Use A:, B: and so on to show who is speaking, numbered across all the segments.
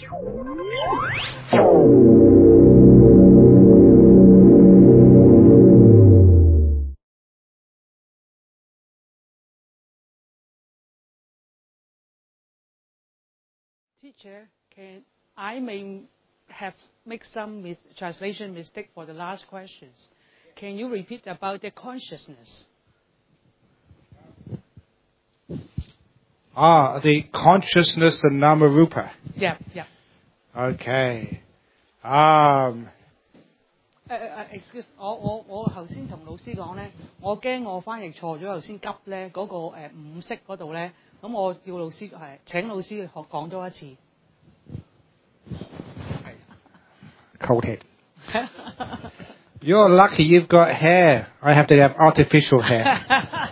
A: Teacher, I may have make some translation mistake for the last questions. Can you repeat about the consciousness?
B: The consciousness, the nama rupa.
A: Yeah.
B: Okay.
A: Excuse，我頭先同老師講咧，我驚我翻譯錯咗，頭先急咧嗰個五色嗰度咧，咁我叫老師請老師講多一次。
B: Cold head. You're lucky you've got hair. I have to have artificial hair.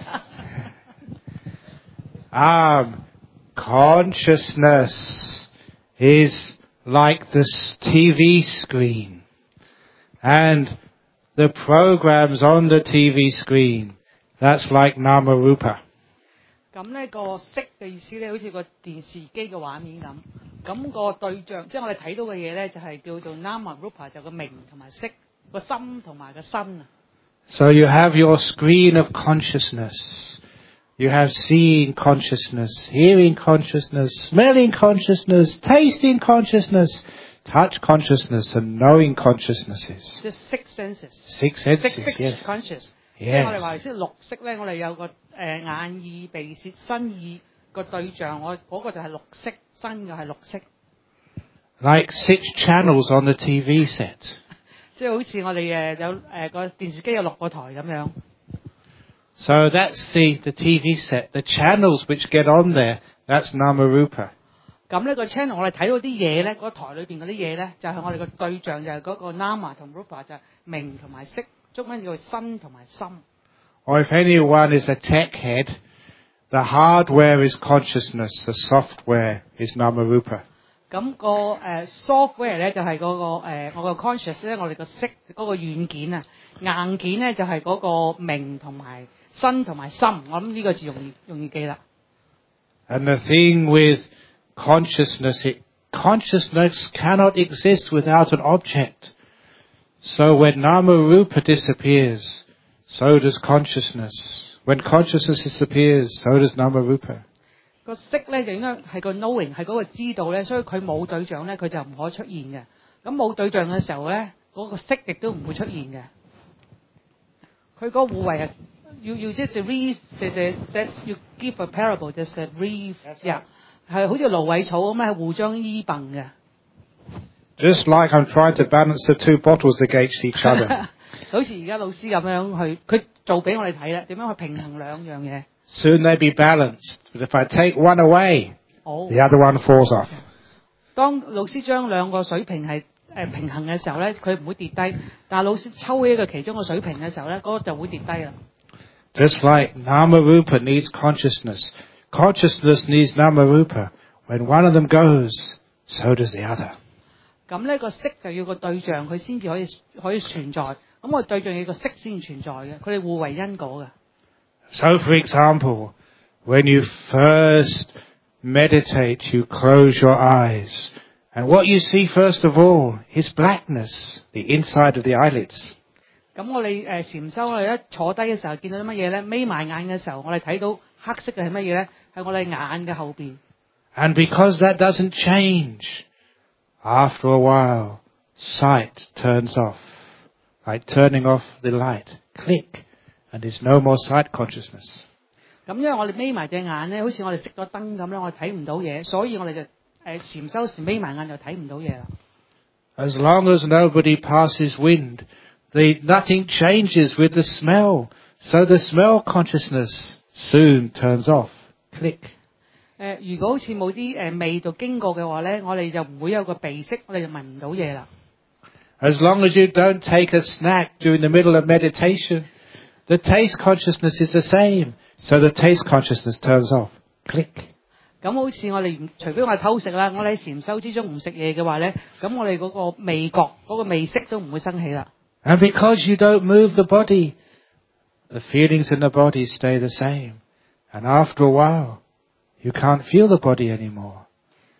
B: Consciousness is like this TV screen. And the programs on the TV screen, that's like nama rupa.
A: 咁呢個色嘅意思咧，好似個電視機嘅畫面咁。咁個對象，即係我哋睇到嘅嘢咧，就係叫做 nama rupa， 就個名同埋色，個心同埋個身啊。
B: So you have your screen of consciousness. You have seeing consciousness, hearing consciousness, smelling consciousness, tasting consciousness, touch consciousness, and knowing consciousnesses.
A: The six senses.
B: Six senses,
A: six
B: yes.
A: Conscious.
B: Yes.
A: 即係我哋話先綠色咧，我哋有個眼耳鼻舌身意個對象，我嗰個就係綠色，身嘅係綠色。
B: Like 6 channels on the TV set.
A: 即係好似我哋有個電視機有6個台咁樣。
B: So that's the TV set. The channels which get on there, that's nama rupa.
A: 咁呢個 channel 我哋睇到啲嘢咧，嗰台裏邊嗰啲嘢咧，就係我哋個對象就係嗰個 nama 同 rupa 就係名同埋色，中文叫身同埋心。
B: Or if anyone is a tech head, the hardware is consciousness, the software is nama rupa.
A: 咁個software 咧就係嗰個我個 conscious 咧，我哋個色嗰個軟件啊，硬件咧就係嗰個名同埋身同埋心。我諗呢個字容易記啦。
B: And the thing with consciousness cannot exist without an object. So when nama rupa disappears, so does consciousness. When consciousness disappears, so does nama rupa.
A: 個色咧就應該係個 knowing， 係嗰個知道咧，所以佢冇對象咧，佢就唔可以出現嘅。咁冇對象嘅時候咧，嗰個色亦都唔會出現嘅。佢個互為啊，要 just reef that you give a parable just a reef， yeah， 係好似蘆葦草咁樣，係互相依傍嘅。
B: Just like I'm trying to balance the 2 bottles against each other.
A: 好似而家老師咁樣佢做俾我哋睇啦，點樣去平衡兩樣嘢。
B: Soon they be balanced. But if I take one away, the other one falls off.
A: 當老師將兩個水平係平衡嘅時候咧，佢唔會跌低。但係老師抽起一個其中個水平嘅時候咧，嗰個就會跌低啦。
B: Just like nama rupa needs consciousness, consciousness needs nama rupa. When one of them goes, so does the other.
A: 咁呢個色就要個對象，佢先至可以存在。咁個對象要個色先存在嘅，佢哋互為因果嘅。
B: So, for example, when you first meditate, you close your eyes. And what you see first of all is blackness, the inside of the eyelids.
A: 咁我哋禪修，我哋一坐低嘅時候見到啲乜嘢咧？眯埋眼嘅時候，我哋睇到黑色嘅係乜嘢咧？係我哋眼嘅後邊。
B: And because that doesn't change, after a while, sight turns off, like turning off the light. Click. And there's no more sight consciousness.
A: 咁因為我哋眯埋隻眼咧，好似我哋熄咗燈咁咧，我哋睇唔到嘢，所以我哋就禪修時眯埋眼就睇唔到嘢啦。
B: As long as nobody passes wind, nothing changes with the smell. So the smell consciousness soon turns off. Click.
A: 如果好似冇啲味道經過嘅話咧，我哋就唔會有個鼻息，我哋就聞唔到嘢啦。
B: As long as you don't take a snack during the middle of meditation, the taste consciousness is the same. So the taste consciousness turns off. Click.
A: 咁好似我哋除非我哋偷食啦，我哋喺禪修之中唔食嘢嘅話咧，咁我哋嗰個味覺、嗰個味識都唔會生起啦。
B: And because you don't move the body, the feelings in the body stay the same. And after a while, you can't feel the body anymore.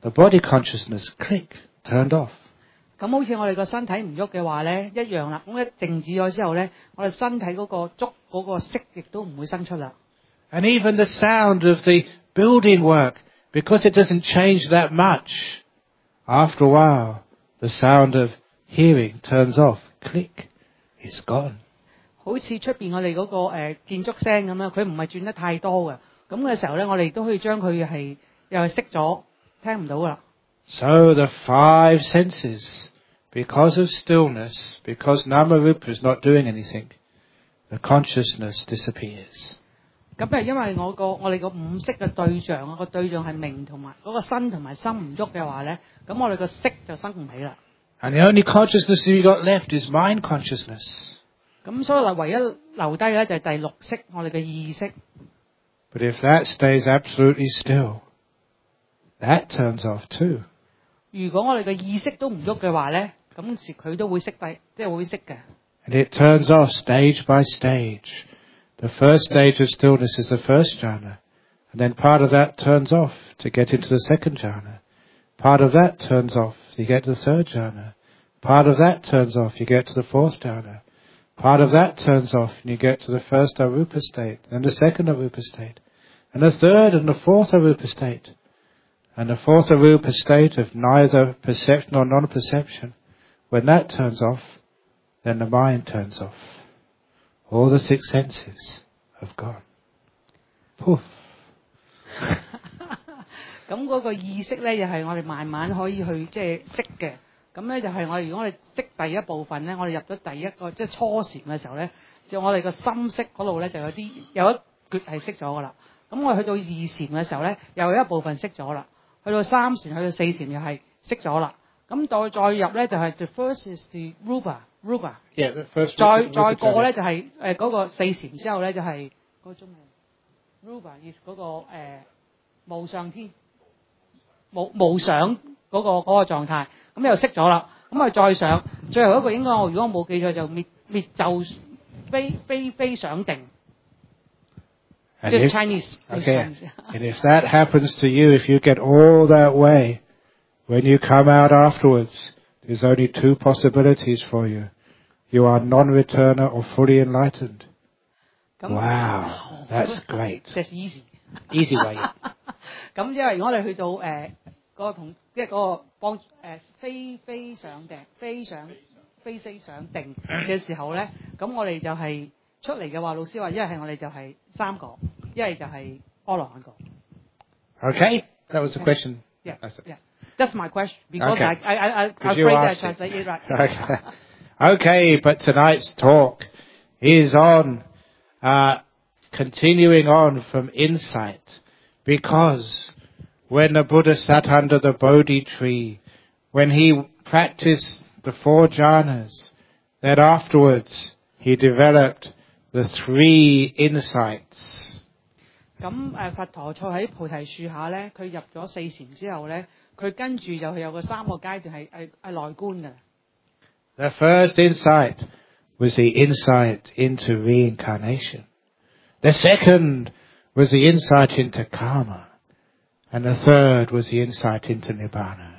B: the body consciousness, click, turned off.
A: 咁好似我哋個身體唔喐嘅話咧，一樣啦。咁一靜止咗之後咧，我哋身體嗰個觸嗰個色亦都唔會生出啦。
B: And even the sound of the building work, because it doesn't change that much, after a while, the sound of hearing turns off. Click, it's gone.
A: 好似出邊我哋嗰個建築聲咁樣，佢唔係轉得太多嘅。咁嘅時候咧，我哋都可以將佢係又係熄咗，聽唔到噶啦。
B: So the five senses, because of stillness, because Namarupa is not doing anything, the consciousness disappears.
A: 咁係因為我哋個五色嘅對象啊，個對象係明同埋嗰個身同埋心唔喐嘅話咧，咁我哋個色就生唔起啦。
B: And the only consciousness you got left is mind consciousness.
A: 咁所以唯一留低咧就係第六識，我哋嘅意識。
B: But if that stays absolutely still, that turns off too.
A: 如果我哋嘅意識都唔喐嘅話咧，咁時佢都會熄低，即係會熄嘅。
B: And it turns off stage by stage. The first stage of stillness is the first jhana. And then part of that turns off to get into the second jhana. Part of that turns off, you get to the third jhana. Part of that turns off, you get to the fourth jhana. Part of that turns off and you get to the first arupa state, then the second arupa state, and the third and the fourth arupa state. And the fourth arupa state of neither perception nor non-perception, when that turns off, then the mind turns off. All the six senses have gone. Poof.
A: 咁嗰個意識咧，又係我哋慢慢可以去即係識嘅。咁咧就係如果我哋識第一部分咧，我哋入咗第一個即係初禪嘅時候咧，就我哋個心識嗰度咧就有一橛係識咗噶啦。咁我哋去到二禪嘅時候咧，又有一部分識咗啦。去到三禪，去到四禪又係識咗啦。咁再入咧就係 the first is the rupa。
B: Yeah, the first
A: 再過咧就係嗰個四禪之後咧就係嗰個中文 rupa is 嗰個無上天無想嗰個狀態，咁又識咗啦。咁啊再上最後一個應該如果我冇記錯就滅就非想定。Just Chinese.
B: Okay. And if that happens to you, if you get all that way, when you come out afterwards, there's only two possibilities for you. You are non-returner or fully enlightened. Wow, that's great.
A: That's easy.
B: Easy way.
A: 咁因為如果我哋去到嗰個同即係嗰個幫非想定非想定嘅時候咧，咁我哋就係出嚟嘅話，老師話一係我哋就係三個，一係就係阿羅漢果。
B: Okay, that was the question.
A: Yeah. That's my question because
B: Okay.
A: I afraid that I translate it right.
B: Okay, but tonight's talk is on continuing on from insight, because when the Buddha sat under the Bodhi tree, when he practiced the four jhanas, then afterwards he developed the three insights.
A: 咁佛陀坐喺菩提樹下咧，佢入咗四禪之後咧，佢跟住就有個三個階段係內觀嘅。
B: The first insight was the insight into reincarnation. The second was the insight into karma. And the third was the insight into nibbana.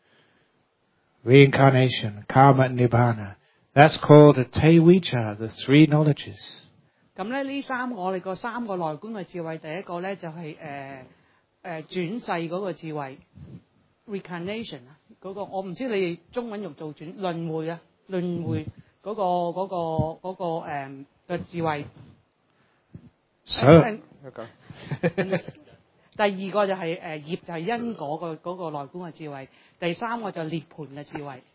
B: Reincarnation, karma and nibbana. That's called a Tevijja, the three knowledges.
A: 咁咧呢我哋個三個內觀嘅智慧，第一個咧就係轉世嗰個智慧 ，reincarnation 嗰個我唔知你哋中文用做輪迴嗰個嘅智慧。第二個就係業就係因果嗰個內觀嘅智慧，第三個就係涅槃嘅智慧。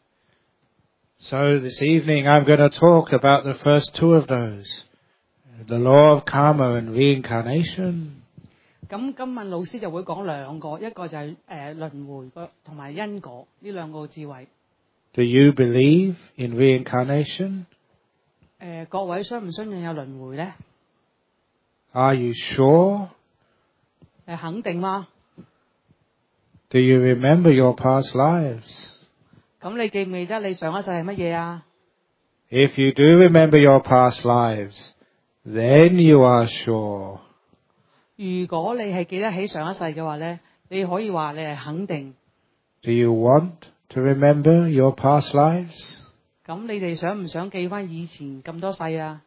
B: So this evening I'm going to talk about the first two of those, the law of karma and reincarnation.
A: 咁今晚老師就會講兩個，一個就係輪迴同埋因果呢兩個智慧。
B: Do you believe in reincarnation?
A: 各位相唔相信有輪迴咧？
B: Are you sure?
A: 肯定嗎？
B: Do you remember your past lives?
A: 咁你記唔記得你上一世係乜嘢啊？
B: If you do remember your past lives, then you are sure.
A: 如果你係記得起上一世嘅話咧， 你可以話你係肯定。
B: Do you want to remember your past lives?
A: 咁你哋想唔想記翻以前咁多世啊？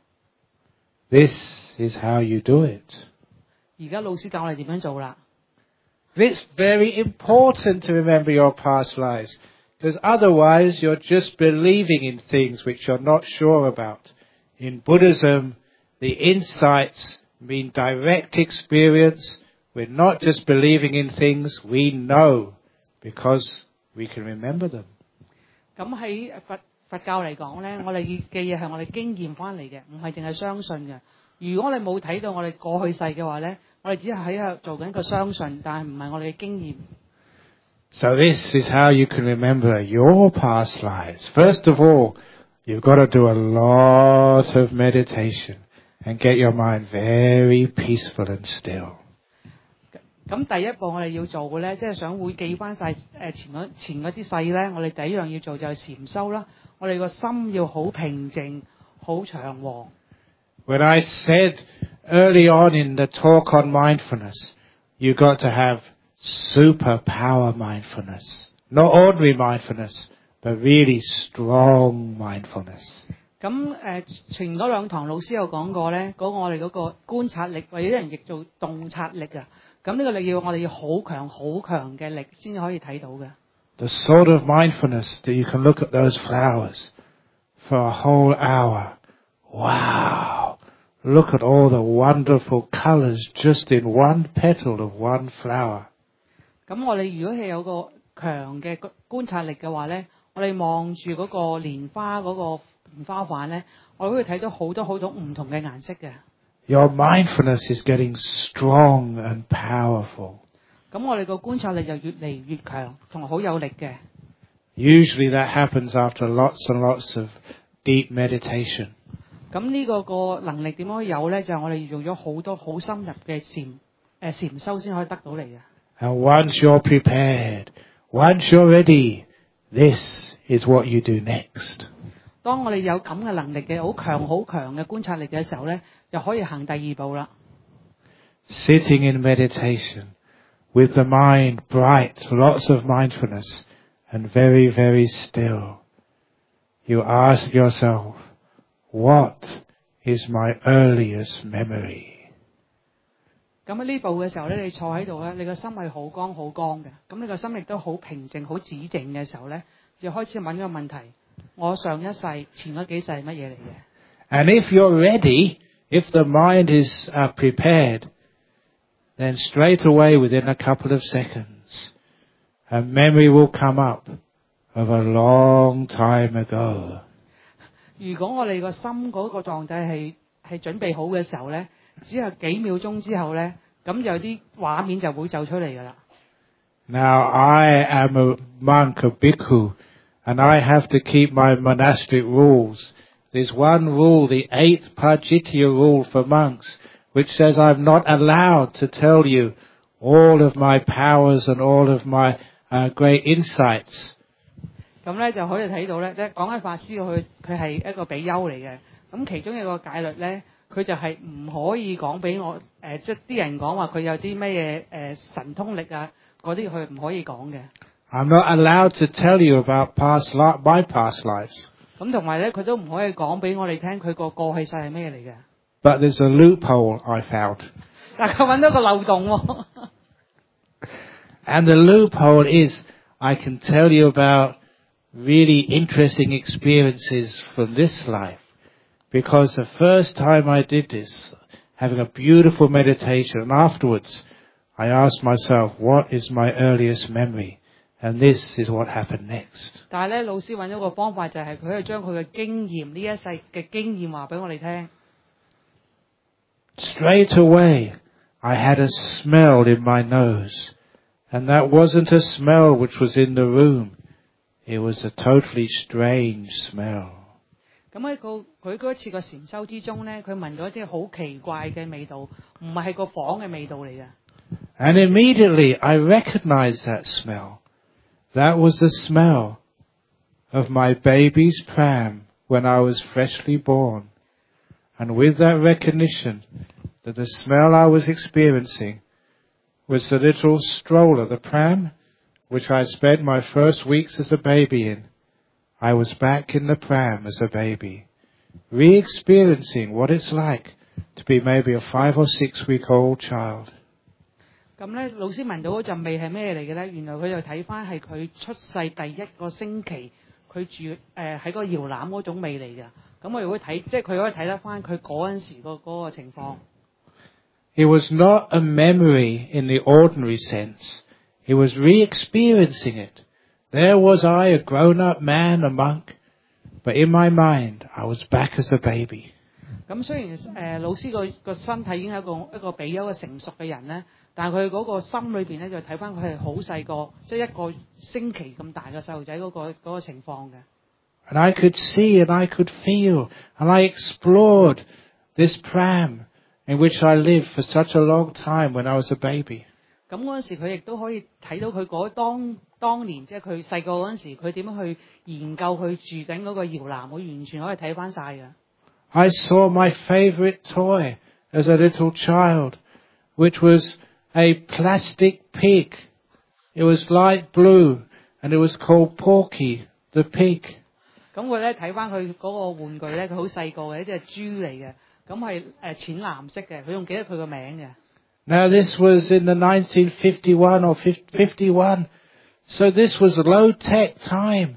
B: This is how you do it.
A: 而家老師教我哋點樣做啦。
B: It's very important to remember your past lives, because otherwise you're just believing in things which you're not sure about. In Buddhism, the insights mean direct experience. We're not just believing in things we know, because we can remember them.
A: 咁喺佛教嚟講咧，我哋嘅嘢係我哋經驗翻嚟嘅，唔係淨係相信嘅。如果我哋冇睇到我哋過去世嘅話咧，我哋只係喺度做緊一個相信，但係唔係我哋嘅經驗。
B: So this is how you can remember your past lives. First of all, you've got to do a lot of meditation and get your mind very peaceful and still.
A: 咁第一步我哋要做嘅咧，即係想會記翻晒前嗰啲世咧，我哋第一樣要做就係禪修啦。我哋個心要好平靜、好祥和。
B: When I said early on in the talk on mindfulness, you got to have superpower mindfulness. Not ordinary mindfulness, but really strong mindfulness.
A: 咁前嗰兩堂老師有講過咧，嗰個我哋嗰個觀察力，或者啲人譯做洞察力啊。咁呢個力我哋要好強嘅力先可以睇到嘅。
B: The sort of mindfulness that you can look at those flowers for a whole hour. Wow! Look at all the wonderful colours just in one petal of one flower.
A: 咁我哋如果係有個強嘅觀察力嘅話咧，我哋望住嗰個蓮花嗰個蓮花瓣咧，我哋可以睇到好多唔同嘅顏色嘅。
B: Your mindfulness is getting strong and powerful.
A: 咁我哋個觀察力就越嚟越強，同埋好有力嘅。
B: Usually that happens after lots and lots of deep meditation.
A: 咁呢個能力點樣有咧？就係我哋用咗好多好深入嘅禪修先可以得到嚟嘅。
B: And once you're prepared, once you're ready, this is what you do next.
A: 當我哋有咁嘅能力嘅好強嘅觀察力嘅時候咧，就可以行第二步啦。
B: Sitting in meditation with the mind bright, lots of mindfulness, and very, very still. You ask yourself, what is my earliest memory?
A: 咁喺呢步嘅時候咧，你坐喺度咧，你個心係好光嘅。咁你個心亦都好平靜、好止靜嘅時候咧，就開始問個問題：我上一世、前嗰幾世係乜嘢嚟嘅？
B: And if you're ready, if the mind is prepared, then straight away within a couple of seconds, a memory will come up of a long time ago.
A: 如果我哋個心嗰個狀態係準備好嘅時候咧，只係幾秒鐘之後咧，咁就有啲畫面就會走出嚟㗎啦。
B: Now I am a monk, a bhikkhu, and I have to keep my monastic rules. There's one rule, the 8th Pajitya rule for monks, which says I'm not allowed to tell you all of my powers and all of my great insights.
A: 咁咧就可以睇到咧，即係講緊法師佢係一個比丘嚟嘅。咁其中一個戒律咧，佢就係唔可以講俾我即係啲人講話佢有啲咩嘢神通力啊，嗰啲佢唔可以講嘅。
B: I'm not allowed to tell you about my past lives.
A: 咁同埋咧，佢都唔可以講俾我哋聽佢個過去世係咩嚟嘅。
B: But there's a loophole I found.
A: 但係佢揾到個漏洞喎。
B: And the loophole is I can tell you about really interesting experiences from this life. Because the first time I did this, having a beautiful meditation, and afterwards I asked myself, what is my earliest memory? And this is what happened next.
A: 但係咧，老師揾咗個方法就係佢可以將佢嘅經驗呢一世嘅經驗話俾我哋聽。
B: Straight away, I had a smell in my nose. And that wasn't a smell which was in the room. It was a totally strange smell.
A: 咁喺佢嗰次個禪修之中咧，佢聞到一啲好奇怪嘅味道，唔係個房嘅味道嚟嘅。
B: And immediately I recognized that smell. That was the smell of my baby's pram when I was freshly born. And with that recognition that the smell I was experiencing was the little stroller, the pram, which I spent my first weeks as a baby in. I was back in the pram as a baby, re-experiencing what it's like to be maybe a 5 or 6 week old child.
A: 咁咧，老師聞到嗰陣味係咩嚟嘅咧？原來佢就睇翻係佢出世第一個星期，佢住喺個搖籃嗰種味嚟嘅。咁我哋會睇，即係佢可以睇得翻佢嗰陣時嗰個情況。
B: It was not a memory in the ordinary sense. He was re-experiencing it. There was I, a grown-up man, a monk, but in my mind, I was back as a baby.
A: 咁雖然老師個身體已經係一個比較成熟嘅人咧，但係佢嗰個心裏邊咧就睇翻佢係好細個，即係一個星期咁大嘅細路仔嗰個情況嘅。
B: And I could see and I could feel and I explored this pram in which I lived for such a long time when I was a baby.
A: 咁嗰陣時佢亦都可以睇到佢當年即係佢細個嗰陣時，佢點樣去研究佢住緊嗰個搖籃，我完全可以睇翻晒嘅。
B: I saw my favorite toy as a little child, which was a plastic pig. It was light blue and it was called Porky the pig.
A: 咁佢咧睇翻佢嗰個玩具咧，佢好細個嘅一隻豬嚟嘅，咁係淺藍色嘅，佢仲記得佢個名嘅。
B: Now this was in the 1951 or 51, so this was low-tech time.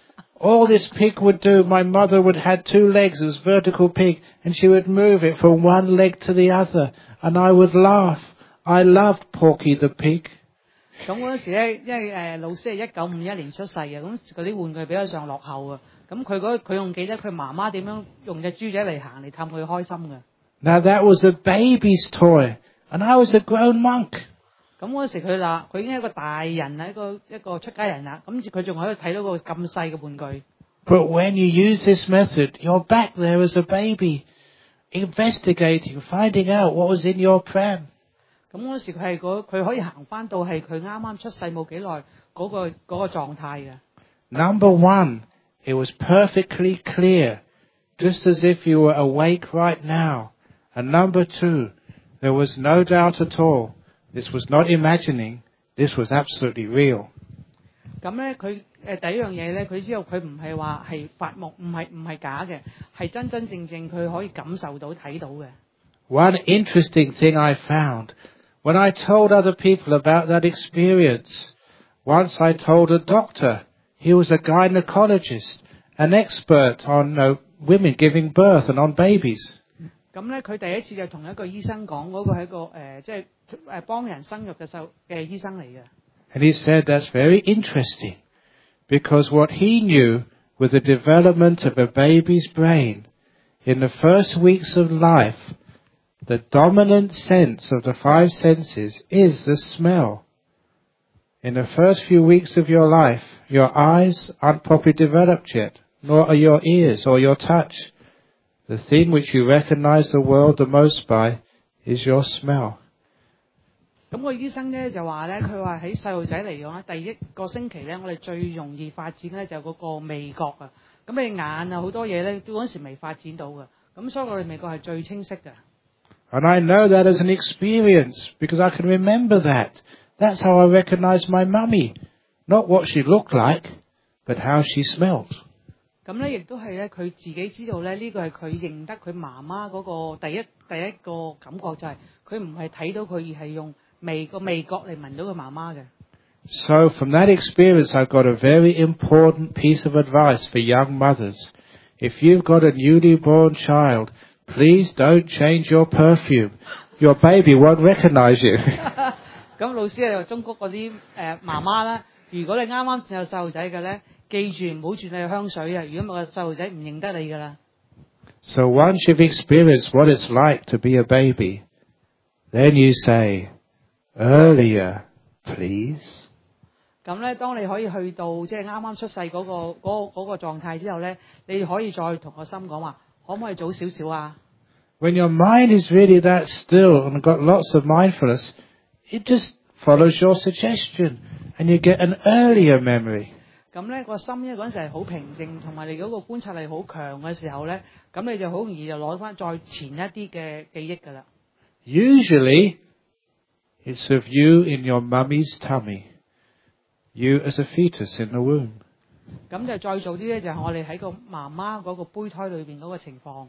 B: All this pig would do, my mother would have 2 legs, it was vertical pig, and she would move it from one leg to the other, and I would laugh. I loved Porky the pig.
A: 咁嗰陣時咧，因為老師係1951年出世嘅，咁嗰啲玩具比較上落後啊。咁佢仲記得佢媽媽點樣用隻豬仔嚟行嚟氹佢開心嘅。
B: Now that was a baby's toy, and I was a grown monk.
A: 咁嗰時佢已經係一個大人啦，一個出家人啦，咁佢仲可以睇到個咁細嘅玩具。
B: But when you use this method, you're back there as a baby, investigating, finding out what was in your pram.
A: 咁嗰時佢可以行翻到係佢啱啱出世冇幾耐嗰個狀態嘅。
B: Number 1, it was perfectly clear, just as if you were awake right now. And number 2, there was no doubt at all. This was not imagining. This was absolutely real.
A: 咁咧，佢第一樣嘢咧，佢知道佢唔係話係發夢，唔係假嘅，係真真正正佢可以感受到睇到嘅。
B: One interesting thing I found, when I told other people about that experience, once I told a doctor, he was a gynecologist, an expert on women giving birth and on babies.
A: 咁咧，佢第一次就同一個醫生講，嗰個係一個即係幫人生育嘅醫生嚟嘅。
B: And he said that's very interesting, because what he knew with the development of a baby's brain, in the first weeks of life, the dominant sense of the 5 senses is the smell. In the first few weeks of your life, your eyes aren't properly developed yet, nor are your ears or your touch. The thing which you recognize the world the most by is your smell.
A: 咁個醫生咧就話咧，佢話喺細路仔嚟講咧，第一個星期咧，我哋最容易發展咧就嗰個味覺啊。咁你眼啊好多嘢咧，嗰陣時未發展到嘅，咁所以我哋味覺係最清晰嘅。
B: And I know that as an experience, because I can remember that. That's how I recognize my mummy. Not what she looked like, but how she smelled.
A: 咁咧，亦都係咧，佢自己知道咧，呢個係佢認得佢媽媽嗰個第一個感覺，就係佢唔係睇到佢，而係用味覺嚟聞到佢媽媽嘅。
B: So from that experience, I've got a very important piece of advice for young mothers. If you've got a newly born child, please don't change your perfume. Your baby won't recognize you.
A: 咁老師係中國嗰啲媽媽啦，如果你啱啱先有細路仔嘅咧，記住唔好轉你香水啊！如果唔係個細路仔唔認得你㗎啦。
B: So once you've experienced what it's like to be a baby, then you say, earlier, please.
A: 咁咧，當你可以去到即係啱啱出世嗰個狀態之後咧，你可以再同個心講話，可唔可以早少少啊？
B: When your mind is really that still and got lots of mindfulness, it just follows your suggestion and you get an earlier memory.
A: 咁咧個心咧嗰陣時係好平靜，同埋你嗰個觀察力好強嘅時候咧，咁你就好容易就攞翻再前一啲嘅記憶㗎啦。
B: Usually, It's of you in your mummy's tummy, you as a fetus in the womb.
A: 咁就再做啲咧，就係我哋喺個媽媽嗰個胚胎裏邊嗰個情況。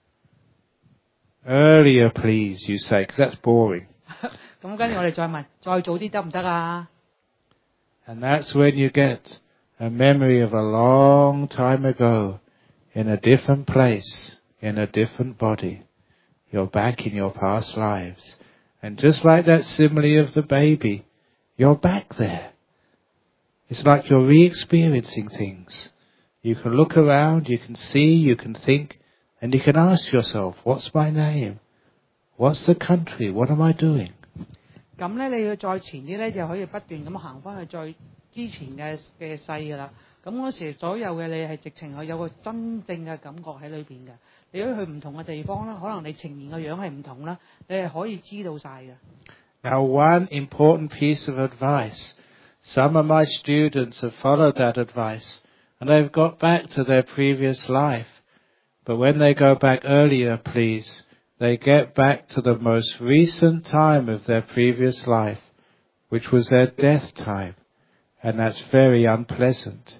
B: Earlier, please, you say, because that's boring.
A: 咁跟住我哋再問，再早啲得唔得啊？
B: And that's when you get a memory of a long time ago in a different place, in a different body. You're back in your past lives. And just like that simile of the baby, you're back there. It's like you're re-experiencing things. You can look around, you can see, you can think, and you can ask yourself, what's my name? What's the country? What am I doing?
A: 咁咧，你要再前啲咧，就可以不斷咁行翻去再之前嘅世噶啦。咁嗰時所有嘅你係直情係有個真正嘅感覺喺裏邊嘅。你可以去唔同嘅地方啦，可能你呈現嘅樣係唔同啦，你係可以知道晒嘅。
B: Now, one important piece of advice. Some of my students have followed that advice, and they've got back to their previous life. But when they go back earlier, please, they get back to the most recent time of their previous life, which was their death time, and that's very unpleasant.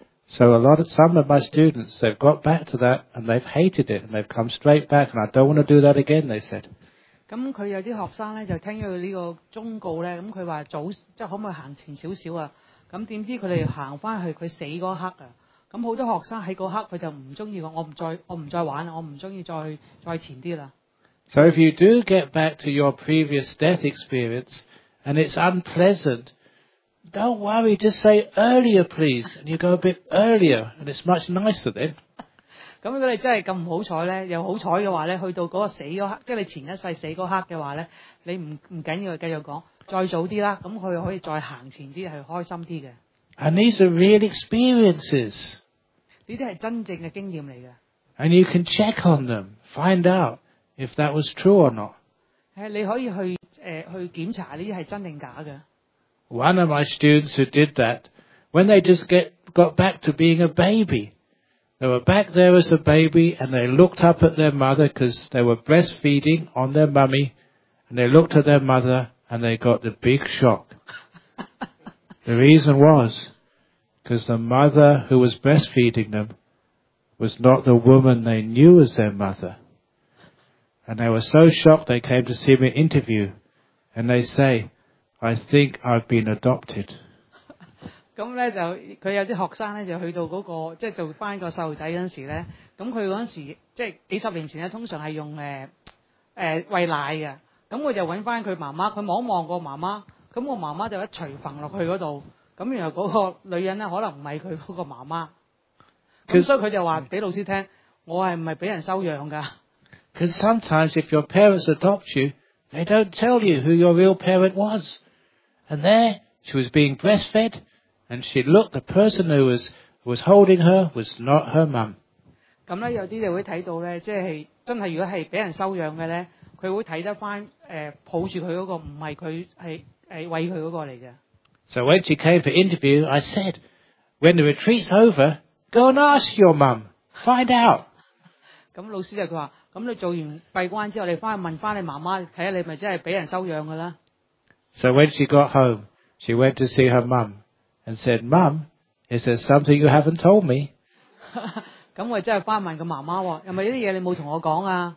B: So some of my students, they've got back to that, and they've hated it, and they've come straight back, and I don't want to do that again, they said.
A: 咁佢有啲學生咧就聽咗呢個忠告咧，咁佢話早即係可唔可以行前少少啊？咁點知佢哋行翻去佢死嗰刻啊！咁好多學生喺嗰刻佢就唔中意我唔再玩啦，我唔中意再前啲啦。
B: So if you do get back to your previous death experience and it's unpleasant, don't worry, just say earlier please, and you go a bit earlier, and it's much nicer then.
A: 咁如果你真係咁唔好彩咧，又好彩嘅話咧，去到嗰個死嗰刻，即係你前一世死嗰刻嘅話咧，你唔緊要，繼續講，再早啲啦，咁佢可以再行前啲，係開心啲嘅。
B: And these are real experiences.
A: 呢啲係真正嘅經驗嚟嘅。
B: And you can check on them, find out if that was true or not.
A: 你可以去檢查呢啲係真定假嘅。
B: One of my students who did that, when they just got back to being a baby, they were back there as a baby and they looked up at their mother because they were breastfeeding on their mummy, and they looked at their mother and they got the big shock. The reason was because the mother who was breastfeeding them was not the woman they knew as their mother. And they were so shocked they came to see me interview, and they say, I think I've been adopted.
A: 咁咧就佢有啲學生咧就去到嗰個即係做翻個細路仔嗰陣時咧，咁佢嗰陣時即係幾十年前咧，通常係用餵奶嘅，咁佢就揾翻佢媽媽，佢望一望個媽媽，咁個媽媽就一錘揈落去嗰度，咁原來嗰個女人咧可能唔係佢嗰個媽媽，咁所以佢就話俾老師聽，我係唔係俾人收養㗎
B: ？Because sometimes if your parents adopt you, they don't tell you who your real parent was. And there, she was being breastfed, and she looked, the person who was holding her was not her mum.
A: 咁咧有啲你會睇到咧，即係真係如果係俾人收養嘅咧，佢會睇得翻抱住佢嗰個唔係佢係餵佢嗰個嚟嘅。
B: So when she came for interview, I said, when the retreat's over, go and ask your mum, find out.
A: 咁老師就佢話，咁你做完閉關之後，你翻去問翻你媽媽，睇下你咪真係俾人收養㗎啦。
B: So when she got home, she went to see her mum and said, Mum, is there something you haven't told me?
A: 咁我真係翻問個媽媽喎，有咪呢啲嘢你冇同我講啊？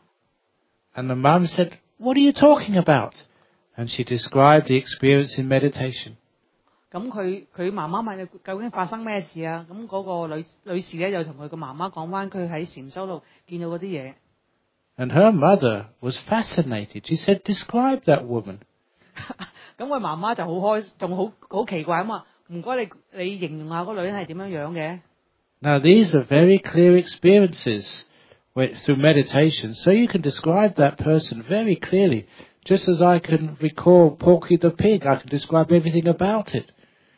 B: And the mum said, What are you talking about? And she described the experience in meditation.
A: 咁佢媽媽問你究竟發生咩事啊？咁嗰個女士咧就同佢個媽媽講翻佢喺禪修度見到嗰啲嘢。
B: And her mother was fascinated. She said, Describe that woman.
A: 咁佢媽媽就仲好奇怪啊嘛！唔該你形容下嗰女人係點樣樣嘅。
B: Now these are very clear experiences through meditation, so you can describe that person very clearly. Just as I can recall Porky the pig, I can describe everything about it.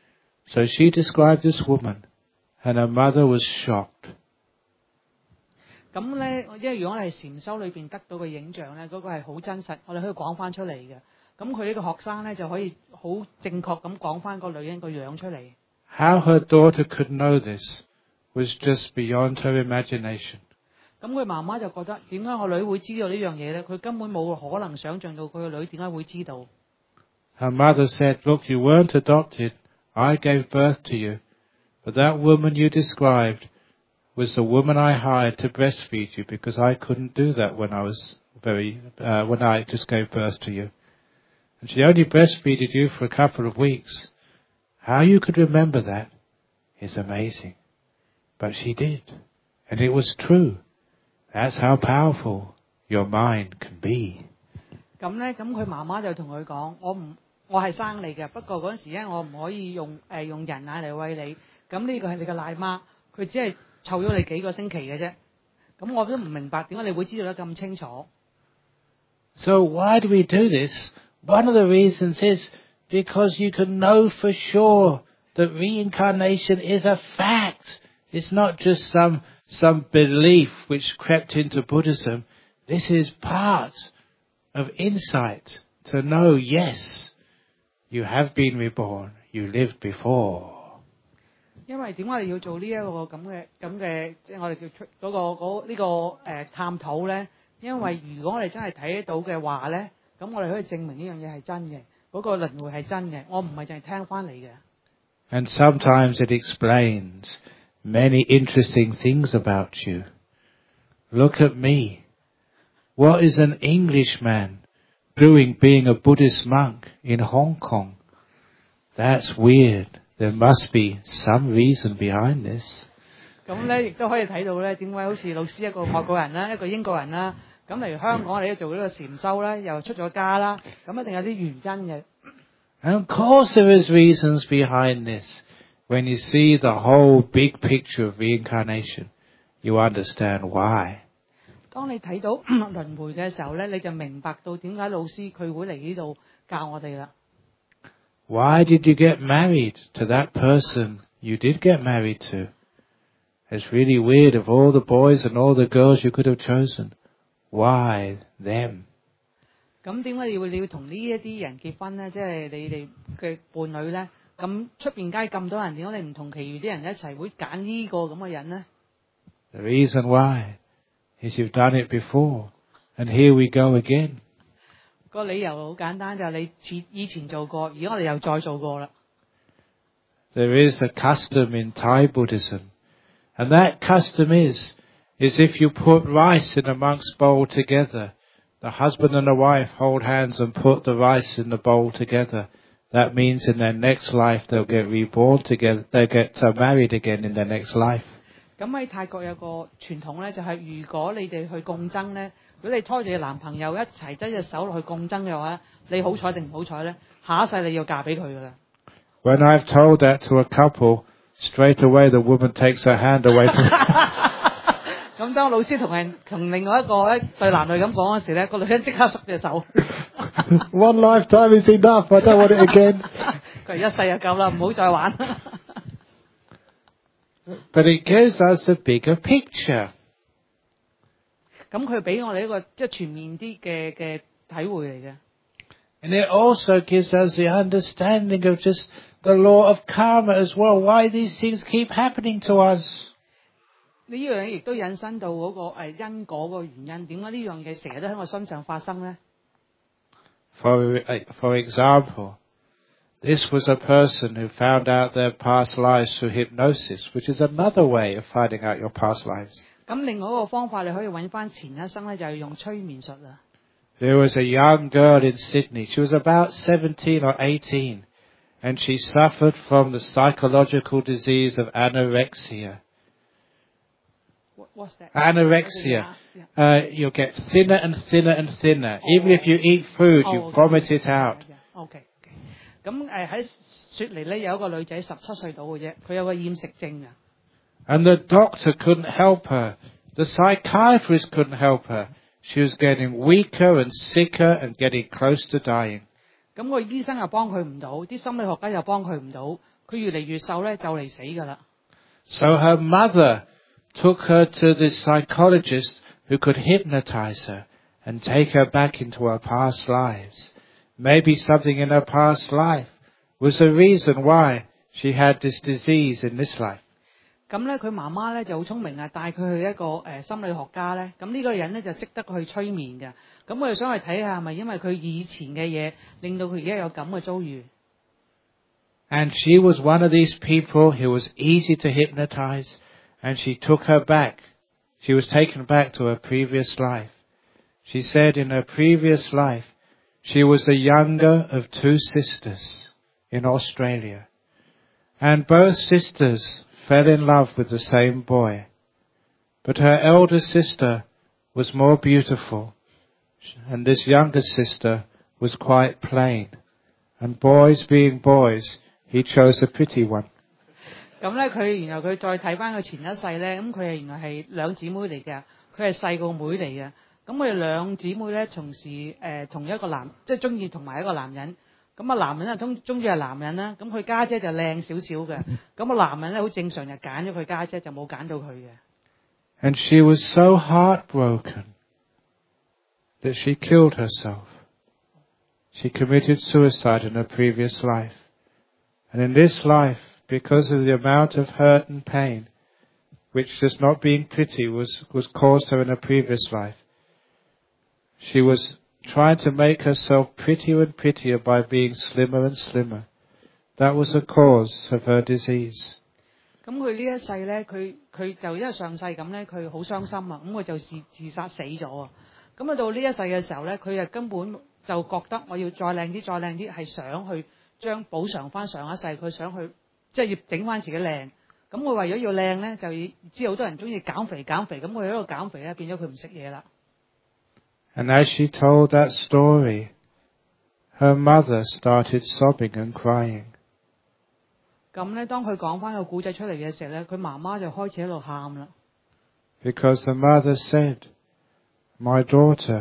B: So she described this woman, and her mother was shocked.
A: 咁咧，因為如果我哋係禪修裏邊得到嘅影像咧，嗰個係好真實，我哋可以講翻出嚟嘅。咁佢呢個學生咧就可以好正確咁講翻個女人個樣出嚟。
B: How her daughter could know this was just beyond her imagination.
A: 咁佢媽媽就覺得點解我女會知道呢樣嘢咧？佢根本冇可能想像到佢個女點解會知道。
B: Her mother said, "Look, you weren't adopted. I gave birth to you. But that woman you described was the woman I hired to breastfeed you because I couldn't do that when I just gave birth to you. And she only breastfeeded you for a couple of weeks. How you could remember that is amazing. But she did. And it was true. That's how powerful your mind can be."
A: 咁咧，咁佢媽媽就同佢講：我係生你嘅，不過嗰陣時咧，我唔可以用人奶嚟餵你。咁呢個係你嘅奶媽，佢只係湊咗你幾個星期嘅啫。咁我都唔明白點解你會知道得咁清楚。
B: So why do we do this? One of the reasons is because you can know for sure that reincarnation is a fact. It's not just some belief which crept into Buddhism. This is part of insight to know, yes, you have been reborn, you lived before.
A: 因為點解我哋要做呢一個咁嘅，即係我哋叫出呢個探討咧？因為如果我哋真係睇得到嘅話咧，咁我哋可以證明呢樣嘢係真嘅，嗰個輪迴係真嘅，我唔係淨係聽翻嚟嘅。
B: And sometimes it explains many interesting things about you. Look at me. What is an Englishman doing being a Buddhist monk in Hong Kong? That's weird. There must be some reason behind this.
A: 咁咧，亦都可以睇到咧，點解好似老師一個外國人啦，一個英國人啦，咁嚟香港我哋做呢個禪修啦，又出咗家啦，咁一定有啲原因嘅。
B: And of course there is reasons behind this. When you see the whole big picture of reincarnation, you understand why.
A: 當你睇到輪迴嘅時候咧，你就明白到點解老師佢會嚟呢度教我哋啦。
B: Why did you get married to that person you did get married to? It's really weird of all the boys and all the girls you could have chosen. Why them?
A: 咁點解你要同呢一啲人結婚咧？即係你哋嘅伴侶咧？咁出邊街咁多人，點解你唔同其餘啲人一齊會揀呢個咁嘅人咧？
B: The reason why is you've done it before, and here we go again.
A: 個理由好簡單，就係你以前做過，而家我哋又再做過啦。
B: There is a custom in Thai Buddhism, and that custom is if you put rice in a monk's bowl together, the husband and the wife hold hands and put the rice in the bowl together. That means in their next life they'll get reborn together. They'll get married again in their next life.
A: 咁喺泰國有個傳統咧，就係如果你哋去共爭咧，如果你拖住你男朋友一齊擠隻手落去共爭嘅話，你好彩定唔好彩咧，下一世你要嫁俾佢噶啦。
B: When I've told that to a couple, straight away the woman takes her hand away from me.
A: 咁當老師同另外一對男女咁講嗰時咧，個女人即刻縮隻手。
B: One lifetime is enough. I don't want it again.
A: 佢一世就夠啦，唔好再玩。
B: But it gives us a bigger picture.
A: 咁佢俾我哋一個即係全面啲嘅體會嚟嘅。
B: And it also gives us the understanding of just the law of karma as well. Why these things keep happening to us.
A: 呢樣嘢亦都引申到嗰個因果個原因，點解呢樣嘢成日都喺我身上發生咧
B: For example, this was a person who found out their past lives through hypnosis, which is another way of finding out your past lives.
A: 咁另外一個方法你可以揾翻前一生咧，就係用催眠術啦。
B: There was a young girl in Sydney. She was about 17 or 18, and she suffered from the psychological disease of anorexia.
A: What's that?
B: Anorexia. You'll get thinner and thinner and thinner. Even if you eat food, you vomit it out.
A: OK。咁喺雪梨咧有一個女仔17歲到嘅啫，佢有個厭食症啊。
B: And the doctor couldn't help her. The psychiatrist couldn't help her. She was getting weaker and sicker and getting close to dying.
A: 咁個醫生又幫佢唔到，啲心理學家又幫佢唔到，佢越嚟越瘦咧，就嚟死㗎啦。
B: So her mother took her to this psychologist who could hypnotize her and take her back into her past lives. Maybe something in her past life was the reason why she had this disease in this life.
A: 咁咧佢媽媽咧就好聰明啊，帶佢去一個心理學家咧。咁呢個人咧就識得去催眠嘅。咁我哋想去睇下係咪因為佢以前嘅嘢令到佢而家有咁嘅遭遇。
B: And she was one of these people who was easy to hypnotize, and she took her back. She was taken back to her previous life. She said in her previous life, she was the younger of two sisters in Australia. And both sisters fell in love with the same boy. But her elder sister was more beautiful, and this younger sister was quite plain. And boys being boys, he chose the pretty one.
A: 咁咧然後佢再睇翻佢前一世咧，咁佢係原來係兩姊妹嚟嘅，佢係細個妹嚟嘅。咁佢哋兩姊妹咧，同時同一個即係中意同埋一個男人。咁男人啊中意係男人啦，咁佢家姐就靚少少嘅。咁男人咧好正常就揀咗佢家姐，就冇揀到佢嘅。
B: And she was so heartbroken that she killed herself. She committed suicide in her previous life. And in this life, because of the amount of hurt and pain, which just not being pretty was caused her in her previous life, she was trying to make herself prettier and prettier by being slimmer and slimmer. That was the cause of her disease.
A: 咁佢呢一世咧，佢就因為上世咁咧，佢好傷心啊，咁佢就自殺死咗啊。咁到呢一世嘅時候咧，佢就根本就覺得我要再靚啲，係想去將補償翻上一世，佢想去即係要整翻自己靚。咁佢為咗要靚咧，就知好多人中意減肥，咁佢喺度減肥咧，變咗佢唔食嘢啦。
B: And as she told that story, her mother started sobbing and crying.
A: 咁咧，當佢講翻個故仔出嚟嘅時候咧，佢媽媽就開始喺度喊啦。
B: Because the mother said, "My daughter,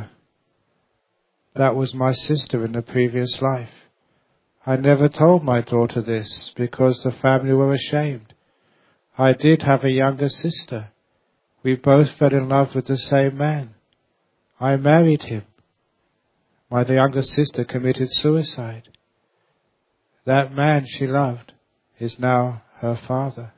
B: that was my sister in the previous life. I never told my daughter this because the family were ashamed. I did have a younger sister. We both fell in love with the same man. I married him. My younger sister committed suicide. That man she loved is now her father."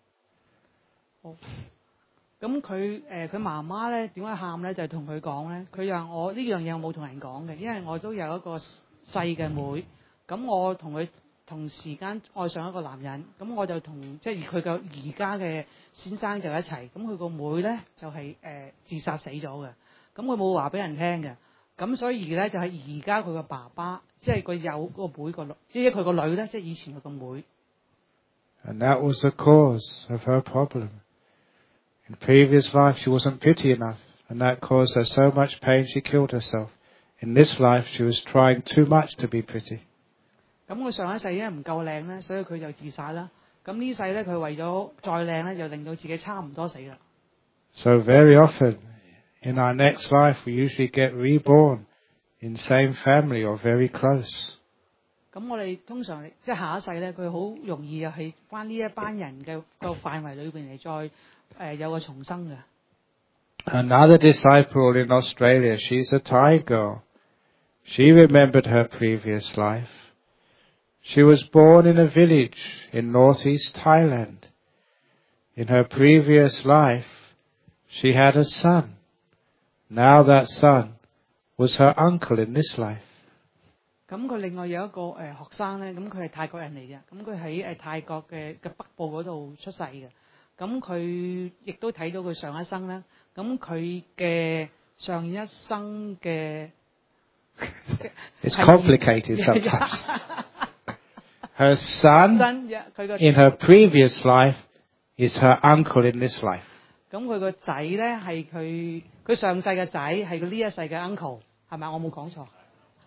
A: 咁佢媽媽咧點解喊咧？就係同佢講咧，佢話我呢樣嘢我冇同人講嘅，因為我都有一個細嘅妹，咁我同佢同時間愛上一個男人，咁我就同即係佢嘅而家嘅先生就一齊，咁佢個妹咧就係自殺死咗嘅，咁佢冇話俾人聽嘅，咁所以咧就係而家佢個爸爸，即係佢有個妹個女，即係佢個女咧，即係以前佢個妹。
B: And that was the cause of her problem. In previous life she wasn't pretty enough, and that caused her so much pain she killed herself. In this life she was trying too much to be pretty.
A: 咁佢上一世因為唔夠靚咧，所以佢就自殺啦。咁呢世咧佢為咗再靚咧，就令到自己差唔多死啦。
B: So very often in our next life we usually get reborn in same family or very close.
A: 咁我哋通常即係下一世咧，佢好容易又係翻呢一班人嘅個範圍裏邊嚟再有個重生嘅。
B: Another disciple in Australia, she's a Thai girl. She remembered her previous life. She was born in a village in northeast Thailand. In her previous life, she had a son. Now that son was her uncle in this life.
A: 咁佢另外有一個學生咧，咁佢係泰國人嚟嘅，咁佢喺泰國嘅北部嗰度出世嘅，咁佢亦都睇到佢上一生咧，咁佢嘅上一生嘅
B: It's complicated sometimes. Her son in her previous life is her uncle in this life.
A: 咁佢個仔咧係佢上世嘅仔，係佢呢一世嘅 uncle， 係咪？我冇講錯。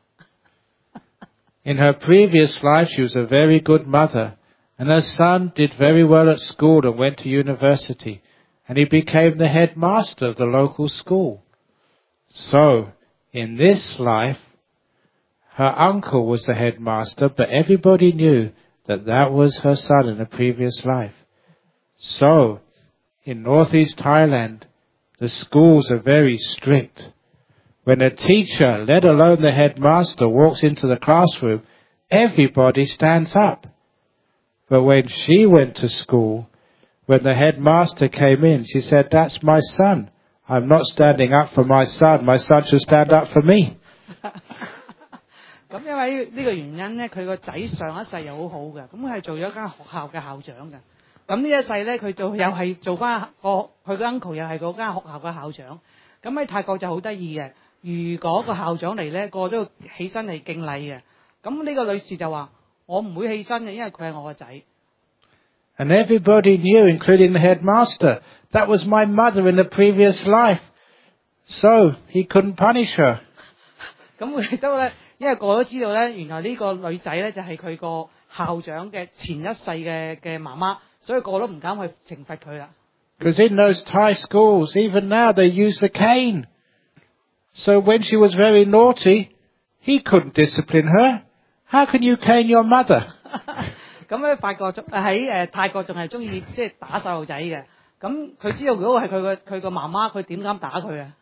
B: In her previous life, she was a very good mother, and her son did very well at school and went to university, and he became the headmaster of the local school. So, in this life, her uncle was the headmaster, but everybody knew that that was her son in a previous life. So, in northeast Thailand, the schools are very strict. When a teacher, let alone the headmaster, walks into the classroom, everybody stands up. But when she went to school, when the headmaster came in, she said, "That's my son. I'm not standing up for my son. My son should stand up for me."
A: 咁因為呢個原因咧，佢個仔上一世又好好嘅，咁佢係做咗間學校嘅校長嘅。咁呢一世咧，佢又係做翻佢個 uncle 又係嗰間學校嘅校長。咁喺泰國就好得意嘅，如果個校長嚟咧，個個都要起身嚟敬禮嘅。咁呢個女士就話：我唔會起身嘅，因為佢係我個仔。
B: And everybody knew, including the headmaster, that was my mother in the previous life. So he couldn't punish her.
A: 咁佢哋都咧，因為個個都知道咧，原來呢個女仔咧就係佢個校長嘅前一世嘅媽媽，所以個個都唔敢去懲罰佢啦。
B: Because in those Thai schools, even now, they use the cane. So when she was very naughty, he couldn't discipline her. How can you cane your mother?
A: 咁咧，喺泰國仲係中意即係打細路仔嘅。咁佢知道如果係佢個媽媽，佢點敢打佢啊？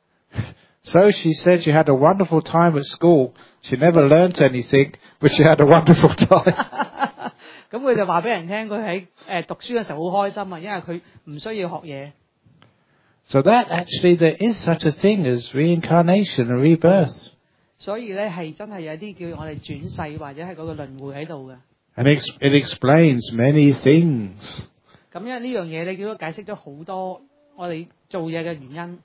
B: So she said she had a wonderful time at school. She never learnt anything, but she had a wonderful time.
A: 咁佢就話俾人聽，佢喺讀書嘅時候好開心啊，因為佢唔需要學嘢。
B: So that actually there is such a thing as reincarnation and rebirth.
A: 所以咧係真係有啲叫我哋轉世或者係嗰個輪迴喺度嘅。
B: And it explains many things.
A: 咁因為呢樣嘢你叫佢解釋咗好多我哋做嘢嘅原因。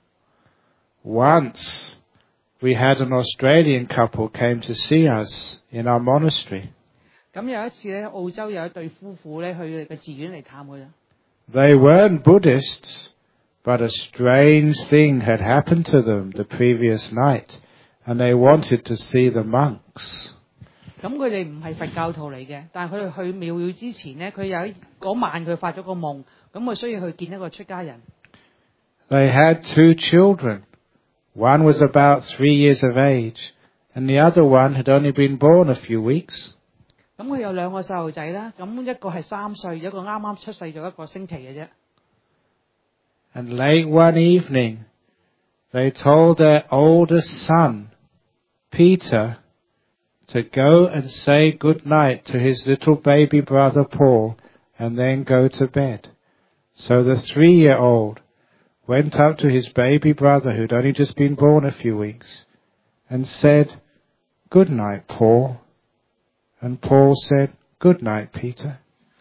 B: Once we had an Australian couple came to see us in our monastery.
A: 咁有一次咧，澳洲有一對夫婦咧去佢哋嘅寺院嚟探佢啦。
B: They weren't Buddhists, but a strange thing had happened to them the previous night, and they wanted to see the monks.
A: 咁佢哋唔係佛教徒嚟嘅，但係佢哋去廟宇之前咧，佢有嗰晚佢發咗個夢，咁佢需要去見一個出家人。
B: They had 2 children. One was about 3 years of age, and the other one had only been born a few weeks.
A: 咁佢有2個細路仔啦，咁一個係3歲，一個啱啱出世咗1個星期嘅啫。
B: And late one evening, they told their oldest son, Peter, to go and say good night to his little baby brother Paul, and then go to bed. So the 3-year-old went up to his baby brother, who'd only just been born a few weeks, and said, "Good night, Paul." And Paul said, "Good night, Peter."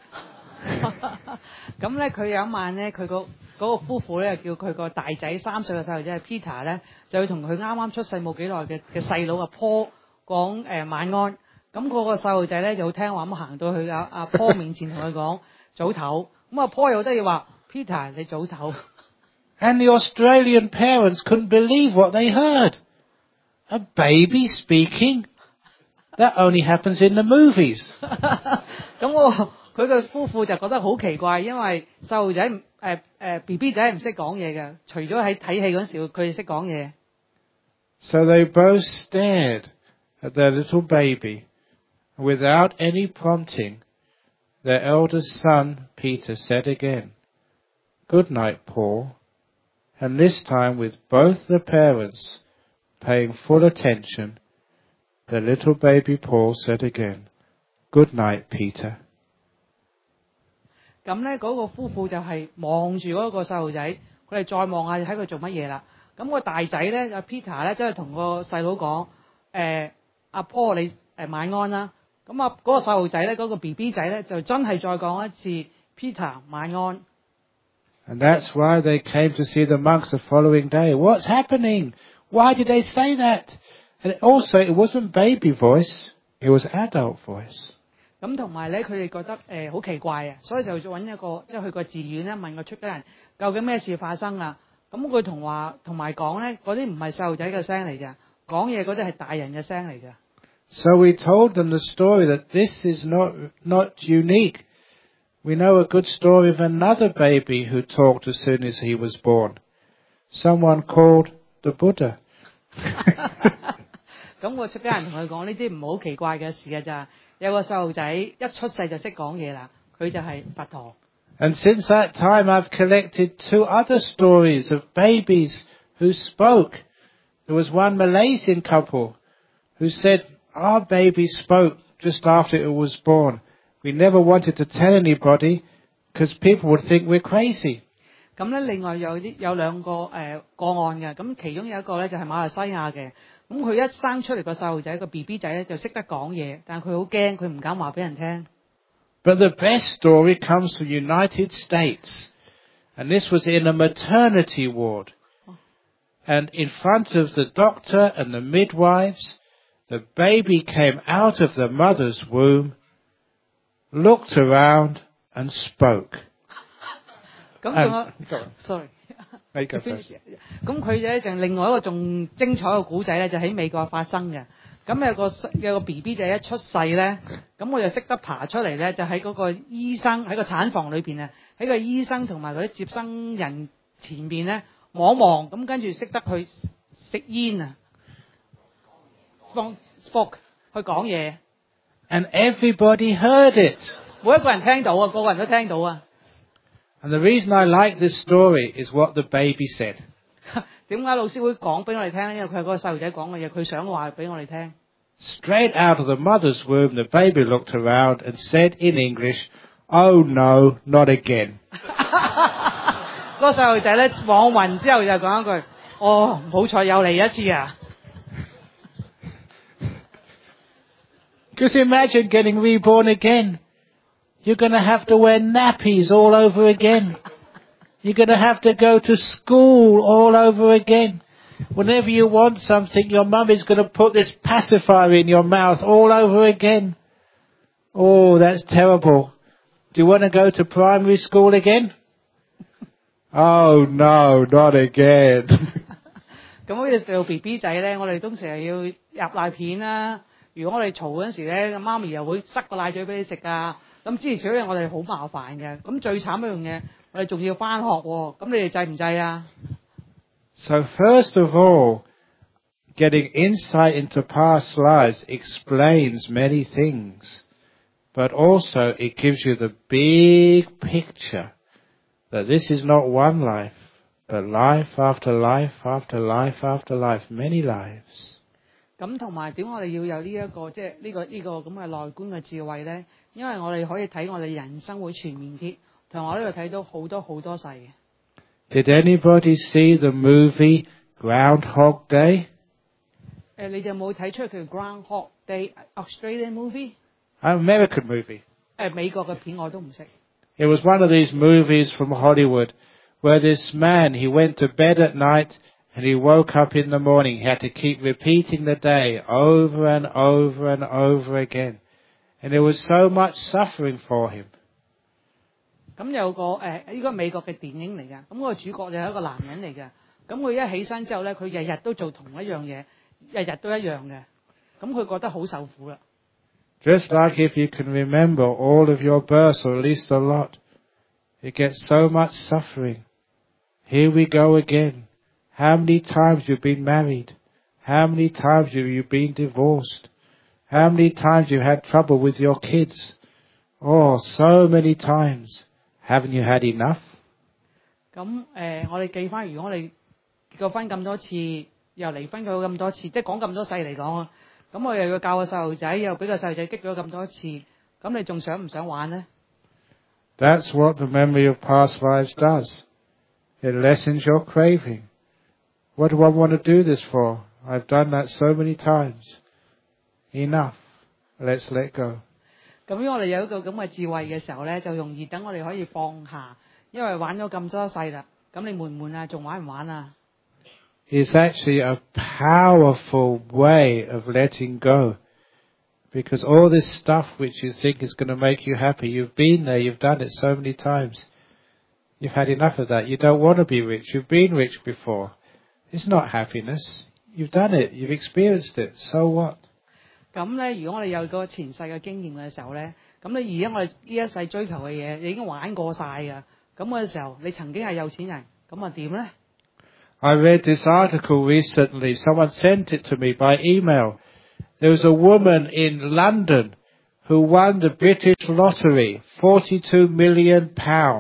A: 咁咧，佢有一晚咧，佢嗰個夫婦咧叫佢個大仔3歲嘅細路仔 Peter 咧，就要同佢啱啱出世冇幾耐嘅細佬阿 Paul 講晚安。咁嗰個細路仔咧就好聽話咁行到去阿 Paul 面前同佢講早唞。咁阿 Paul 又好得意話 Peter 你早唞。
B: And the Australian parents couldn't believe what they heard. A baby speaking? That only happens in the movies.
A: 咁佢嘅夫婦就覺得好奇怪，因為細路仔BB 仔唔識講嘢嘅，除咗喺睇戲嗰時佢哋識講嘢。
B: So they both stared at their little baby. Without any prompting, their eldest son, Peter, said again, "Good night, Paul." And this time, with both the parents paying full attention, the little baby Paul said again, "Good night, Peter."
A: 咁咧，嗰個夫婦就係望住嗰個細路仔，佢哋再望下睇佢做乜嘢啦。咁個大仔咧，阿 Peter 咧，真係同個細佬講：阿 Paul 你晚安啦。咁嗰個細路仔咧，嗰個 BB 仔咧，就真係再講一次 Peter 晚安。
B: And that's why they came to see the monks the following day. What's happening? Why did they say that? And also, it wasn't baby voice, it was adult voice.
A: 咁同埋咧，佢哋覺得好奇怪啊，所以就揾一個即係去個寺院咧，問個出家人究竟咩事發生啊？咁佢同埋講咧，嗰啲唔係細路仔嘅聲嚟嘅，講嘢嗰啲係大人嘅聲嚟嘅。
B: So we told them the story that this is not unique. We know a good story of another baby who talked as soon as he was born. Someone called the Buddha.
A: 咁個出家人同佢講呢啲唔好奇怪嘅事嘅咋，有個細路仔一出世就識講嘢啦，佢就係佛陀。
B: And since that time I've collected 2 other stories of babies who spoke. There was one Malaysian couple who said, "Our baby spoke just after it was born. We never wanted to tell anybody, because people would think we're crazy.
A: 咁咧，另外有兩個個案嘅，咁其中有一個咧就係馬來西亞嘅，咁佢一生出嚟個細路仔個 BB 仔咧就識得講嘢，但係佢好驚，佢唔敢話俾人聽。
B: But the best story comes from United States, and this was in a maternity ward. And in front of the doctor and the midwives, the baby came out of the mother's womb, looked around and spoke.
A: 咁仲有 ，sorry， 咁佢咧就另外一個仲精彩嘅古仔咧，就喺美國發生嘅。咁有個 BB 仔一出世咧，咁我就識得爬出嚟咧，就喺嗰個醫生喺個產房裏邊啊，喺個醫生同埋嗰啲接生人前邊咧望一望，咁跟住識得去食煙啊，放 smoke 去講嘢。
B: And everybody heard it.
A: 每一個人聽到啊，個個人都聽到啊。
B: And the reason I like this story is what the baby said.
A: 點解老師會講俾我哋聽？因為佢係嗰個細路仔講嘅嘢，佢想話俾我哋聽。
B: Straight out of the mother's womb, the baby looked around and said in English, "Oh no, not again."
A: 嗰個細路仔咧望暈之後就講一句：哦，唔好彩又嚟一次啊！
B: Just imagine getting reborn again. You're going to have to wear nappies all over again. You're going to have to go to school all over again. Whenever you want something, your mum is going to put this pacifier in your mouth all over again. Oh, that's terrible. Do you want to go to primary school again? Oh, no, not again.
A: 咁好似做 BB 仔咧，我哋都成日要入奶片啦。如果我哋嘈嗰陣時咧，媽咪又會塞個奶嘴俾你食啊。咁之前小咧，我哋好麻煩嘅。咁最慘一樣嘢，我哋仲要返學喎。咁你哋制唔制啊？
B: So first of all, getting insight into past lives explains many things, but also it gives you the big picture that this is not one life, but life after life after life after life, many lives.
A: 咁同埋點我哋要有呢一個即係呢個咁嘅內觀嘅智慧咧？因為我哋可以睇我哋人生會全面啲，同埋我呢度睇到好多好多世嘅。
B: Did anybody see the movie Groundhog Day?
A: 你哋有冇睇出佢 Groundhog Day Australian movie?
B: American movie.
A: 美國嘅片我都唔識。
B: It was one of these movies from Hollywood where this man, he went to bed at night and he woke up in the morning. He had to keep repeating the day over and over and over again. And there was so much suffering for him.
A: 咁有個呢個美國嘅電影嚟㗎，咁個主角就係一個男人嚟嘅，咁佢一起身之後咧，佢日日都做同一樣嘢，日日都一樣嘅，咁佢覺得好受苦啦。
B: Just like if you can remember all of your births, or at least a lot, you get so much suffering. Here we go again. How many times you've been married? How many times have you been divorced? How many times you had trouble with your kids? Oh, so many times. Haven't you had enough?
A: 咁我哋記翻，如果我哋結過婚咁多次，又離婚過咁多次，即係講咁多世嚟講啊，咁我又要教個細路仔，又俾個細路仔激咗咁多次，咁你仲想唔想玩呢？
B: That's what the memory of past lives does. It lessens your craving. What do I want to do this for? I've done that so many times. Enough. Let's let go.
A: 咁如果我哋有一個咁嘅智慧嘅時候咧，就容易等我哋可以放下，因為玩咗咁多世啦，咁你悶唔悶啊？仲玩唔玩啊？
B: It's actually a powerful way of letting go. Because all this stuff which you think is going to make you happy, you've been there, you've done it so many times. You've had enough of that. You don't want to be rich. You've been rich before. It's not happiness. You've done it. You've experienced it. So what?
A: 咁咧，如果我哋有個前世嘅經驗嘅時候咧，咁你而家我哋呢一世追求嘅嘢，你已經玩過晒㗎。咁嘅時候，你曾經係有錢人，咁啊點咧？
B: I read this article recently. Someone sent it to me by email. There was a woman in London who won the British lottery, £42 million.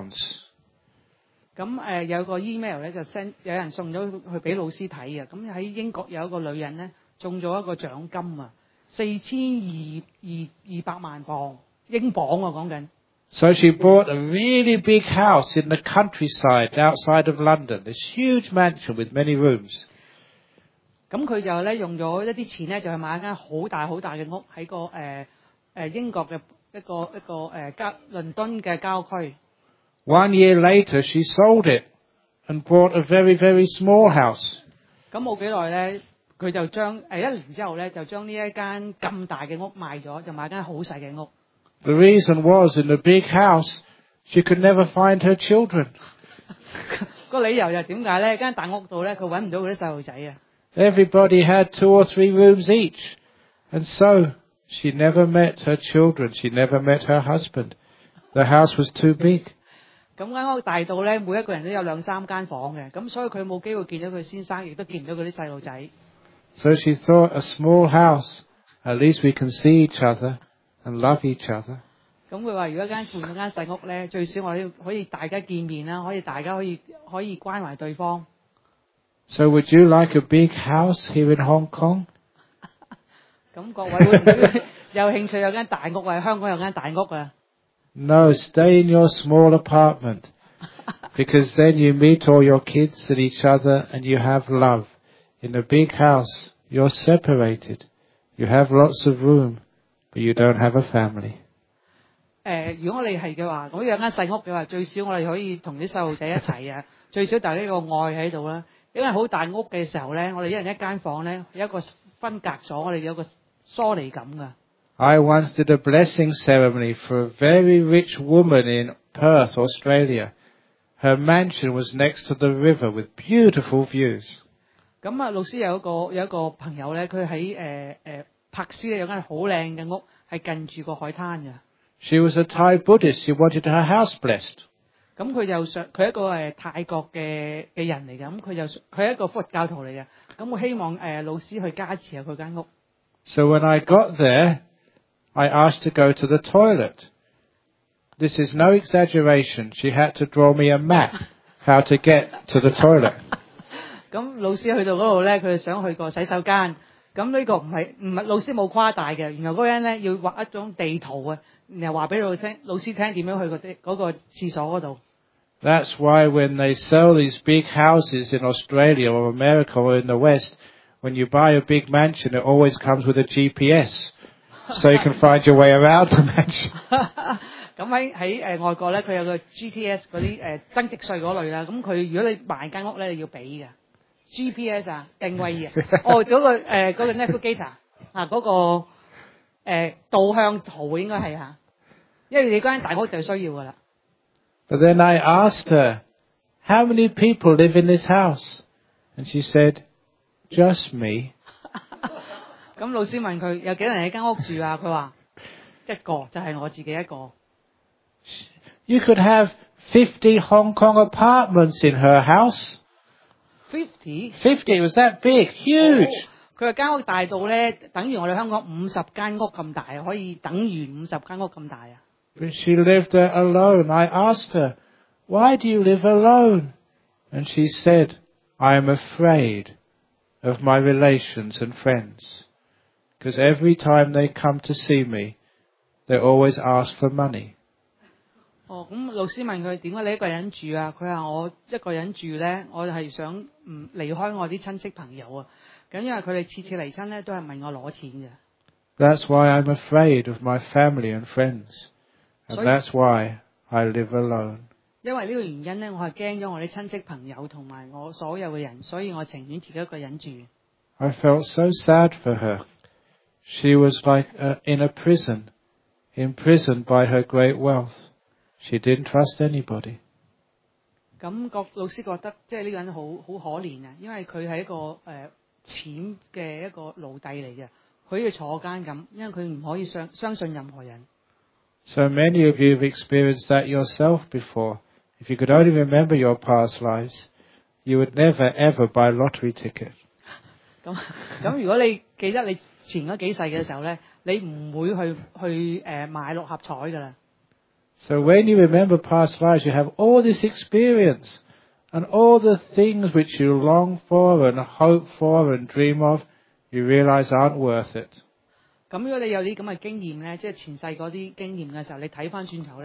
A: 咁有個 email 咧就 send 有人送咗去俾老師睇嘅。咁喺英國有一個女人咧中咗一個獎金啊，4200萬鎊英鎊啊，講緊
B: So she bought a really big house in the countryside outside of London, this huge mansion with many rooms.
A: 咁佢就咧用咗一啲錢咧，就去買一間好大好大嘅屋喺個英國嘅一個倫敦嘅郊區。
B: 1 year later, she sold it and bought a very, very small house.
A: 咁冇幾耐咧，佢就將1年之後咧，就將呢一間咁大嘅屋賣咗，就買間好細嘅屋。
B: The reason was, in the big house, she could never find her children.
A: 個理由就點解咧？間大屋度咧，佢揾唔到嗰啲細路仔啊。
B: Everybody had 2 or 3 rooms each. And so, she never met her children. She never met her husband. The house was too big.
A: 咁間屋大到咧，每一個人都有2、3間房嘅，咁所以佢冇機會見到佢先生，亦都見唔到嗰啲細路仔。
B: So she thought, a small house, at least we can see each other and love each other.
A: 咁佢話：如果換咗間細屋咧，最少我哋可以大家見面啦，大家可以關懷對方。
B: So would you like a big house here in Hong Kong?
A: 咁各位會唔會有興趣有間大屋啊？香港有間大屋啊？
B: No, stay in your small apartment. Because then you meet all your kids and each other and you have love. In a big house, you're separated. You have lots of room, but you don't have a family.
A: 如果我哋係嘅話，咁有間細屋嘅話，最少我哋可以同啲細路仔一齊啊，最少大家有個愛喺度啦。因為好大屋嘅時候咧，我哋一人一間房咧，有一個分隔咗，我哋有個疏離感噶。
B: I once did a blessing ceremony for a very rich woman in Perth, Australia. Her mansion was next to the river with beautiful views.
A: 咁啊，老師有一個朋友咧，佢喺柏斯咧有間好靚嘅屋，係近住個海灘嘅。
B: She was a Thai Buddhist. She wanted her house blessed.
A: 咁佢係一個泰國嘅人嚟嘅，咁佢係一個佛教徒嚟嘅，咁我希望老師去加持下佢間屋。
B: So when I got there, I asked to go to the toilet. This is no exaggeration. She had to draw me a map how to get to the toilet.
A: 咁老師去到嗰度咧，佢想去個洗手間。咁呢個唔係老師冇誇大嘅，然後嗰個人咧要畫一種地圖啊，然後話俾老師聽點樣去嗰個廁所嗰度。
B: That's why when they sell these big houses in Australia or America or in the West, when you buy a big mansion, it always comes with a GPS, so you can find your way around the mansion.
A: 咁喺外國咧，佢有個 GTS 嗰啲增值稅嗰類啦。咁佢如果你買間屋咧，你要俾嘅 GPS 啊，定位嘅。嗰個 Navigator 啊，嗰個導向圖應該係嚇，因為你間大屋就需要噶啦。
B: But then I asked her, how many people live in this house? And she said, just me.
A: 咁老師問佢有幾多人喺間屋住啊？佢話一個，就係我自己一個。
B: You could have 50 Hong Kong apartments in her house.
A: 50?
B: It was that big, huge.
A: 佢話間屋大到咧，等於我哋香港50間屋咁大，可以等於50間屋咁大啊。
B: But she lived there alone. I asked her, why do you live alone? And she said, I am afraid of my relations and friends. Because every time they come to see me, they always ask for money.
A: 咁老師問佢點解你一個人住啊？佢話我一個人住咧，我係想唔離開我啲親戚朋友啊。咁因為佢哋次次嚟親咧，都係問我攞錢嘅。
B: That's why I'm afraid of my family and friends. And that's why I live alone.
A: 因為呢個原因咧，我係驚咗我啲親戚朋友同埋我所有嘅人，所以我情願自己一個人住。
B: I felt so sad for her. She was like in a prison, imprisoned by her great wealth. She didn't trust anybody.
A: 咁老師覺得即係呢個人好可憐啊，因為佢係一個錢嘅一個奴隸嚟嘅，佢要坐監咁，因為佢唔可以相信任何人。
B: So many of you have experienced that yourself before. If you could only remember your past lives, you would never ever buy a lottery ticket.
A: 咁如果你記得你前嗰幾世嘅時候咧，你唔會去買六合彩㗎啦。
B: So when you remember past lives, you have all this experience and all the things which you long for and hope for and dream of, you realize aren't worth it.
A: 咁如果你有啲咁嘅經驗咧，即係前世嗰啲經驗嘅時候，你睇翻轉頭咧，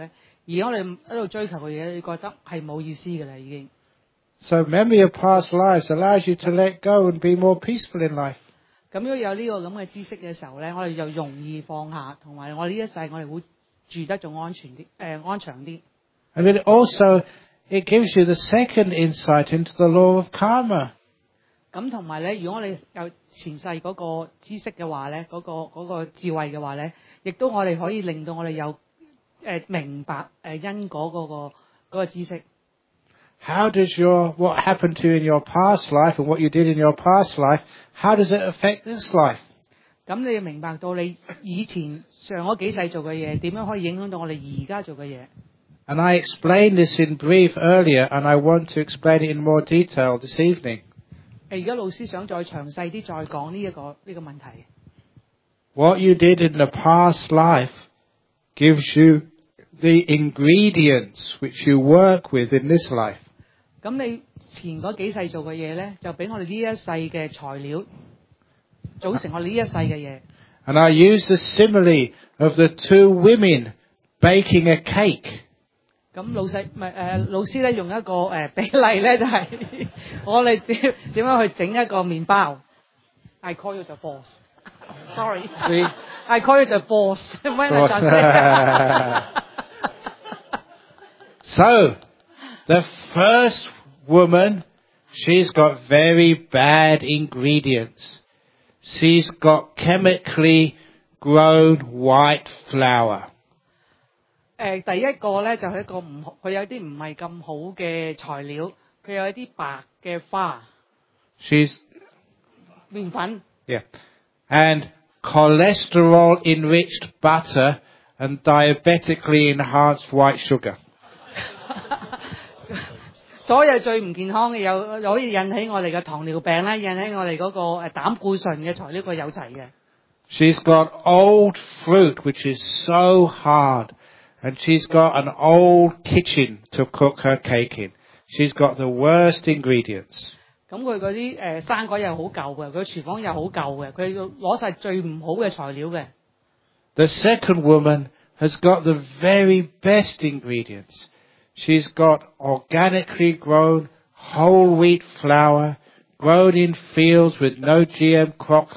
A: 而我哋喺度追求嘅嘢，你覺得係冇意思嘅啦，已經。
B: So memory of past lives allows you to let go and be more peaceful in life.
A: 咁如果有呢個咁嘅知識嘅時候咧，我哋就容易放下，同埋我呢一世我哋會住得仲安全啲，安詳啲。
B: And then also, it gives you the second insight into the law of karma.
A: 咁同埋咧，如果我哋有前世嗰個知識嘅話咧，嗰個智慧嘅話咧，亦都我哋可以令到我哋有明白因果嗰個知識。
B: How does what happened to you in your past life and what you did in your past life, how does it affect this life?
A: 咁你要明白到你以前上嗰幾世做嘅嘢，點樣可以影響到我哋而家做嘅嘢。
B: And I explained this in brief earlier, and I want to explain it in more detail this evening.
A: 而家老師想再詳細啲再講呢個問題。
B: What you did in the past life gives you the ingredients which you work with in this life.
A: 咁你前嗰幾世做嘅嘢咧，就俾我哋呢一世嘅材料組成我哋呢一世嘅嘢。
B: And I use the simile of the two women baking a cake.
A: 咁老師咧用一個比例咧，就係我哋點樣去整一個麵包。I call you the boss. Sorry. I call you the boss. When I translate.
B: So, the first woman, she's got very bad ingredients. She's got chemically grown white flour.
A: 第一個咧就係佢有啲唔係咁好嘅材料，佢有一啲白嘅花。
B: She's
A: 麵粉。
B: Yeah, and cholesterol enriched butter and diabetically enhanced white sugar.
A: 所有最唔健康嘅有可以引起我哋嘅糖尿病啦，引起我哋嗰個膽固醇嘅材料佢有齊嘅。
B: She's got old fruit which is so hard, and she's got an old kitchen to cook her cake in. She's got the worst ingredients.
A: 咁佢嗰啲生果又好舊嘅，佢廚房又好舊嘅，佢攞晒最唔好嘅材料嘅。
B: The second woman has got the very best ingredients. She's got organically grown whole wheat flour, grown in fields with no GM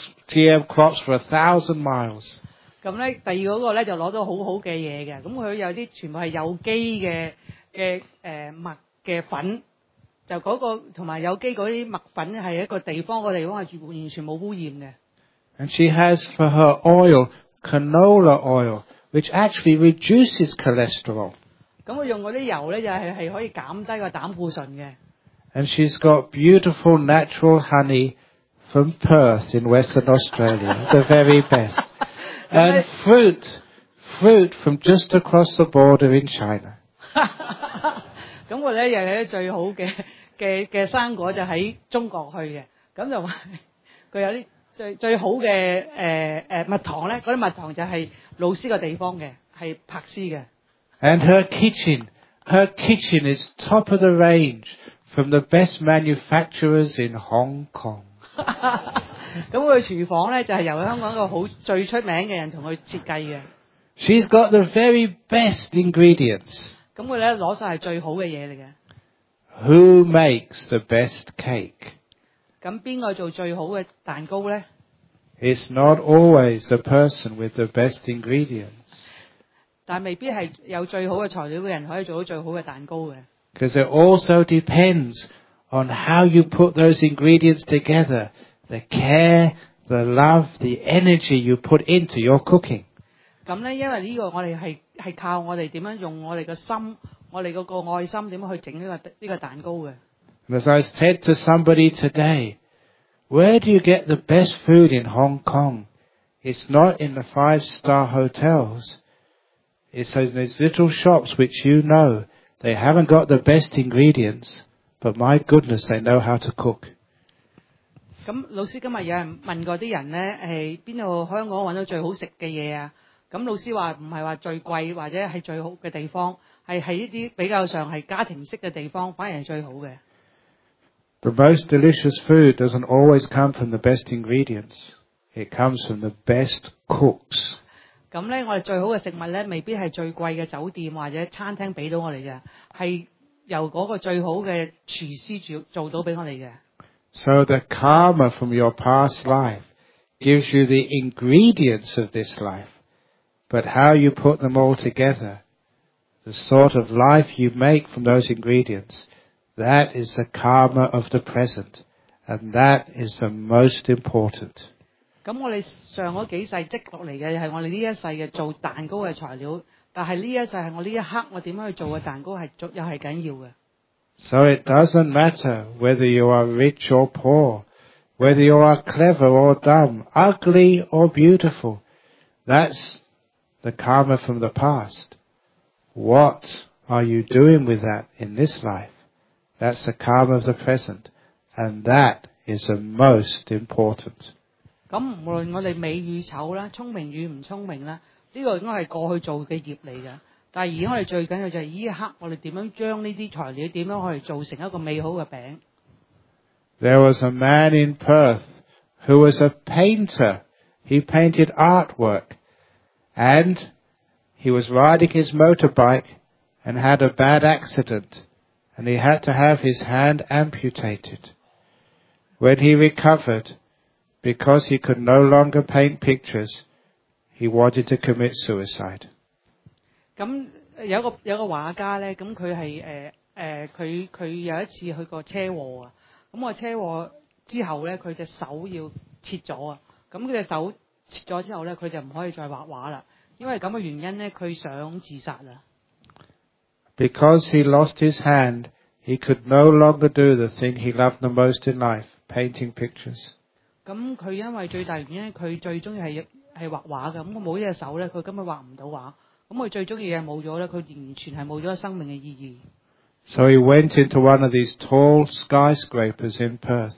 B: crops for 1,000 miles.
A: 咁咧，第二嗰個咧就攞到好好嘅嘢嘅，咁佢有啲全部係有機嘅麥嘅粉，就嗰個同埋有機嗰啲麥粉係一個地方係完全冇污染嘅。
B: And she has for her oil canola oil, which actually reduces cholesterol.
A: 咁佢用嗰啲油咧，就係可以減低個膽固醇嘅。
B: And she's got beautiful natural honey from Perth in Western Australia, the very best. And fruit from just across the border in China.
A: 咁佢咧又有啲最好嘅生果就喺中國去嘅，咁就話佢有啲最好嘅蜜糖咧，嗰啲蜜糖就係老師個地方嘅，係柏斯嘅。
B: And her kitchen is top of the range from the best manufacturers in Hong Kong.
A: 咁佢廚房咧就係由香港一個最出名嘅人同佢設計嘅。
B: She's got the very best ingredients.
A: 咁佢咧攞晒係最好嘅嘢嚟嘅。
B: Who makes the best cake?
A: 咁邊個做最好嘅蛋糕咧？
B: It's not always the person with the best ingredients.
A: 但未必係有最好嘅材料嘅人可以做到最好嘅蛋糕嘅。
B: Because it also depends on how you put those ingredients together, the care, the love, the energy you put into your cooking.
A: 咁咧，因為呢個我哋係靠我哋點樣用我哋嘅心，我哋嗰個愛心點樣去整呢個蛋糕嘅。
B: As I said to somebody today, where do you get the best food in Hong Kong? It's not in the 5-star hotels. It's in those little shops which you know, they haven't got the best ingredients, but my goodness, they know how to cook.
A: 咁老師今日有人問過啲人咧，係邊度香港揾到最好食嘅嘢啊？咁老師話唔係話最貴或者係最好嘅地方，係喺呢啲比較上係家庭式嘅地方，反而係最好嘅。
B: The most delicious food doesn't always come from the best ingredients. It comes from the best cooks.
A: 咁咧，我哋最好嘅食物咧，未必係最貴嘅酒店或者餐廳俾到我哋嘅，係由嗰個最好嘅廚師做到俾我哋嘅。
B: So the karma from your past life gives you the ingredients of this life, but how you put them all together, the sort of life you make from those ingredients, that is the karma of the present, and that is the most important.
A: 咁我哋上嗰幾世積落嚟嘅係我哋呢一世嘅做蛋糕嘅材料，但係呢一世係我呢一刻我點樣去做嘅蛋糕係又係緊要嘅。
B: So it doesn't matter whether you are rich or poor, whether you are clever or dumb, ugly or beautiful. That's the karma from the past. What are you doing with that in this life? That's the karma of the present. And that is the most important.
A: 咁無論我哋美與醜啦，聰明與唔聰明啦，呢個應該係過去做嘅業嚟嘅。但係而家我哋最緊要就係呢一刻，我哋點樣將呢啲材料點樣去做成一個美好嘅餅。
B: There was a man in Perth who was a painter. He painted artwork. And he was riding his motorbike and had a bad accident. And he had to have his hand amputated. When he recovered, because he could no longer paint pictures, he wanted to commit suicide.
A: 咁有個畫家咧，咁佢係佢有一次去過車禍啊，咁個車禍之後咧，佢隻手要切咗啊，咁佢隻手切咗之後咧，佢就唔可以再畫畫啦，因為咁嘅原因咧，佢想自殺啦。
B: Because he lost his hand, he could no longer do the thing he loved the most in life, painting pictures.
A: 咁佢因為最大原因，佢最中意係畫畫嘅，咁佢冇呢隻手咧，佢根本畫唔到畫。咁佢最中意嘅冇咗咧，佢完全係冇咗生命嘅意義。
B: So he went into one of these tall skyscrapers in Perth.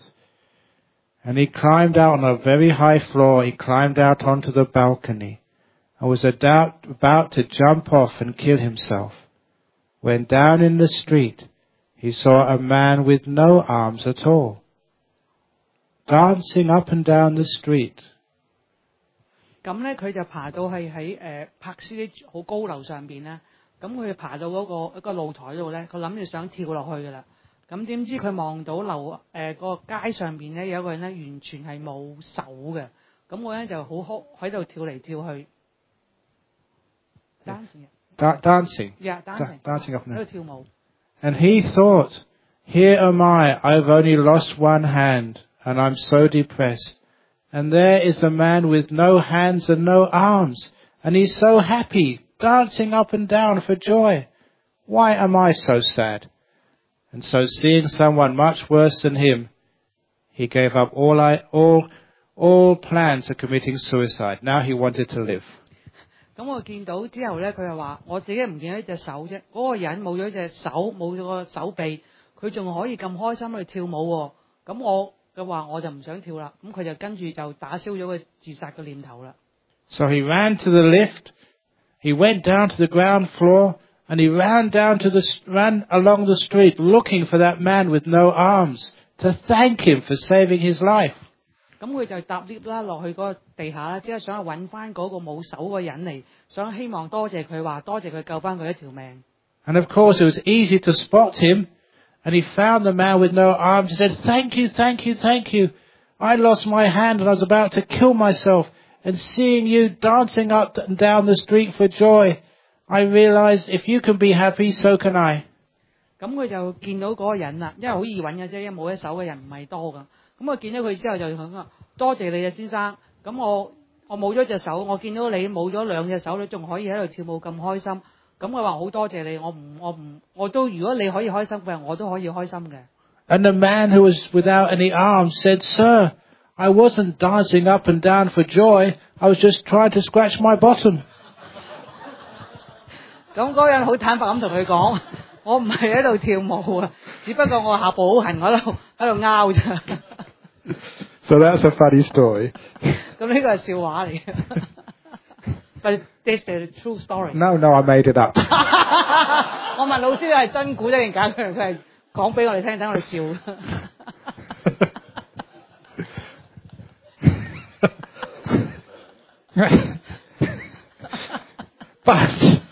B: And he climbed out on a very high floor. He climbed out onto the balcony and was about to jump off and kill himself. When down in the street, he saw a man with no arms at all, dancing up and down the street.
A: 咁咧，佢就爬到係喺柏斯啲好高樓上邊咧。咁佢爬到一個露台度咧，佢諗住想跳落去噶啦。咁點知佢望到個街上邊咧有一個人咧，完全係冇手嘅。咁嗰人就好哭喺度跳嚟跳去。
B: Dancing.
A: Yeah,
B: dancing up and
A: 喺度
B: down.
A: 跳舞。
B: And he thought, here am I, I've only lost one hand, and I'm so depressed. And there is a man with no hands and no arms, and he's so happy, dancing up and down for joy. Why am I so sad? And so seeing someone much worse than him, he gave up all plans of committing suicide. Now he wanted to live.
A: 咁我見到之後咧，佢就話：我自己唔見咗一隻手啫，嗰個人冇咗一隻手，冇咗個手臂，佢仲可以咁開心去跳舞喎。咁我嘅話我就唔想跳啦。咁佢就跟住就打消咗個自殺嘅念頭啦。
B: So he ran to the lift. He went down to the ground floor and he ran along the street looking for that man with no arms to thank him for saving his life.
A: 咁佢就搭 lift 啦，落去嗰個地下啦，即係想揾翻嗰個冇手嘅人嚟，想希望多謝佢話多謝佢救翻佢一條命。
B: And of course it was easy to spot him. And he found the man with no arms. He said, thank you, thank you, thank you. I lost my hand and I was about to kill myself. And seeing you dancing up and down the street for joy, I realized if you can be happy, so can I.
A: 咁佢就見到嗰個人啦，因為好易揾嘅啫，因為冇一手嘅人唔係多噶。咁佢見到佢之後就講啊，多謝你啊先生。咁我冇咗隻手，我見到你冇咗兩隻手，你仲可以喺度跳舞咁開心。咁佢話好多謝你，我都如果你可以開心嘅，我都可以開心嘅。
B: And the man who was without any arms said, Sir, I wasn't dancing up and down for joy. I was just trying to scratch my bottom.
A: 咁嗰個人好坦白咁同佢講，我唔係喺度跳舞啊，只不過我下部好痕，我喺度拗咋。
B: So that's a funny story.
A: 咁呢個係笑話嚟嘅。But this is the true story.
B: No, I made it up.
A: 我問老師係真估定假？佢係講俾我哋聽，等我哋笑。
B: But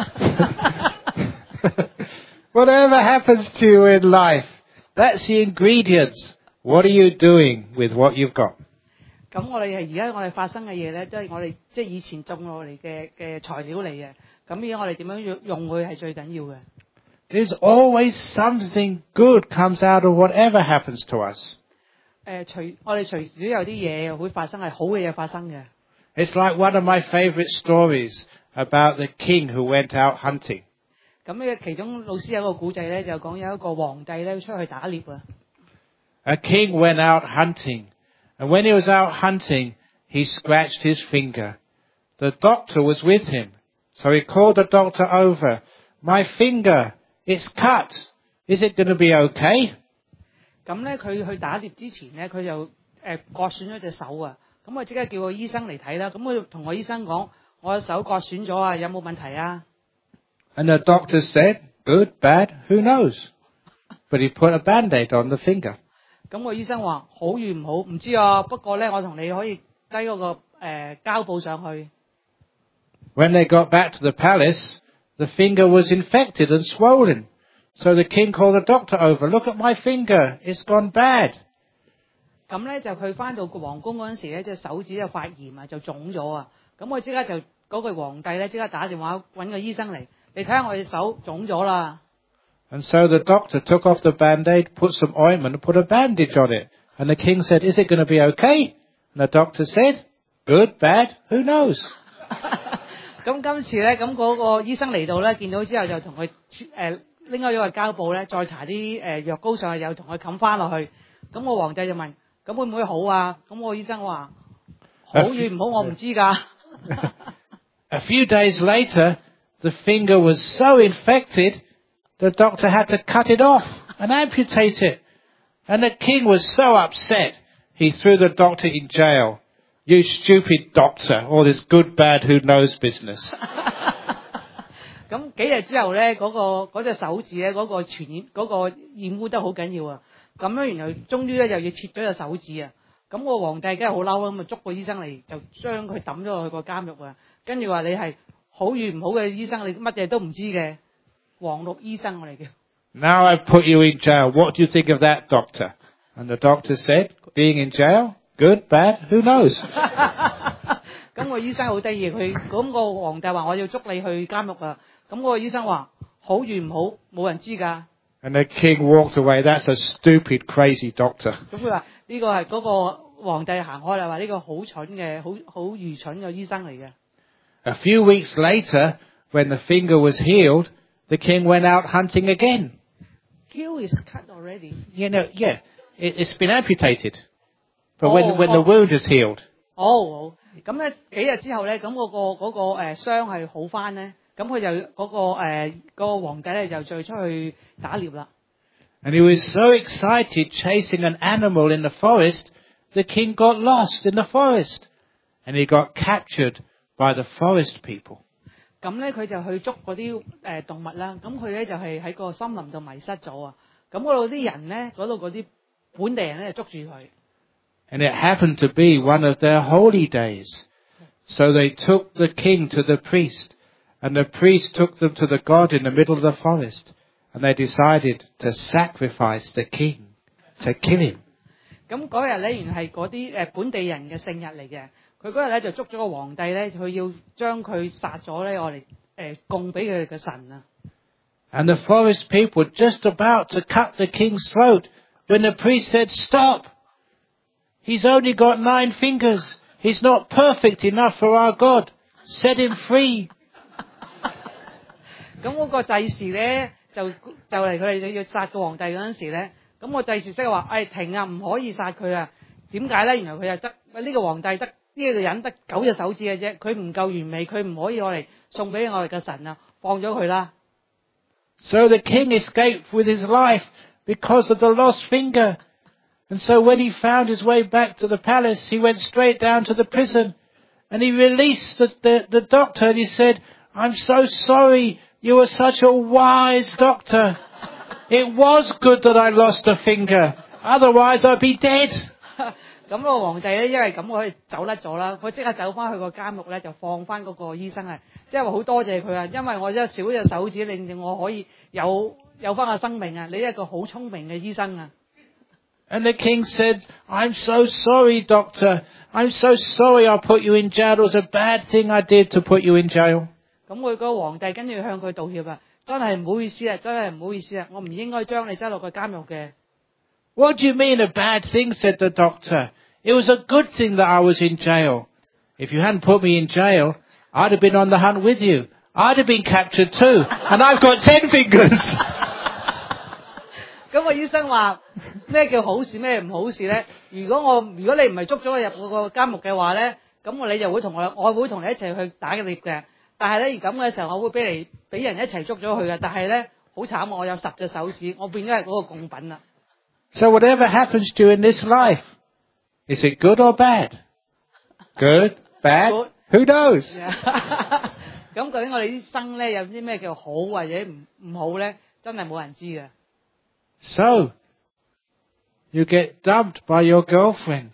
B: whatever happens to you in life, that's the ingredients. What are you doing with what you've got?
A: 咁我哋係而家我哋發生嘅嘢咧，即係我哋即係以前種落嚟嘅材料嚟嘅。咁而家我哋點樣用佢係最緊要嘅。
B: There's always something good comes out of whatever happens to us.
A: 我哋隨時都有啲嘢會發生，係好嘅嘢發生嘅。
B: It's like one of my favorite stories about the king who went out hunting.
A: 咁呢其中老師有個古仔咧，就講有一個皇帝咧出去打獵啊。
B: A king went out hunting, and when he was out hunting, he scratched his finger. The doctor was with him, so he called the doctor over. My finger, it's cut. Is it going to be okay?
A: 咁咧，佢去打獵之前咧，佢就割損咗隻手啊。咁我即刻叫個醫生嚟睇啦。咁佢同個醫生講：我手割損咗啊，有冇問題啊？
B: And the doctor said, good, bad, who knows? But he put a Band-Aid on the finger.
A: 咁個醫生話：好與唔好唔知啊，不過咧，我同你可以擠嗰個膠布上去。
B: When they got back to the palace, the finger was infected and swollen. So the king called the doctor over. Look at my finger, it's gone bad.
A: 咁咧就佢翻到個皇宮嗰陣時咧，隻手指就發炎啊，就腫咗啊。咁我即刻就嗰個皇帝咧，即刻打電話揾個醫生嚟，你睇下我隻手腫咗啦。
B: And so the doctor took off the Band-Aid, put some ointment and put a bandage on it. And the king said, is it going to be okay? And the doctor said, good, bad, who knows?
A: 咁今次咧，咁嗰個醫生嚟到咧，見到之後就同佢拎開咗個膠布咧，再搽啲藥膏上去，又同佢冚翻落去。咁個皇帝就問：咁會唔會好啊？咁個醫生話：好與唔好我唔知㗎。
B: A few days later, the finger was so infected, the doctor had to cut it off and amputate it. And the king was so upset, he threw the doctor in jail. You stupid doctor, all this good, bad, who knows business.
A: 咁幾日之後咧，嗰隻手指咧，嗰個染污得好緊要啊！咁樣然後終於咧又要切咗隻手指啊！咁個皇帝梗係好嬲啦，咁啊捉個醫生嚟就將佢抌咗落去個監獄啊！跟住話你係好與唔好嘅醫生，你乜嘢都唔知嘅黃綠醫生我哋叫。
B: Now I've put you in jail. What do you think of that, doctor? And the doctor said, being in jail, good, bad, who knows?
A: 咁個醫生好得意，咁個皇帝話我要捉你去監獄啊！咁個醫生話好與唔好冇人知㗎。
B: And the king walked away. That's a stupid, crazy doctor.
A: 咁佢話呢個係嗰個皇帝行開啦，話呢個好蠢嘅、好愚蠢嘅醫生嚟嘅。
B: A few weeks later, when the finger was healed, the king went out hunting again.
A: Heel is cut already.
B: Yeah, it's been amputated. But when the wound is healed.
A: 好，咁咧幾日之後咧，咁嗰個傷係好翻咧，咁佢就嗰個皇帝咧就再出去打獵啦。
B: And he was so excited chasing an animal in the forest, the king got lost in the forest. And he got captured by the forest people.
A: 咁咧佢就去捉嗰啲動物啦，咁佢咧就係喺個森林度迷失咗啊！咁嗰度啲人咧，嗰度嗰啲本地人咧就捉住佢。
B: And it happened to be one of their holy days. So they took the king to the priest, and the priest took them to the god in the middle of the forest, and they decided to sacrifice the king, to kill him.
A: 咁嗰日咧，原係嗰啲本地人嘅聖日嚟嘅。佢嗰日咧就捉咗個皇帝咧，佢要將佢殺咗咧，我嚟供俾佢嘅神啊。
B: And the forest people were just about to cut the king's throat when the priest said, "Stop! He's only got 9 fingers. He's not perfect enough for our God. Set him free."
A: 咁嗰個祭司咧就嚟佢哋要殺個皇帝嗰陣時咧，咁個祭司即係話：停啊，唔可以殺佢啊！點解咧？原來佢係得呢個皇帝得。呢個人得9隻手指嘅啫，佢唔夠完美，佢唔可以我嚟送俾我哋嘅神啊，放咗佢啦。
B: So the king escaped with his life because of the lost finger. And so when he found his way back to the palace, he went straight down to the prison. And he released the doctor and he said, "I'm so sorry, you were such a wise doctor. It was good that I lost a finger. Otherwise I'd be dead."
A: 咁個皇帝咧，因為咁佢走甩咗啦，佢即刻走翻去個監獄咧，就放翻嗰個醫生啊，即係話好多謝佢啊，因為我一少隻手指令我可以有翻個生命啊，你一個好聰明嘅醫生啊。
B: And the king said, I'm so sorry, doctor. I'm so sorry I put you in jail. It was a bad thing I did to put you in jail.
A: 咁佢個皇帝跟住向佢道歉啊，真係唔好意思啊，真係唔好意思啊，我唔應該將你擠落個監獄嘅。
B: What do you mean a bad thing, said the doctor. It was a good thing that I was in jail. If you hadn't put me in jail, I'd have been on the hunt with you. I'd have been captured too. And I've got 10 fingers.
A: 咁個醫生話咩叫好事咩唔好事咧？如果你唔係捉咗我入嗰個監獄嘅話咧，咁你就會我會同你一齊去打獵嘅。但係咧而咁嘅時候，我會俾人一齊捉咗佢嘅。但係咧好慘，我有10隻手指，我變咗係嗰個貢品啦。
B: So whatever happens to you in this life, is it good or bad? Good? Bad?
A: Good.
B: Who knows?
A: 咁究竟我哋啲生咧有啲咩叫好或者唔好咧？真係冇人知嘅。
B: So, you get dumped by your girlfriend.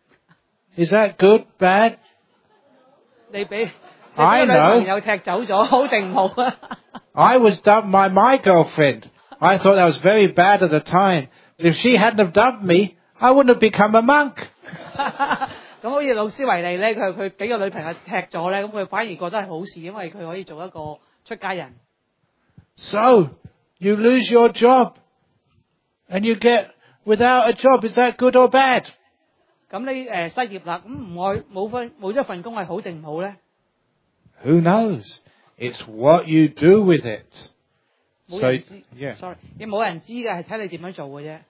B: Is that good, bad?
A: 你俾女
B: I know.
A: 朋友踢走咗，好定唔好啊？
B: I was dumped by my girlfriend. I thought that was very bad at the time. But if she hadn't have dumped me, I wouldn't have become a monk.
A: 咁好似老師為例咧，佢俾個女朋友踢咗咧，咁佢反而覺得係好事，因為佢可以做一個出家人。
B: So, you lose your job. And you get without a job. Is that good or bad?
A: 咁你失業啦，咁冇一份工係好定唔好咧？
B: Who knows? It's what you do with it.
A: 冇人知
B: yeah.
A: Sorry，你冇人知嘅，係睇你點樣做嘅啫。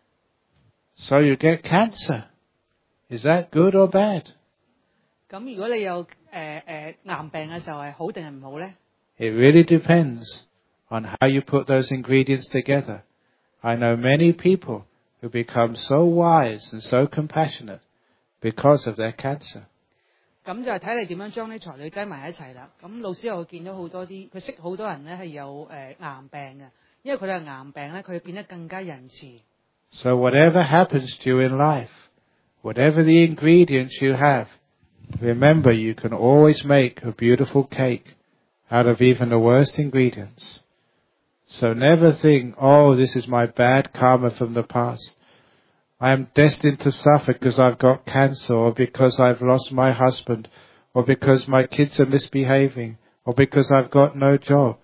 B: So you get cancer. Is that good or bad?
A: 咁如果你有癌病嘅時候係好定係唔好咧？
B: It really depends on how you put those ingredients together. I know many people who become so wise and so compassionate because of their cancer.
A: 咁就係睇你點樣將啲材料擠埋一齊啦。咁老師又會見到好多佢識好多人咧係有癌病嘅，因為佢哋係癌病咧，佢變得更加仁慈。
B: So whatever happens to you in life, whatever the ingredients you have, remember you can always make a beautiful cake out of even the worst ingredients. So never think, oh, this is my bad karma from the past. I am destined to suffer because I've got cancer, or because I've lost my husband, or because my kids are misbehaving, or because I've got no job.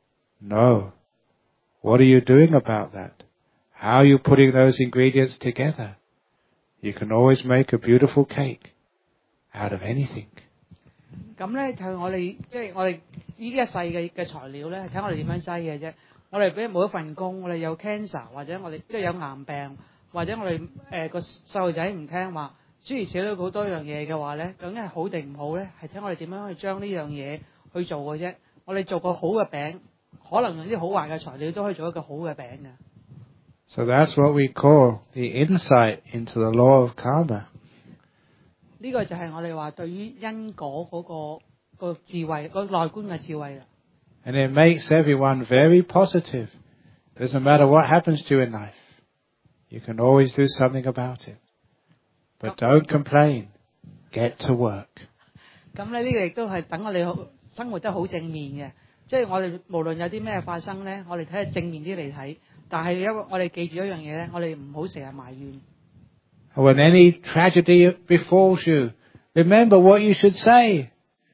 B: No. What are you doing about that? How are you putting those ingredients together? You can always make a beautiful cake out of anything.
A: 咁咧就我哋即係我哋呢一世嘅材料咧，係睇我哋點樣擠嘅啫。我哋俾冇一份工，我哋有 cancer 或者我哋即係有癌病，或者我哋個細路仔唔聽話，諸如此類好多樣嘢嘅話咧，究竟係好定唔好咧？係睇我哋點樣去將呢樣嘢去做嘅啫。我哋做個好嘅餅，可能用啲好壞嘅材料都可以做一個好嘅餅嘅。
B: So that's what we call the insight into the law of karma.
A: 呢個就係我哋話對於因果嗰個智慧，個內觀嘅智慧啦。
B: And it makes everyone very positive. Doesn't matter what happens to you in life. You can always do something about it. But don't complain. Get to work.
A: 咁咧呢個亦都係等我哋生活得好正面嘅，即係我哋無論有啲咩發生咧，我哋睇下正面啲嚟睇。但係因為我哋記住一樣嘢咧，我哋唔好成日埋怨。
B: When any tragedy befalls you, remember what you should say.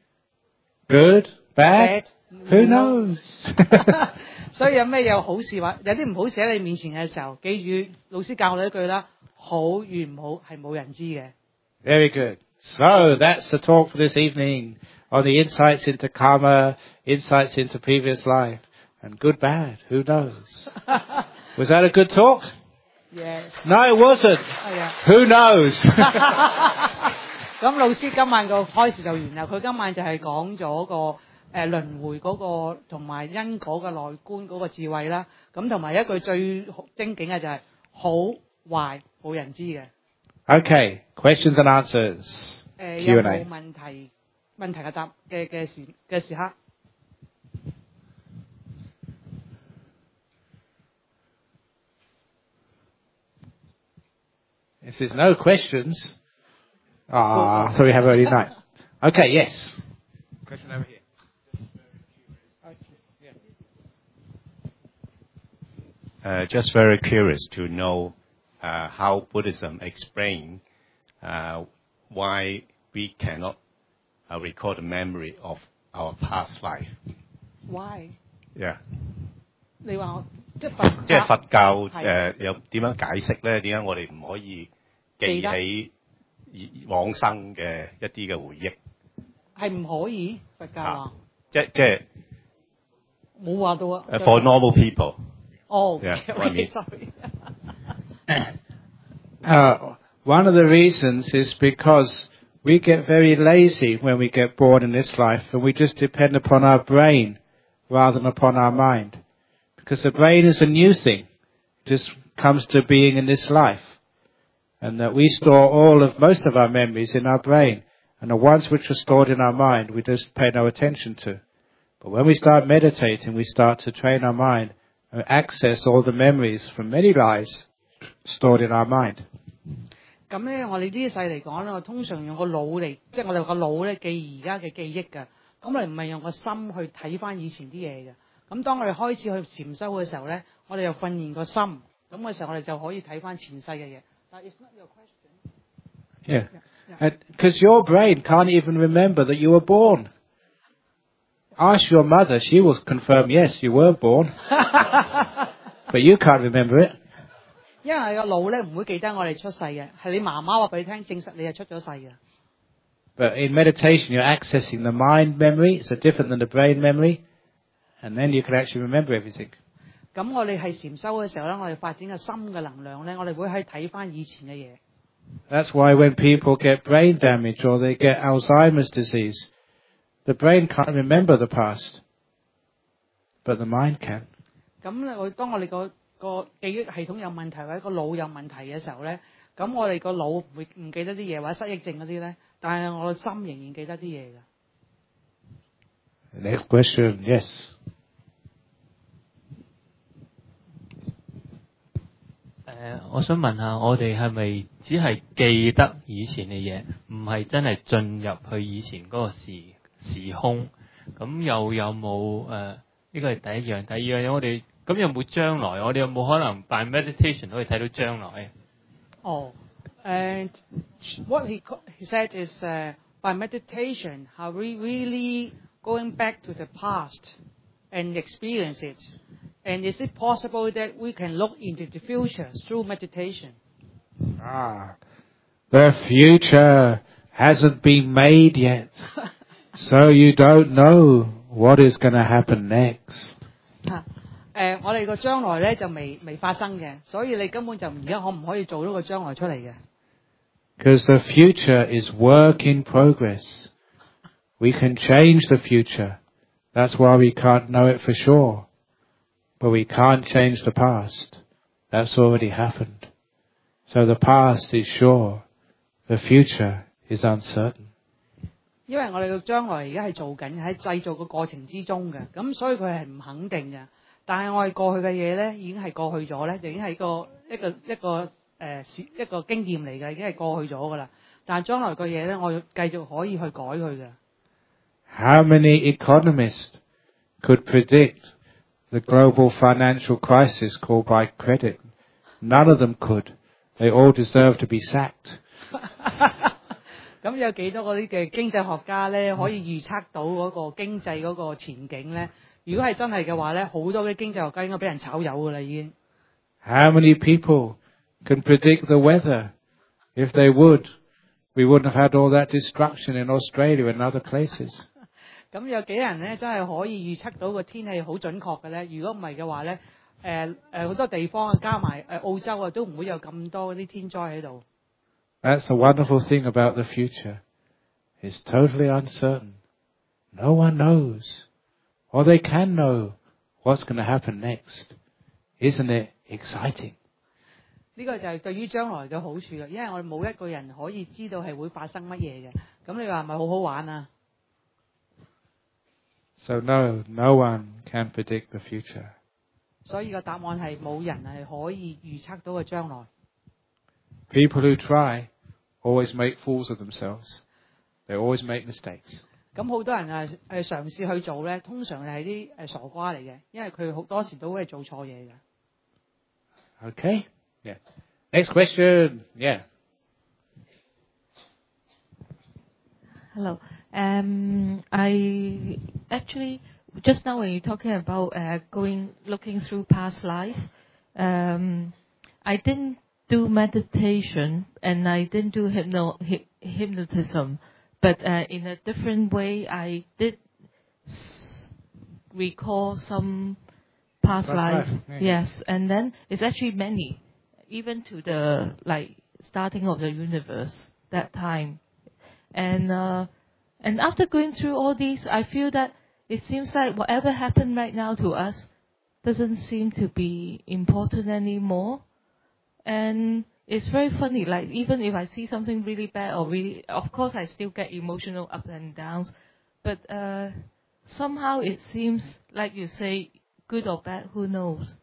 B: Good, bad, who knows?
A: 所以有咩有好事話，有啲唔好事喺你面前嘅時候，記住老師教我哋一句啦，好與唔好係冇人知嘅。
B: Very good. So that's the talk for this evening on the insights into karma, insights into previous life, and good, bad, who knows? Was that a good talk?
A: Yes.
B: No, it wasn't. Who knows?
A: 咁老師今晚個開始就完啦。佢今晚就係講咗個輪迴嗰個同埋因果嘅內觀嗰個智慧啦。咁同埋一句最精警嘅就係好壞冇人知嘅。
B: Okay, questions and answers.
A: 有冇問題嘅答嘅時刻？
B: If there's no questions, So we have early night. Okay, yes. Question over here.
C: Just very curious to know how Buddhism explain why we cannot recall the memory of our past life.
A: Why？
C: Yeah.
A: 你話我即係
C: 即係佛教
A: 係
C: 有點樣解釋咧？點解我哋唔可以記起往生嘅一啲嘅回憶？
A: 係唔可以？佛教話
C: 即係
A: 冇話到啊。
C: for normal people。
A: 哦
C: Yeah,
A: okay, sorry.
B: One of the reasons is because we get very lazy when we get born in this life, and we just depend upon our brain rather than upon our mind. Because the brain is a new thing, just comes to being in this life. And that we store most of our memories in our brain. And the ones which are stored in our mind, we just pay no attention to. But when we start meditating, we start to train our mind and access all the memories from many lives stored in our mind.
A: 咁咧，我哋呢一世嚟講咧，我通常用個腦嚟，即係我哋個腦咧記而家嘅記憶㗎。咁我哋唔係用個心去睇翻以前啲嘢嘅。咁當我哋開始去禪修嘅時候咧，我哋又訓練個心，咁嘅時候我哋就可以睇翻前世嘅嘢。But it's not your question.
B: Yeah. Because your brain can't even remember that you were born. Ask your mother, she will confirm, yes, you were born. But you can't remember it.
A: 因為個腦咧唔會記得我哋出世嘅，係你媽媽話俾你聽，證實你係出咗世嘅。
B: But in meditation, you're accessing the mind memory, so different than the brain memory, and then you can actually remember everything.
A: 咁我哋係禪修嘅時候咧，我哋發展個心嘅能量咧，我哋會去睇翻以前嘅嘢。
B: That's why when people get brain damage or they get Alzheimer's disease, the brain can't remember the past, but the mind can.
A: 咁咧，當我哋個記憶系統有問題或者個腦有問題嘅時候咧，咁我哋個腦會唔記得啲嘢或者失憶症嗰啲咧，但係我個心仍然記得啲嘢㗎。
B: Next question, yes.
D: 我想問下，我哋係咪只係記得以前嘅嘢，唔係真係進入去以前嗰個時空？咁又有冇呢個係第一樣，第二樣嘢我哋咁有冇將來？我哋有冇可能 by meditation 可以睇到將來
A: ？And what he said is by meditation, how we really going back to the past and experience it. And is it possible that we can look into the future through meditation?
B: The future hasn't been made yet, so you don't know what is going to happen next.
A: 我哋個將來咧就未發生嘅，所以你根本就而家可唔可以做到個將來出嚟嘅？
B: Because the future is work in progress. We can change the future. That's why we can't know it for sure. But we can't change the past. That's already happened. So the past is sure. The future is uncertain.
A: 因為我哋嘅將來而家係做緊喺製造嘅過程之中嘅，咁所以佢係唔肯定嘅。但係我哋過去嘅嘢咧，已經係過去咗咧，就已經係一個經驗嚟嘅，已經係過去咗噶啦。但係將來嘅嘢咧，我要繼續可以去改佢嘅。
B: How many economists could predict the global financial crisis caused by credit? None of them could. They all deserve to be sacked.
A: 咁有幾多嗰啲嘅經濟學家咧，可以預測到嗰個經濟嗰個前景咧？如果係真係嘅話咧，好多嘅經濟學家應該俾人炒魷噶啦已經。
B: How many people can predict the weather? If they would, we wouldn't have had all that destruction in Australia and other places.
A: 咁有幾人咧真係可以預測到個天氣好準確嘅咧？如果唔係嘅話咧，好多地方啊，加埋澳洲啊，都唔會有咁多嗰啲天災喺度。
B: That's a wonderful thing about the future. It's totally uncertain. No one knows. Or they can know what's going to happen next. Isn't it exciting?
A: 呢個就係對於將來嘅好處嘅，因為我哋冇一個人可以知道係會發生乜嘢嘅。咁你話係咪好好玩啊？
B: So no one can predict the future.
A: 所以個答案係冇人係可以預測到嘅將來。
B: People who try always make fools of themselves. They always make mistakes.
A: 咁好多人嘗試去做咧，通常係啲傻瓜嚟嘅，因為佢好多時都會做錯嘢嘅。
B: Okay? Yeah. Next question. Yeah.
E: Hello. I actually just now when you're talking about looking through past life, I didn't do meditation and I didn't do hypnotism, but in a different way, I did recall some past life.
B: Yeah.
E: Yes, and then it's actually many, even to the starting of the universe that time. And after going through all these, I feel that it seems like whatever happened right now to us doesn't seem to be important anymore. And it's very funny, like even if I see something really bad or really, of course I still get emotional ups and downs, but somehow it seems like you say, good or bad, who knows?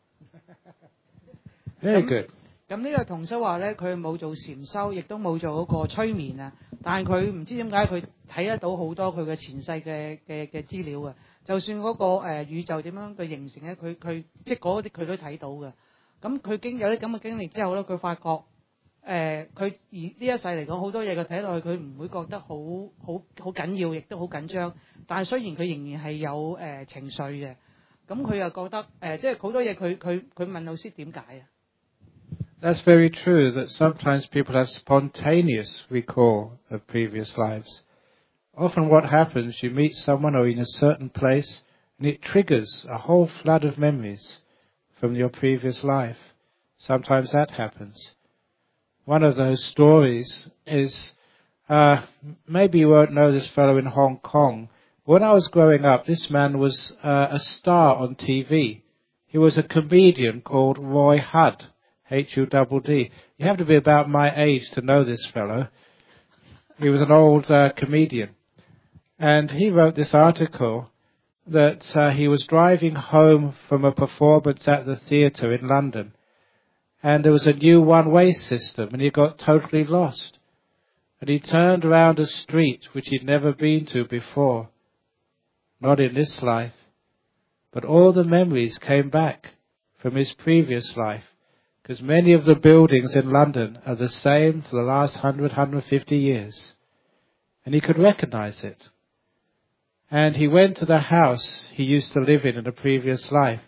B: Very good.
A: 咁呢個同修話咧，佢冇做禪修，亦都冇做嗰個催眠啊。但係佢唔知點解佢睇得到好多佢嘅前世嘅資料嘅。就算嗰個宇宙點樣嘅形成咧，佢即係嗰啲佢都睇到嘅。咁佢經有啲咁嘅經歷之後咧，佢發覺佢而呢一世嚟講好多嘢佢睇落去，佢唔會覺得好緊要，亦都好緊張。但係雖然佢仍然係有情緒嘅，咁佢又覺得即係好多嘢佢問老師點解啊？
B: That's very true, that sometimes people have spontaneous recall of previous lives. Often what happens, you meet someone or in a certain place, and it triggers a whole flood of memories from your previous life. Sometimes that happens. One of those stories is, maybe you won't know this fellow in Hong Kong. When I was growing up, this man was a star on TV. He was a comedian called Roy Hudd. Hudd. You have to be about my age to know this fellow. He was an old comedian. And he wrote this article that he was driving home from a performance at the theatre in London. And there was a new one-way system and he got totally lost. And he turned around a street which he'd never been to before. Not in this life. But all the memories came back from his previous life. Because many of the buildings in London are the same for the last 150 years. And he could recognize it. And he went to the house he used to live in a previous life.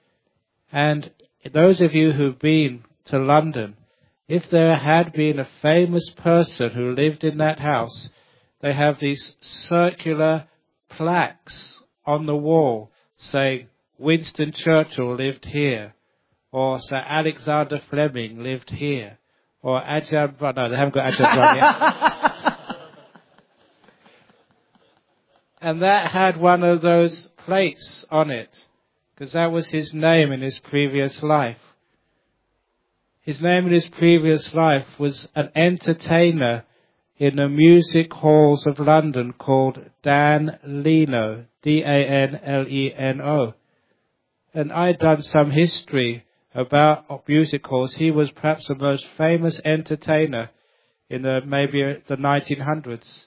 B: And those of you who've been to London, if there had been a famous person who lived in that house, they have these circular plaques on the wall saying, Winston Churchill lived here. Or Sir Alexander Fleming lived here. Or Ajahn Brahm. No, they haven't got Ajahn Brahm yet. And that had one of those plates on it. Because that was his name in his previous life. His name in his previous life was an entertainer in the music halls of London called Dan Leno. D-A-N-L-E-N-O. And I'd done some history about music halls. He was perhaps the most famous entertainer in maybe the 1900s.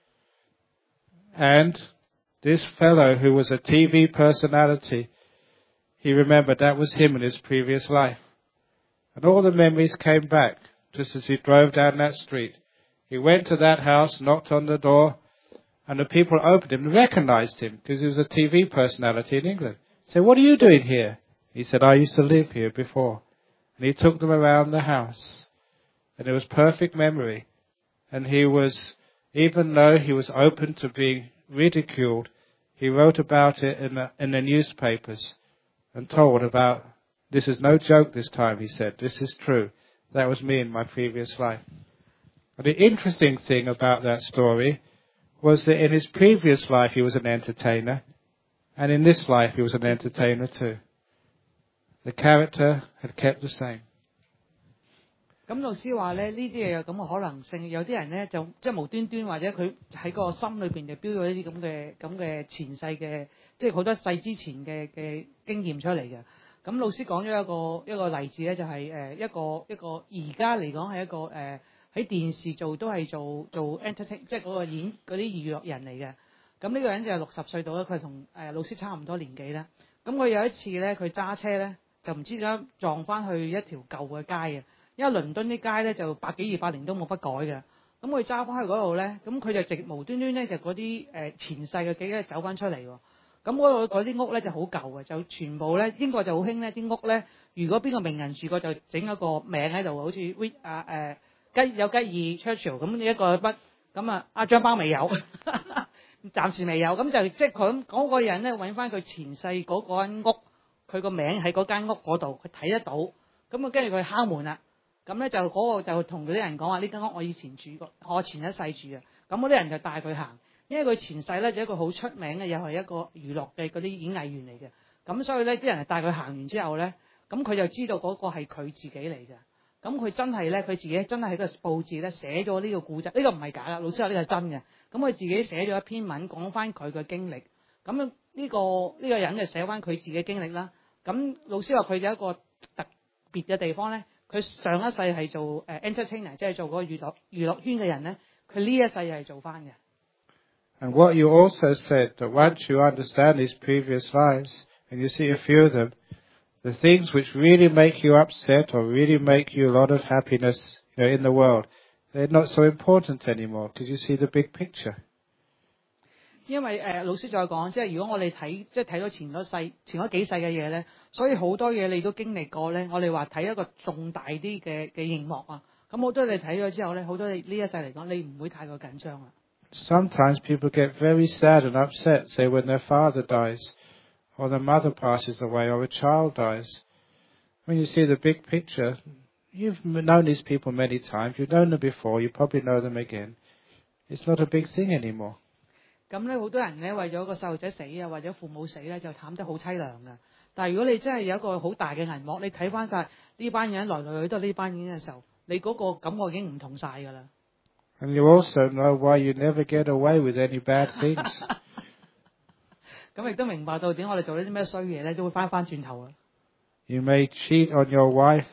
B: And this fellow who was a TV personality, he remembered that was him in his previous life. And all the memories came back just as he drove down that street. He went to that house, knocked on the door, and the people opened him and recognized him because he was a TV personality in England. Said, what are you doing here? He said, I used to live here before. And he took them around the house. And it was perfect memory. And he was, even though he was open to being ridiculed, he wrote about it in the newspapers and told about, this is no joke this time, he said. This is true. That was me in my previous life. And the interesting thing about that story was that in his previous life he was an entertainer. And in this life he was an entertainer too. The character had kept the same.
A: 咁老師話咧，呢啲嘢有咁嘅可能性。有啲人咧就即係無端端或者佢喺個心裏邊就標咗呢啲咁嘅前世嘅，即係好多世之前嘅經驗出嚟嘅。咁老師講咗一個例子咧，就係一個而家嚟講係一個喺電視做都係做 entertain， 即係嗰個演嗰啲娛樂人嚟嘅。咁呢個人就係60歲到啦，佢同老師差唔多年紀啦。咁佢有一次咧，佢揸車咧就唔知點解撞翻去一條舊嘅街嘅，因為倫敦啲街咧就100幾200年都冇不改嘅。咁佢揸翻去嗰度咧，咁佢就直無端端咧就嗰啲前世嘅記憶走翻出嚟喎。咁嗰啲屋咧就好舊嘅，就全部咧英國就好興呢啲屋咧，如果邊個名人住過就整一個名喺度，好似有吉爾 Churchill 咁一個筆，咁啊阿張包未有，暫時未有，咁就即係佢嗰個人咧揾翻佢前世嗰間屋，佢個名喺嗰間屋嗰度，佢睇得到，咁啊跟住佢敲門啦。咁咧就嗰個就同嗰啲人講話呢間屋我以前住過，我前一世住嘅。咁嗰啲人就帶佢行，因為佢前世咧就一個好出名嘅，又係一個娛樂嘅嗰啲演藝員嚟嘅。咁所以咧啲人係帶佢行完之後咧，咁佢就知道嗰個係佢自己嚟嘅。咁佢真係咧，佢自己真係喺個報紙咧寫咗呢個故仔，呢個唔係假㗎，老師話呢個係真嘅。咁佢自己寫咗一篇文講翻佢嘅經歷。咁呢個人就寫翻佢自己嘅經歷啦。咁老師話佢有一個特別嘅地方咧。佢上一世係做entertainer， 即係做嗰個娛樂圈嘅人咧，佢呢一世係做翻嘅。
B: And what you also said, that once you understand these previous lives, and you see a few of them, the things which really make you upset or really make you a lot of happiness, in the world, they're not so important anymore, because you see the big picture.
A: 因為老師再講，即係如果我哋睇到前嗰幾世嘅嘢咧，所以好多嘢你都經歷過咧。我哋話睇一個重大啲嘅熒幕啊，咁好多你睇咗之後咧，好多呢一世嚟講，你唔會太過緊張啦。
B: Sometimes people get very sad and upset, say when their father dies, or their mother passes away, or a child dies. When you see the big picture, you've known these people many times, you've known them before, you probably know them again. It's not a big thing anymore.
A: 咁咧，好多人咧為咗個細路仔死啊，或者父母死咧，就慘得好凄涼㗎。但係如果你真係有一個好大嘅銀幕，你睇翻晒呢班人來來去都係呢班人嘅時候，你嗰個感覺已經唔同晒㗎啦。
B: And you also know why you never get away with any bad things.
A: 咁亦都明白到點我哋做呢啲咩衰嘢咧，都會翻轉頭啊。
B: You may cheat on your wife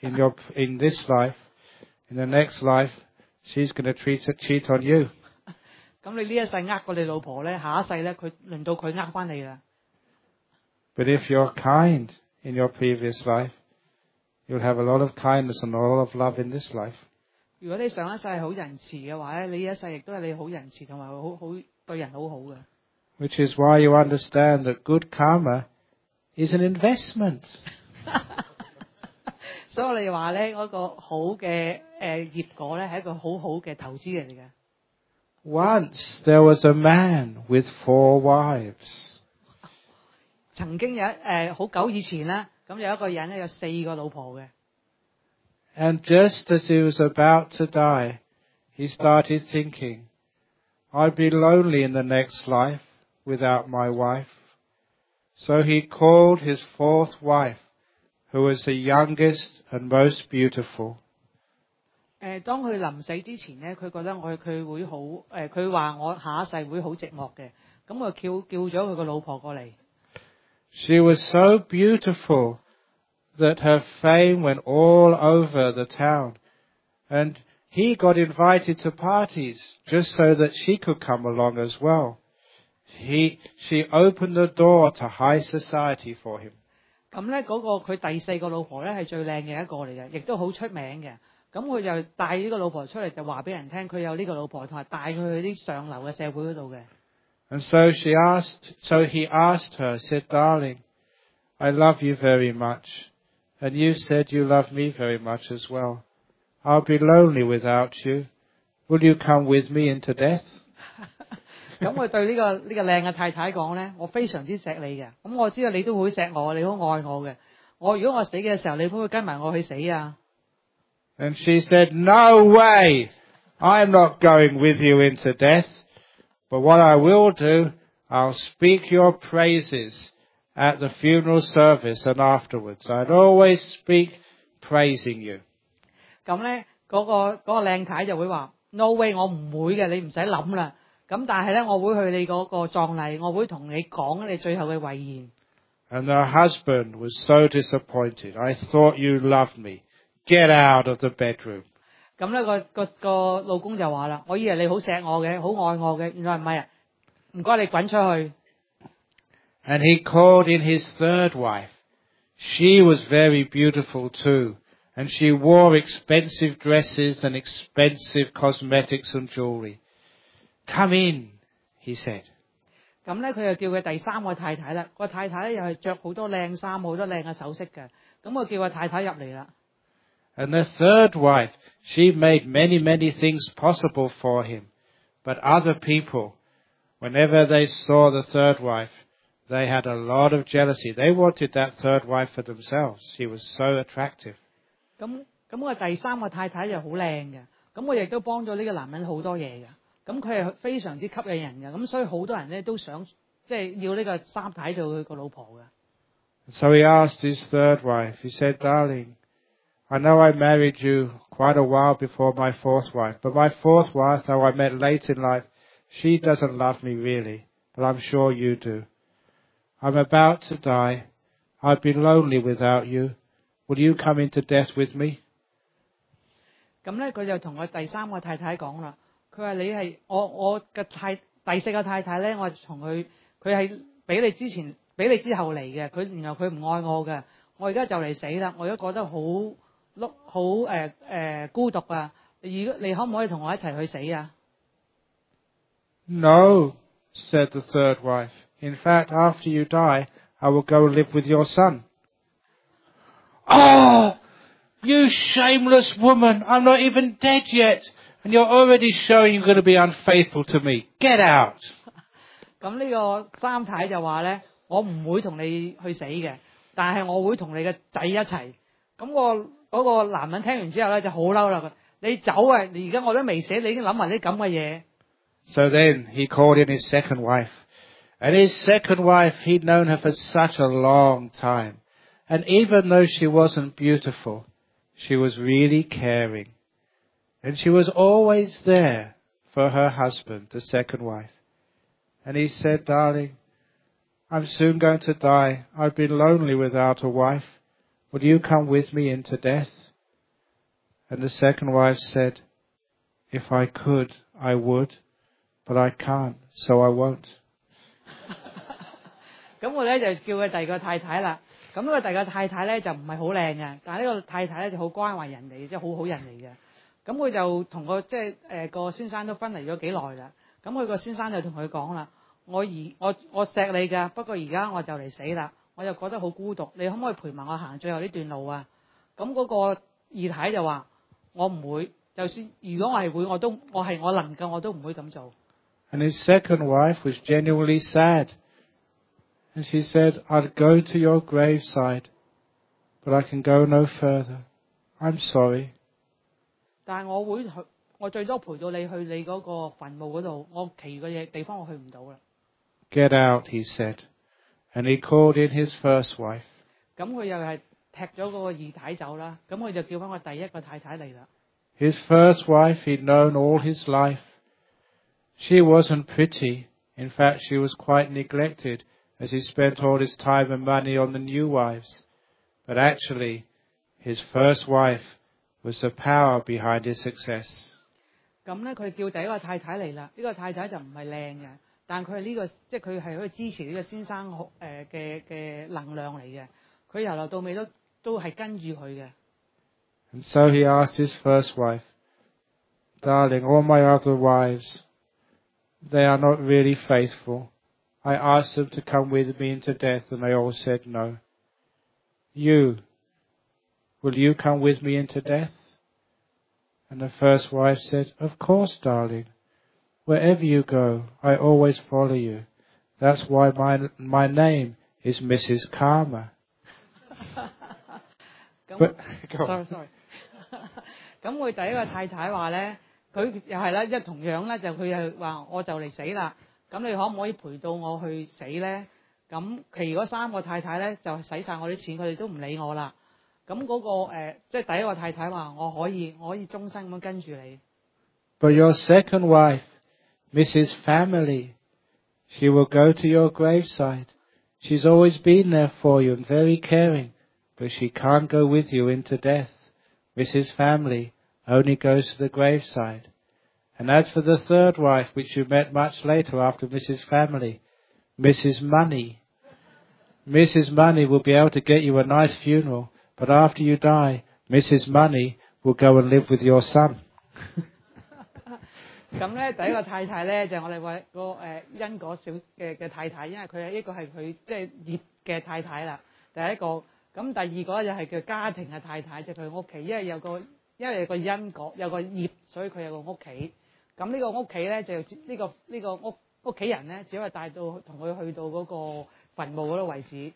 B: in this life. In the next life, she's going to cheat on you.
A: 咁你呢一世呃過你老婆咧，下一世咧佢輪到佢呃翻你啦。
B: But if you're kind in your previous life, you'll have a lot of kindness and a lot of love in this life.
A: 如果你上一世係好仁慈嘅話咧，你呢一世亦都係你好仁慈同埋好對人好好嘅。
B: Which is why you understand that good karma is an investment.
A: 所以我哋話咧，嗰個好嘅業果咧係一個好好嘅投資嚟嘅。
B: Once there was a man with 4 wives.
A: 曾經好久以前啦，咁有一個人咧有4個老婆嘅。
B: And just as he was about to die, he started thinking, I'd be lonely in the next life without my wife. So he called his 4th wife, who was the youngest and most beautiful.
A: 當佢臨死之前咧，佢覺得佢會好佢話我下一世會好寂寞嘅，咁佢叫咗佢個老婆過嚟。
B: She was so beautiful that her fame went all over the town, and he got invited to parties just so that she could come along as well. She opened the door to high society for him.
A: 咁咧嗰個佢第4個老婆咧係最靚嘅一個嚟嘅，亦都好出名嘅。咁佢就帶呢個老婆出嚟，就話俾人聽佢有呢個老婆，同埋帶佢去啲上流嘅社會嗰度嘅。
B: And so he asked her, said, Darling, I love you very much, and you said you love me very much as well. I'll be lonely without you. Will you come with me into death?
A: 咁佢對呢個靚嘅太太講咧，我非常之錫你嘅，咁我知道你都會錫我，你好愛我嘅。如果我死嘅時候，你會唔會跟埋我去死啊？
B: And she said, No way! I'm not going with you into death. But what I will do, I'll speak your praises at the funeral service and afterwards. I'd always speak praising you.
A: 咁咧，嗰個靚太就會話 No way， 我唔會嘅，你唔使諗啦。咁但係咧，我會去你嗰個葬禮，我會同你講你最後嘅遺言。
B: And her husband was so disappointed. I thought you loved me. Get out of the bedroom.
A: 咁咧個老公就話啦：我以為你好錫我嘅，好愛我嘅，原來唔係啊！唔該你滾出去。
B: And he called in his third wife. She was very beautiful too, and she wore expensive dresses and expensive cosmetics and jewelry. Come in, he said.
A: 咁咧佢就叫佢第三個太太啦。個太太咧又係着好多靚衫、好多靚嘅首飾嘅。咁佢叫個太太入嚟啦。
B: And the third wife, she made many, many things possible for him. But other people, whenever they saw the third wife, they had a lot of jealousy. They wanted that third wife for themselves. She was so attractive.
A: 咁個第三個太太就好靚嘅。咁佢亦都幫咗呢個男人好多嘢嘅。咁佢係非常之吸引人嘅。咁所以好多人咧都想即係要呢個三太做佢個老婆嘅。
B: So he asked his third wife, he said, Darling, I know I married you quite a while before my fourth wife, but my fourth wife, though I met late in life, she doesn't love me really, but I'm sure you do. I'm about to die. I've been lonely without you. Will you come into death with me?
A: 咁咧佢就同佢第三個太太講啦。佢話你係我嘅第四個太太咧，我同佢係比你之後嚟嘅。佢原來佢唔愛我嘅。我而家就嚟死啦，我而家覺得好孤獨啊！你可唔可以同我一齊去死啊？
B: No, said the third wife. In fact, after you die, I will go live with your son. Oh, you shameless woman! I'm not even dead yet, and you're already showing you're going to be unfaithful to me. Get out!
A: 咁呢個三太就話咧，我唔會同你去死嘅，但係我會同你嘅仔一齊。咁嗰個男人聽完之後咧就好嬲啦，你走啊！而家我都未死，你已經諗埋啲咁嘅嘢。
B: So then he called in his second wife. And his second wife, he'd known her for such a long time. And even though she wasn't beautiful, she was really caring. And she was always there for her husband, the second wife. And he said, Darling, I'm soon going to die. I've been lonely without a wife. Will you come with me into death? And the second wife said, If I could, I would, but I can't, so I won't.
A: 咁我咧就叫佢第二個太太啦。咁呢個第二個太太咧就唔係好靚嘅，但係呢個太太咧就好關懷人哋，即係好好人嚟嘅。咁佢就同個先生都分離咗幾耐啦。咁佢個先生就同佢講啦：我錫你㗎，不過而家我就嚟死啦，我就覺得好孤獨。你可唔可以陪埋我行最後呢段路啊？咁嗰個二太就話：我唔會，就算如果我係會，我能夠我都唔會咁做。
B: And his second wife was genuinely sad. And she said, I'd go to your graveside, but I can go no further. I'm sorry.
A: 但係我最多陪到你去你嗰個墳墓嗰度，我其餘嘅地方我去唔到啦。
B: Get out, he said. And he called in his first wife.
A: 咁佢又係踢咗嗰個二太走啦，咁佢就叫翻個第一個太太嚟啦。
B: His first wife he'd known all his life. She wasn't pretty. In fact, she was quite neglected, as he spent all his time and money on the new wives. But actually, his first wife was the power behind his success.
A: 咁咧，佢叫第一個太太嚟啦。呢個太太就唔係靚嘅，但佢係呢個即係佢係可以支持呢個先生嘅能量嚟嘅。佢由頭到尾都係跟住佢嘅。
B: And so he asked his first wife, Darling, all my other wives, they are not really faithful. I asked them to come with me into death, and they all said no. Will you come with me into death? And the first wife said, Of course, darling. Wherever you go, I always follow you. That's why my name is Mrs. Karma.
A: sorry 咁佢第一個太太話咧，佢又係啦，即係同樣咧，就佢又話我就嚟死啦。咁你可唔可以陪到我去死咧？咁其餘嗰三個太太咧就使晒我啲錢，佢哋都唔理我啦。咁即係第一個太太話我可以終身咁樣跟住你。
B: But your second wife, Mrs. Family, she will go to your graveside. She's always been there for you and very caring, but she can't go with you into death. Mrs. Family, only goes to the graveside. And as for the third wife, which you met much later after Mrs. Family, Mrs. Money, Mrs. Money will be able to get you a nice funeral, but after you die, Mrs. Money will go and live with your son.
A: 咁咧，第一個太太咧就係我哋話個因果小嘅太太，因為佢係呢個係佢即係業嘅太太啦。第一個，咁第二個就係叫家庭嘅太太，即係佢屋企，因為有個因果有個業，所以佢有個屋企。咁呢個屋企咧就呢個屋企人咧，只係帶到同佢去到嗰個墳墓嗰度為止。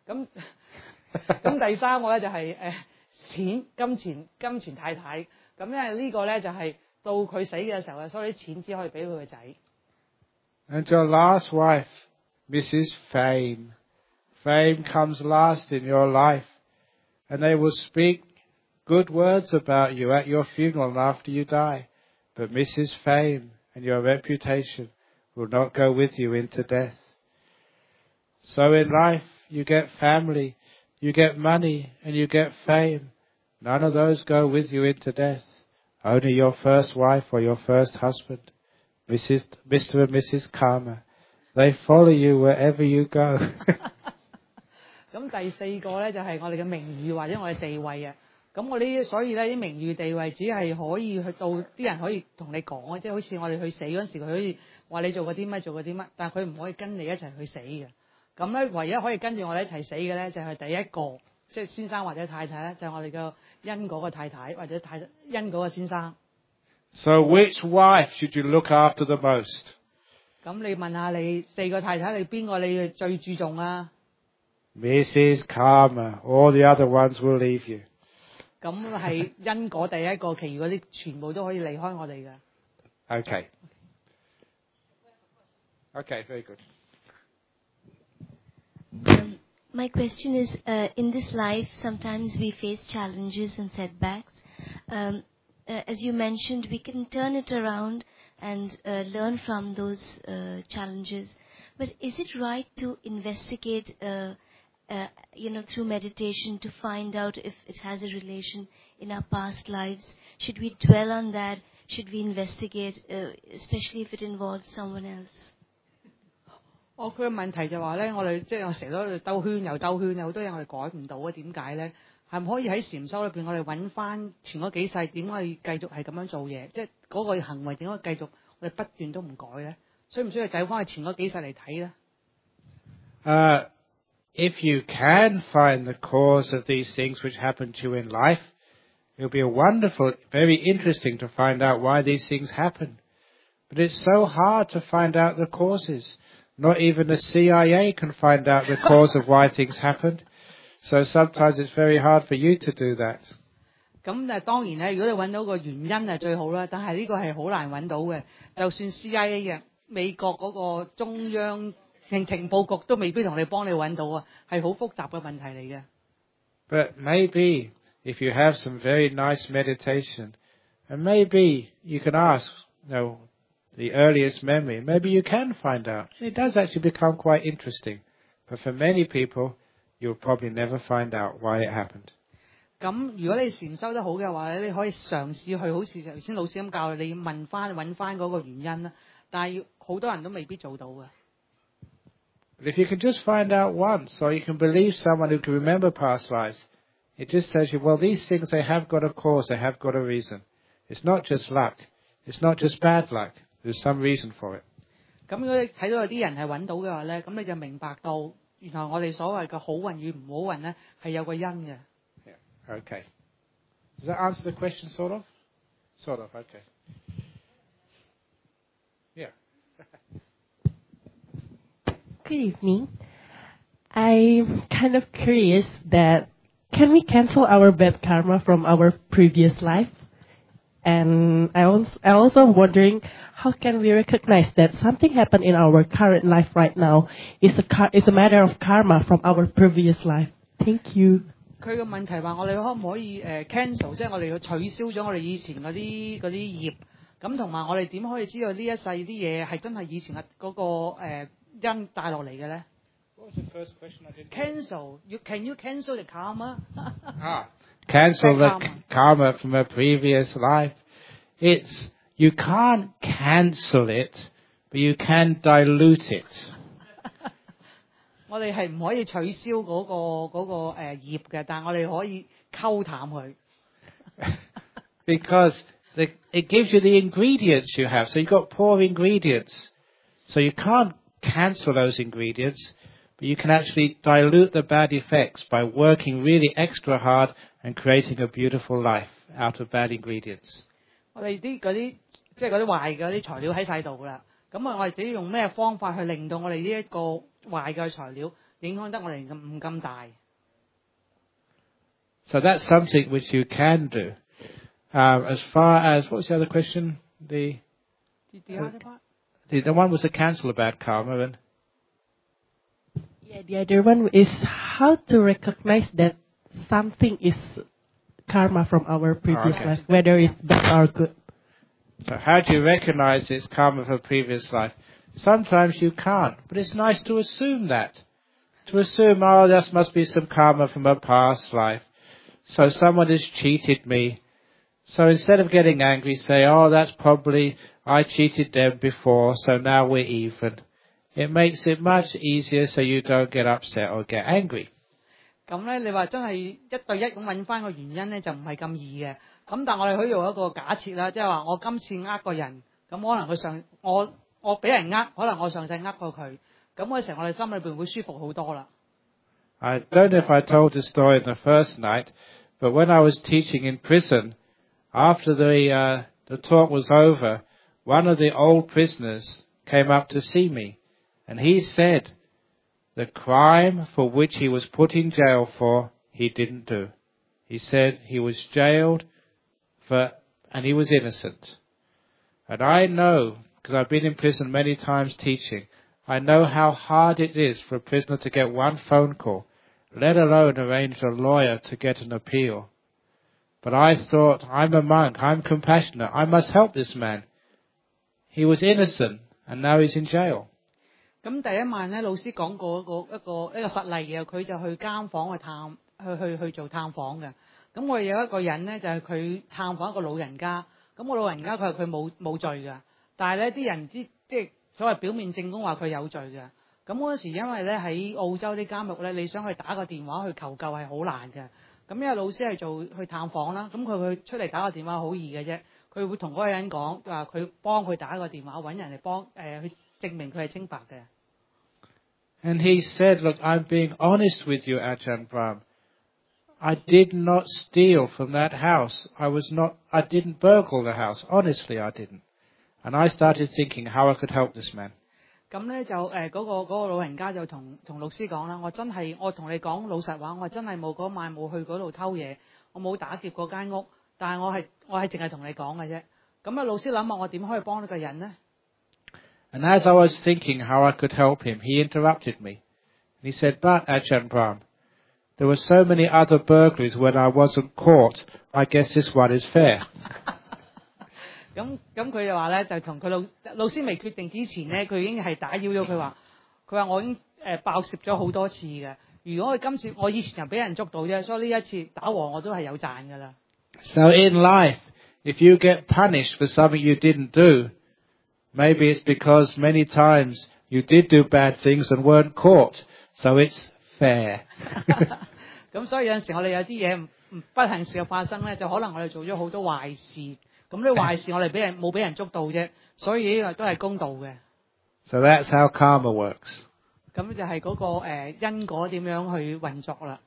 A: 咁第三個咧就係金錢太太。咁因為呢個咧就係到佢死嘅時候，所以啲錢只可以俾佢個仔。
B: And your last wife, Mrs. Fame. Fame comes last in your life, and they will speak good words about you at your funeral and after you die. But Mrs. Fame and your reputation will not go with you into death. So in life, you get family, you get money, and you get fame. None of those go with you into death. Only your first wife or your first husband, Mr. and Mrs. Karma. They follow you wherever you go.
A: 咁第四個咧就係我哋嘅名譽或者我哋地位啊。咁所以咧啲名譽地位只係可以去到啲人可以同你講啊，即係好似我哋去死嗰陣時，佢可以話你做過啲乜，但係佢唔可以跟你一齊去死嘅。咁咧唯一可以跟住我哋一齊死嘅咧就係第一個，即係先生或者太太咧，就係我哋嘅因果嘅太太或者因果嘅先生。
B: So which wife should you look after the most?
A: 咁你問下你四個太太，你邊個你最注重啊？
B: Mrs. Karma. All the other ones will leave you.
A: 咁係因果第一個，其餘嗰啲全部都可以離開我哋嘅。
B: Okay. Okay, very good.
F: My question is, in this life, sometimes we face challenges and setbacks. As you mentioned, we can turn it around and learn from those challenges. But is it right to investigate, through meditation to find out if it has a relation in our past lives? Should we dwell on that? Should we investigate, especially if it involves someone else?
A: 佢嘅問題就話咧，我哋即係我成日都兜圈又兜圈，有好多嘢我哋改唔到啊！點解咧？係唔可以喺禪修裏邊，我哋揾翻前嗰幾世點可以繼續係咁樣做嘢？即係嗰個行為點可以繼續我哋不斷都唔改咧？需唔需要走翻去前嗰幾世嚟睇咧
B: ？If you can find the cause of these things which happen to you in life, it'll be wonderful, very interesting to find out why these things happen. But it's so hard to find out the causes. Not even the CIA can find out the cause of why things happened. So sometimes it's very hard for you to do that.
A: 咁當然咧，如果你揾到個原因係最好啦，但係呢個係好難揾到嘅。就算 CIA 嘅美國嗰個中央情報局都未必同你幫你揾到啊，係好複雜嘅問題嚟嘅。
B: But maybe if you have some very nice meditation, and maybe you can ask, the earliest memory, maybe you can find out. It does actually become quite interesting. But for many people, you'll probably never find out why it happened.
A: 咁如果你禪修得好嘅話咧，你可以嘗試去好似頭先老師咁教你，揾翻嗰個原因啦。但係好多人都未必做到嘅。
B: But if you can just find out once, or you can believe someone who can remember past lives, it just tells you, well, these things, they have got a cause, they have got a reason. It's not just luck. It's not just bad luck. There's some reason for it.
A: 咁如果你睇到有啲人係揾到嘅話咧，咁你就明白到，原來我哋所謂嘅好運與唔好運咧係有個因嘅。
B: Yeah. Okay. Does that answer the question, sort of? Sort of. Okay. Yeah.
G: Good evening. I'm kind of curious that can we cancel our bad karma from our previous life? And I also am wondering, how can we recognize that something happened in our current life right now is a matter of karma from our previous life? Thank you.
A: 佢嘅問題話：我哋可唔可以cancel，即係我哋要取消咗我哋以前嗰啲業，咁同埋我哋點可以知道呢一世啲嘢係真係以前嘅嗰個因帶落嚟嘅咧
B: What was the first question I didn't
A: ？Cancel. Can you cancel the karma?
B: cancel the
A: Bad
B: karma from a previous life. You can't cancel it, but you can dilute it.
A: 我哋係唔可以取消嗰個業嘅，但係我哋可以溝淡佢。
B: Because it gives you the ingredients you have. So you've got poor ingredients. So you can't cancel those ingredients, but you can actually dilute the bad effects by working really extra hard and creating a beautiful life out of bad ingredients.
A: 我哋嗰啲即係嗰啲壞嘅啲材料喺晒度啦，咁我哋只要用咩方法去令到我哋呢一個壞嘅材料影響得我哋唔咁大。
B: So that's something which you can do. As far as, what was the other question? The
A: other part?
B: The one was to cancel a bad karma. And
G: Yeah, the other one is how to recognize that something is karma from our previous
B: Okay.
G: life, whether it's bad or good.
B: so how do you recognize it's karma from a previous life? Sometimes you can't, but it's nice to assume that. To assume, oh, this must be some karma from a past life. So someone has cheated me. So instead of getting angry, say, oh, that's probably, I cheated them before, so now we're even. It makes it much easier so you don't get upset or get angry.
A: 咁咧，你話真係一對一咁揾翻個原因咧，就唔係咁易嘅。咁但係我哋可以用一個假設啦，即係話我今次呃個人，咁可能我俾人呃，可能我上世呃過佢，咁嗰時我哋心裏邊會舒服好多啦。
B: I don't know if I told the story in the first night, but when I was teaching in prison, after the talk was over, one of the old prisoners came up to see me, and he said the crime for which he was put in jail for, he didn't do. He said he was jailed and he was innocent. And I know, because I've been in prison many times teaching, I know how hard it is for a prisoner to get one phone call, let alone arrange a lawyer to get an appeal. But I thought, I'm a monk, I'm compassionate, I must help this man. He was innocent, and now he's in jail.
A: 咁第一晚咧，老師講過一個實例嘅，佢就去監房去做探訪嘅。咁我哋有一個人咧，就係佢探訪一個老人家。咁個老人家佢冇罪嘅，但係咧啲人即係所謂表面證供話佢有罪嘅。咁嗰陣時因為咧喺澳洲啲監獄咧，你想去打個電話去求救係好難嘅。咁因為老師係去探訪啦，咁佢出嚟打個電話好易嘅啫。佢會同嗰個人講話，佢幫佢打個電話，揾人嚟去證明佢係清白嘅。
B: And he said, look, I'm being honest with you, Ajahn Brahm. I did not steal from that house. I didn't burgle the house. Honestly, I didn't. And I started thinking how I could help this man.
A: 咁咧就嗰個老人家就同老師講啦，我同你講老實話，我真係嗰晚冇去嗰度偷嘢，我冇打劫嗰間屋，但係我係淨係同你講嘅啫。咁啊，老師諗下我點可以幫呢個人呢？
B: And as I was thinking how I could help him, he interrupted me. He said, but Ajahn Brahm, there were so many other burglaries when I wasn't caught. I guess this one is fair.
A: 咁佢就話咧，就同佢老師未決定之前咧，佢已經係打擾咗佢話我已經爆竊咗好多次嘅。如果今次我以前就俾人捉到啫，所以呢一次打和我都係有賺㗎啦。
B: So in life, if you get punished for something you didn't do, maybe it's because many times you did do bad things and weren't caught, so it's fair.
A: 咁所以有陣時我哋有啲嘢不幸事嘅發生咧，就可能我哋做咗好多壞事。咁呢壞事我哋冇俾人捉到啫，所以呢個都係公道嘅。
B: So that's how karma works.
A: 咁就係嗰個因果點樣去運作啦。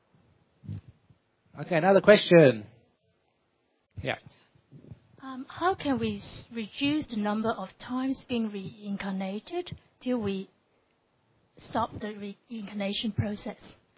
B: Okay, another question. Yeah.
H: How can we reduce the number of times being reincarnated till we stop the reincarnation process?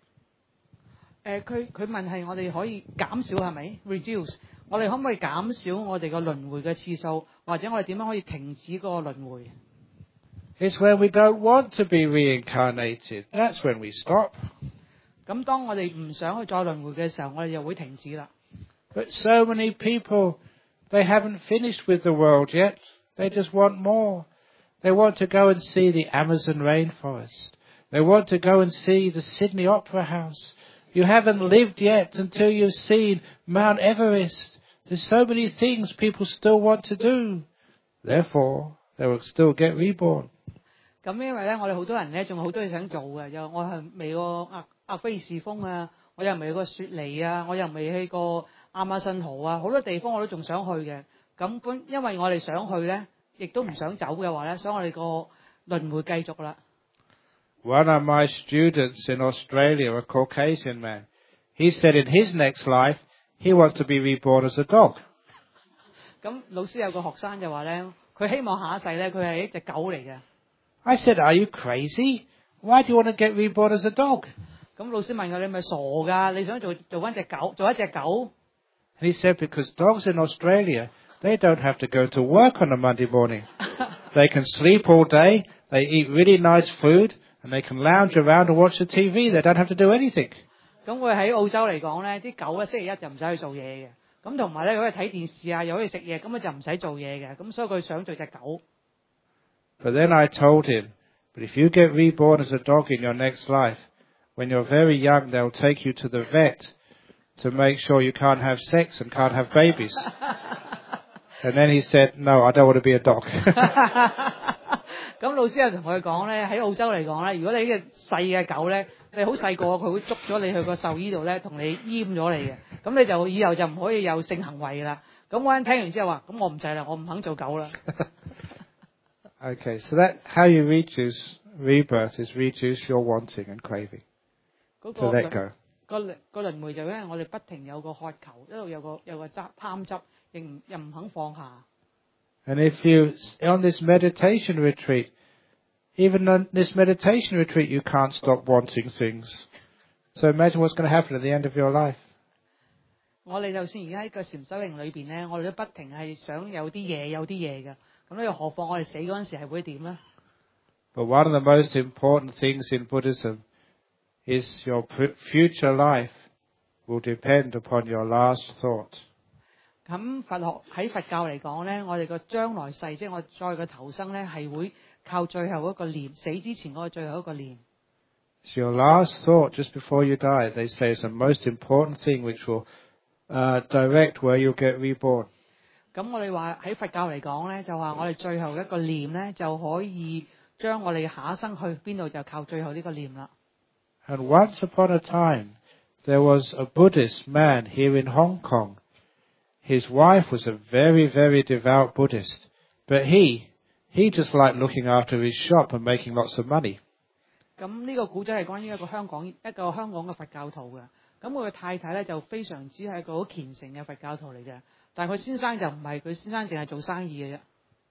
A: 佢問係我哋可以減少係咪 ？reduce 我哋可唔可以減少我哋個輪迴嘅次數，或者我哋點樣可以停止嗰個輪迴
B: It's when we don't want to be reincarnated. That's when we stop.
A: 咁當我哋唔想去再輪迴嘅時候，我哋就會停止啦。
B: But so many people, they haven't finished with the world yet. They just want more. They want to go and see the Amazon rainforest. They want to go and see the Sydney Opera House. You haven't lived yet until you've seen Mount Everest. There's so many things people still want to do. Therefore, they will still get reborn.
A: 咁因為咧，我哋好多人咧，仲有好多嘢想做嘅，又我係未過阿菲爾士峰啊，我又未去過雪梨啊，我又未去過亞馬遜河啊，好多地方我都仲想去嘅。咁因為我哋想去咧，亦都唔想走嘅話咧，所以我哋個輪迴繼續啦。
B: One of my students in Australia, a Caucasian man, he said in his next life, he wants to be reborn as a dog.
A: 咁老師有個學生就話咧，佢希望下一世咧，佢係一隻狗嚟嘅。
B: I said, are you crazy? Why do you want to get reborn as a dog?
A: 咁老師問佢：你咪傻㗎？你想做翻隻狗，做一隻狗？
B: And he said, because dogs in Australia, they don't have to go to work on a Monday morning. They can sleep all day, they eat really nice food, and they can lounge around and watch the TV. They don't have to do anything.
A: 咁佢喺澳洲嚟講咧，啲狗咧星期一就唔使去做嘢嘅。咁同埋咧，佢可以睇電視啊，又可以食嘢，咁佢就唔使做嘢嘅。咁所以佢想做隻狗。
B: But then I told him, but if you get reborn as a dog in your next life, when you're very young, they'll take you to the vet to make sure you can't have sex and can't have babies. And then he said, no, I don't want to be a dog.
A: 咁老師又同佢講咧，喺澳洲嚟講咧，如果你呢隻細嘅狗咧，你好細個，佢會捉咗你去個獸醫度咧，同你閹咗你嘅，咁你就以後就唔可以有性行為啦。咁我聽完之後話，咁我唔制啦，我唔肯做狗啦。
B: Okay, so that how you reduce rebirth is reduce your wanting and craving. To let go.
A: 個輪迴就因為我哋不停有個渴求，一路有個貪執，又唔肯放下。
B: And if you, on this meditation retreat, even on this meditation retreat, you can't stop wanting things. So imagine what's going to happen at the end of your life.
A: 我哋就算而家喺個禪修營裏邊咧，我哋都不停係想有啲嘢嘅。咁呢又何況我哋死嗰陣時係會點咧
B: But one of the most important things in Buddhism is your future life will depend upon your last thought.
A: 咁喺佛教嚟講咧，我哋個將來世，即係我再個投生咧，係會靠最後一個念，死之前嗰個最後一個念。
B: So your last thought just before you die, they say, is the most important thing which will direct where you'll get reborn.
A: 咁我哋話喺佛教嚟講咧，就話我哋最後一個念咧，就可以將我哋下一生去邊度就靠最後呢個念啦。
B: And once upon a time, there was a Buddhist man here in Hong Kong. His wife was a very, very devout Buddhist, but he just liked looking after his shop and making lots of money.
A: 咁呢個古仔係關於一個香港嘅佛教徒嘅。咁佢嘅太太咧就非常之係一個好虔誠嘅佛教徒嚟嘅，但係佢先生就唔係，佢先生淨係做生意嘅啫。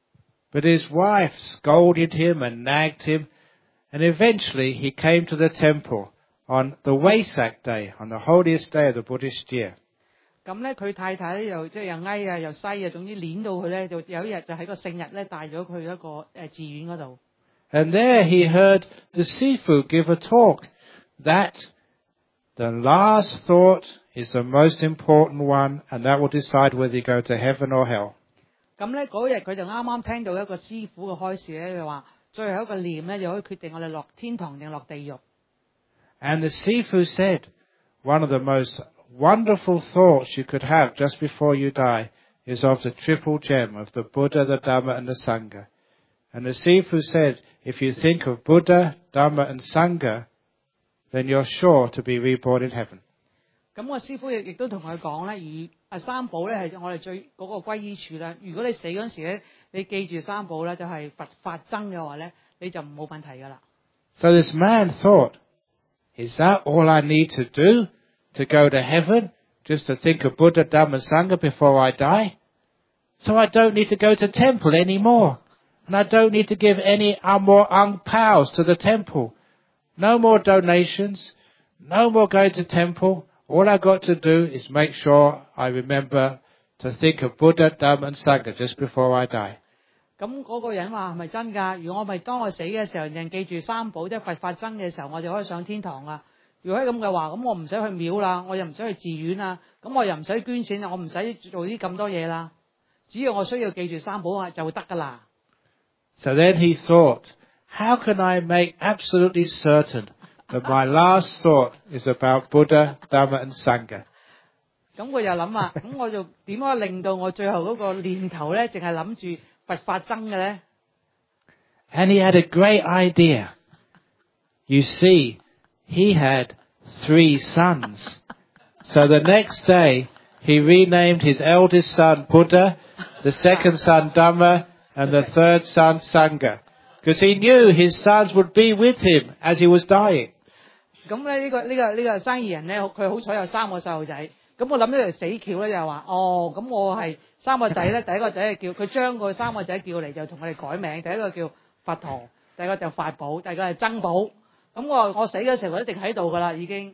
B: But his wife scolded him and nagged him, and eventually he came to the temple on the Wesak day, on the holiest day of the Buddhist year.
A: 咁咧，佢太太咧又即係又翳啊又西啊，總之攆到佢咧，就有一日就喺個聖日咧帶咗佢一個寺院嗰度。
B: And there he heard the Sifu give a talk that the last thought is the most important one, and that will decide whether you go to heaven or hell.
A: 咁咧嗰日佢就啱啱聽到一個師傅嘅開示咧，就話最後一個念咧就可以決定我哋落天堂定落地獄。
B: And the Sifu said, one of the most wonderful thoughts you could have just before you die is of the triple gem of the Buddha, the Dhamma and the Sangha. And the Sifu said, if you think of Buddha, Dhamma and Sangha, then you're sure to be reborn in heaven.
A: 咁我師傅亦都同佢講咧，三寶咧係我哋最嗰個歸依處啦。如果你死嗰陣時咧，你記住三寶咧，就係佛法僧嘅話咧，你就冇問題噶啦。
B: So this man thought, is that all I need to do to go to heaven? Just to think of Buddha, Dhamma, Sangha before I die? So I don't need to go to temple anymore. And I don't need to give any more ang paos to the temple. No more donations. No more going to temple. All I've got to do is make sure I remember to think of Buddha, Dhamma and Sangha just before I die.
A: 咁嗰個人話係咪真㗎？如果我咪當我死嘅時候，人記住三寶即係佛法僧嘅時候，我就可以上天堂啦。如果係咁嘅話，咁我唔使去廟啦，我又唔使去寺院啦，咁我又唔使捐錢啦，我唔使做啲咁多嘢啦。只要我需要記住三寶就會得㗎啦。
B: So then he thought, how can I make absolutely certain But my last thought is about Buddha, Dhamma, and Sangha.
A: 咁佢又諗啊，咁我就點樣令到我最後嗰個念頭咧，淨係諗住佛法僧嘅咧？
B: And he had a great idea. You see, he had 3 sons. So the next day, he renamed his eldest son Buddha, the second son Dhamma, and the third son Sangha. Because he knew his sons would be with him as he was dying.
A: 咁咧呢個生意人咧，佢好彩有3個細路仔。咁我諗呢條死橋咧就係話，咁我係3個仔咧，第一個仔係叫佢將個3個仔叫嚟就同佢哋改名，第一個叫佛陀，第二個就法寶，第二個係僧寶。咁我死嘅時候，我一定喺度噶啦，已經。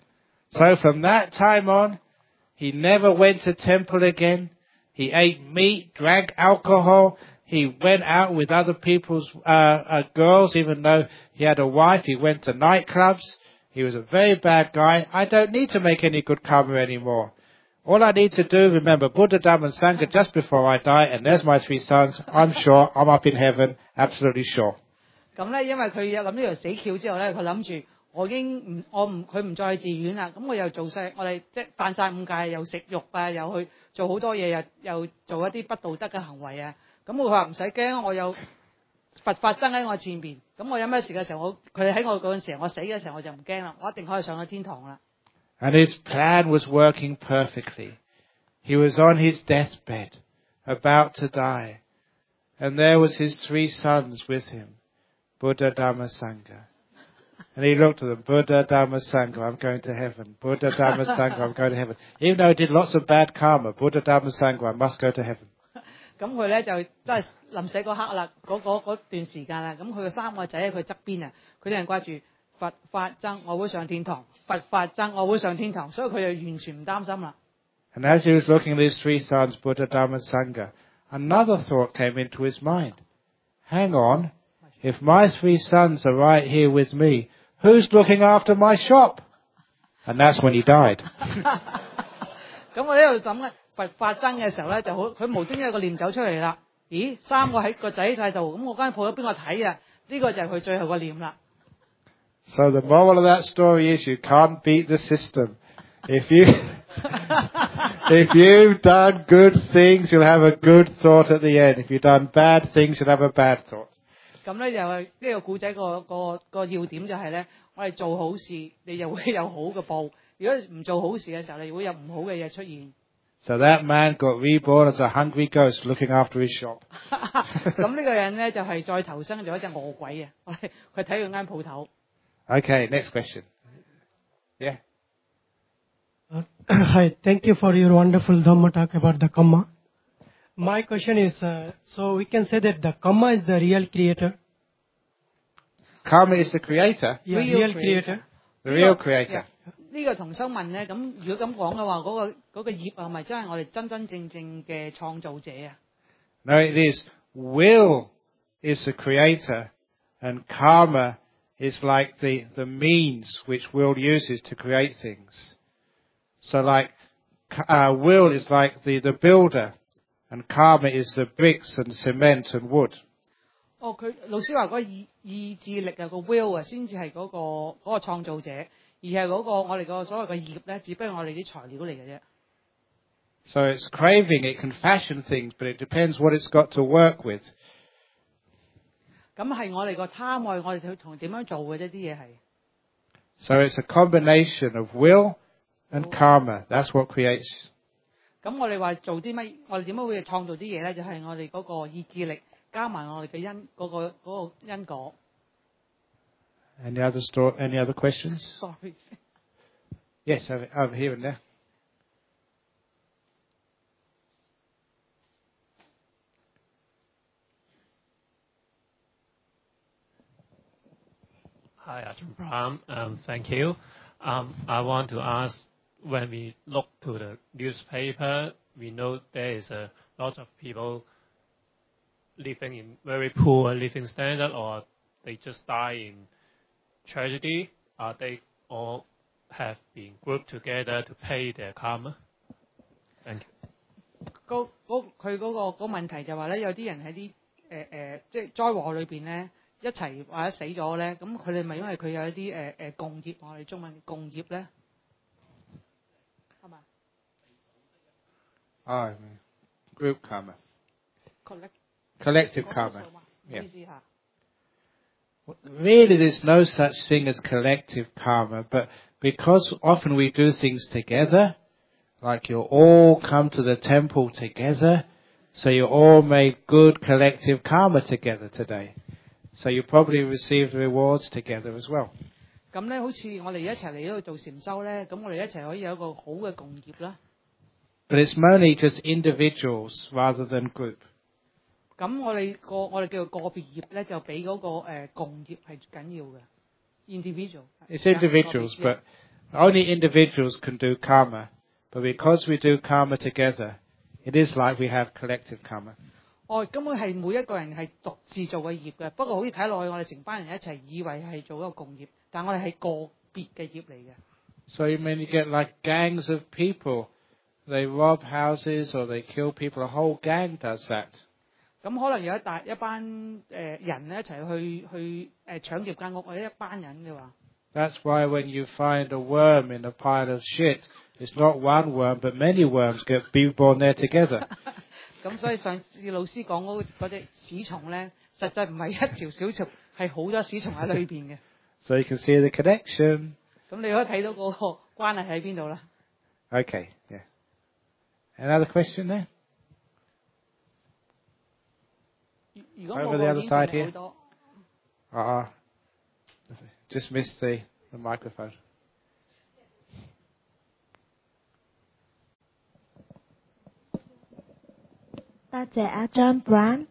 B: So from that time on, he never went to temple again. He ate meat, drank alcohol. He went out with other people's girls, even though he had a wife. He went to nightclubs. He was a very bad guy. I don't need to make any good karma anymore. All I need to do, remember Buddha, Dhamma, and Sangha just before I die, and there's my 3 sons. I'm sure I'm up in heaven, absolutely sure.
A: 咁咧，因為佢有諗呢條死橋之後咧，佢諗住佢唔再去寺院啦。咁我又做晒，我哋即係犯晒5戒，又食肉啊，又去做好多嘢，又做一啲不道德嘅行為啊。咁佢話唔使驚，我有佛法僧喺我前邊。咁我有咩事嘅時候，佢喺我嗰陣時候，我死嘅時候我就唔驚啦，我一定可以上到天堂啦。
B: And his plan was working perfectly. He was on his deathbed, about to die. And there was his 3 sons with him, Buddha, Dhamma, Sangha. And he looked at them, Buddha, Dhamma, Sangha, I'm going to heaven. Buddha, Dhamma, Sangha, I'm going to heaven. Even though he did lots of bad karma, Buddha, Dhamma, Sangha, I must go to heaven.
A: 咁佢咧就真係臨死嗰刻啦，嗰段時間啦，咁佢嘅3個仔喺佢側邊啊，佢哋係掛住佛法僧，我會上天堂；佛法僧，我會上天堂，所以佢就完全唔擔心啦。
B: And as he was looking at his 3 sons, Buddha, Dhamma, Sangha, another thought came into his mind. Hang on, if my 3 sons are right here with me, who's looking after my shop? And that's when he died.
A: 咁我喺度諗咧，佛法僧嘅時候咧，就好，佢無端端有個念走出嚟啦。咦，3個喺個仔喺度，咁我間鋪有邊個睇啊？呢個就係佢最後個念啦。
B: So the moral of that story is you can't beat the system. If you've done good things, you'll have a good thought at the end. If you've done bad things, you'll have a bad thought.
A: 咁咧就係呢個故仔個要點就係咧，我哋做好事，你就會有好嘅報；如果唔做好事嘅時候，你會有唔好嘅嘢出現。
B: So that man got reborn as a hungry ghost looking after his shop.
A: 咁呢個人咧就係再投生咗一隻餓鬼啊！佢睇佢間鋪頭。
B: Okay, next question. Yeah.
I: Hi, thank you for your wonderful Dhamma talk about the karma. My question is, so we can say that the karma is the real creator?
B: Karma is the creator?
I: Yeah, real creator.
B: The real creator.
A: 呢個同生問咧，咁如果咁講嘅話，嗰個業係咪真係我哋真真正正嘅創造者啊
B: No, it is. Will is the creator, and karma is like the means which will uses to create things. So like, will is like the builder, and karma is the bricks and cement and wood.
A: 佢老師話嗰個意志力啊，個 will 啊，先至係嗰個創造者，而係嗰個我哋個所謂嘅業咧，只不過我哋啲材料嚟嘅啫。
B: So it's craving, it can fashion things, but it depends what it's got to work with.
A: 咁係我哋個貪愛，我哋去同點樣做嘅啫，啲嘢係。
B: So it's a combination of will and karma. That's what creates.
A: 咁我哋話做啲乜？我哋點樣會創造啲嘢咧？就係我哋嗰個意志力加埋我哋嘅嗰個因果。
B: Any other questions?
A: Sorry.
B: Yes, over here and there.
J: Hi, Ajahn Brahm. Thank you. I want to ask, when we look to the newspaper, we know there is a lot of people living in very poor living standard, or they just die in tragedy. They all have been grouped together to pay their karma. Thank you.
A: 佢嗰個問題就話咧，有啲人喺啲即係災禍裏邊咧。 一齊或者死咗咧，咁佢哋咪因為佢有一啲共業，我哋中文共業咧，係嘛
B: Group karma.
A: ？Collective
B: Collective karma.
A: 唔好意思嚇。
B: Really, there's no such thing as collective karma, but because often we do things together, like you all come to the temple together, so you all made good collective karma together today. So you probably received rewards together as well.
A: 咁咧，好似我哋一齊嚟呢度做禪修咧，咁我哋一齊可以有一個好嘅共業啦。
B: But it's mainly just individuals rather than group.
A: 咁我哋叫做個別業咧，就比嗰個共業係緊要嘅。Individual.
B: It's individuals, but only individuals can do karma. But because we do karma together, it is like we have collective karma.
A: 根本係每一個人係獨自做嘅業嘅，不過好似睇落去，我哋成班人一齊以為係做一個共業，但我哋係個別嘅業嚟嘅。
B: So you mean you get like gangs of people, they rob houses or they kill people. A whole gang does that.
A: 咁可能有一班人咧一齊去搶劫間屋，或者一班人嘅話。
B: That's why when you find a worm in a pile of shit, it's not one worm, but many worms get born there together.
A: 咁所以上次老師講嗰隻屎蟲咧，實際唔係一條小蟲，係好多屎蟲喺裏邊嘅。
B: So you can see the connection.
A: 咁你可以睇到嗰個關係喺邊度啦。
B: Okay, yeah. Another question there?
A: 如果冇
B: Over the other side here.
A: 好多。
B: Just missed the microphone.
K: 多謝阿 John Brown。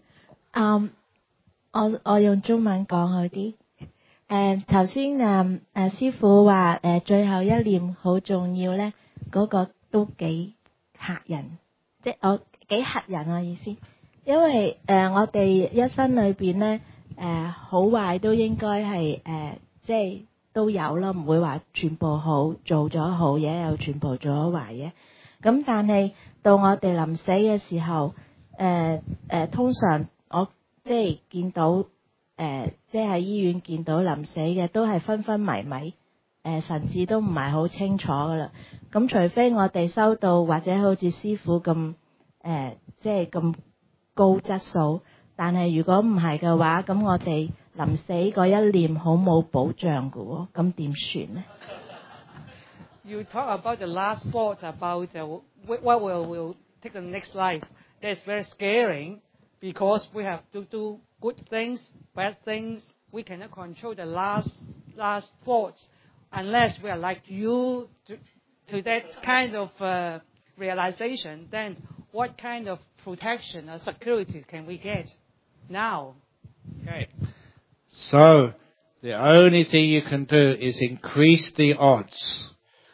K: 我用中文講好啲。頭先師傅話最後一念好重要咧，嗰個都幾嚇人，即係我幾嚇人啊意思。因為我哋一生裏邊咧好壞都應該係即係都有啦，唔會話全部好做咗好嘢又全部做咗壞嘢。咁但係到我哋臨死嘅時候，通常我即係見到即係喺醫院見到臨死嘅都係昏昏迷迷，神志都唔係好清楚噶啦。咁除非我哋收到或者好似師傅咁即係咁高質素，但係如果唔係嘅話，咁我哋臨死嗰一念好冇保障嘅喎，咁點算呢？
A: You talk about the last thoughts about what will take the next life. That's very scary because we have to do good things, bad things. We cannot control the last thoughts unless we are like you to that kind of realization. Then what kind of protection or security can we get now?
B: Okay. So the only thing you can do is increase the odds.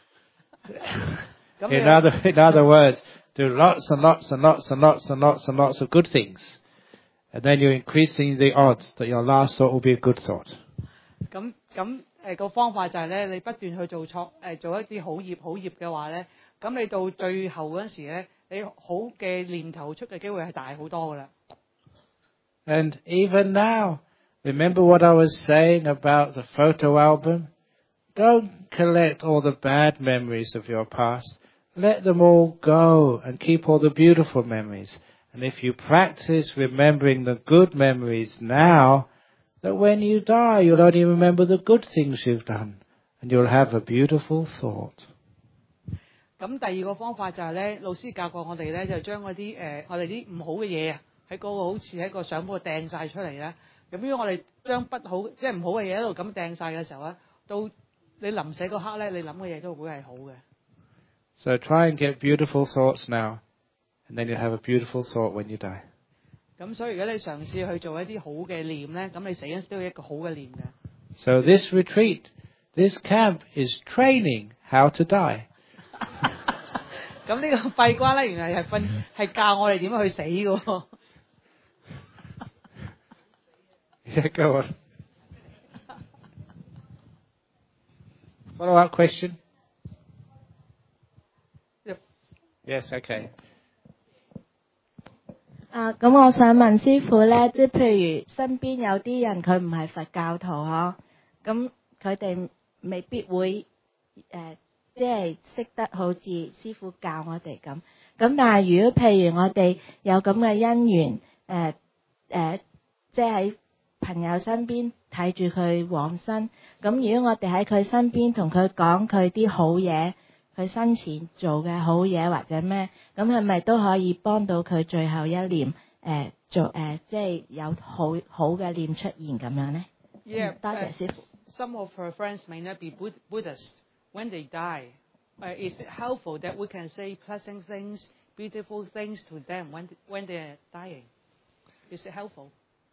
B: In other words, do lots and lots and lots and lots and lots and lots of good things. And then you're increasing the odds that your last thought will be a good thought.
A: 個方法就係咧，你不斷去做一啲好業嘅話咧，咁你到最後嗰陣時咧，你好嘅念頭出嘅機會係大好多噶啦。
B: And even now, remember what I was saying about the photo album? Don't collect all the bad memories of your past. Let them all go and keep all the beautiful memories. And if you practice remembering the good memories now, that when you die, you'll only remember the good things you've done. And you'll have a beautiful thought.
A: 咁第二個方法就係咧，老師教過我哋咧，就將嗰啲我哋啲唔好嘅嘢啊，喺嗰個好似喺個相簿掟晒出嚟咧。咁如果我哋將不好即係唔好嘅嘢喺度咁掟晒嘅時候咧，到你臨死嗰刻咧，你諗嘅嘢都會係好嘅。
B: So try and get beautiful thoughts now, and then you'll have a beautiful thought when you die.
A: 咁所以如果你嘗試去做一啲好嘅念咧，咁你死嗰陣都有一個好嘅念嘅。
B: So this retreat, this camp is training how to die.
A: 咁呢個閉關咧，原來係教我哋點樣去死嘅。
B: Yeah, go on. Follow-up question?
A: Yep.
B: Yes, okay.
K: 咁我想問師傅咧，即係譬如身邊有啲人佢唔係佛教徒呵，咁佢哋未必會即係識得好似師傅教我哋咁。咁但係如果譬如我哋有咁嘅因緣，即係喺朋友身邊睇住佢往生，咁如果我哋喺佢身邊同佢講佢啲好嘢，佢生前做嘅好嘢或者咩，咁係咪都可以幫到佢最後一念即係有好嘅念出現咁樣咧？
A: Yeah,
K: 多謝師傅。
A: Some of her friends may not be Buddhists. When they die, is it helpful that we can say pleasant things, beautiful things to them when they are dying? Is it helpful?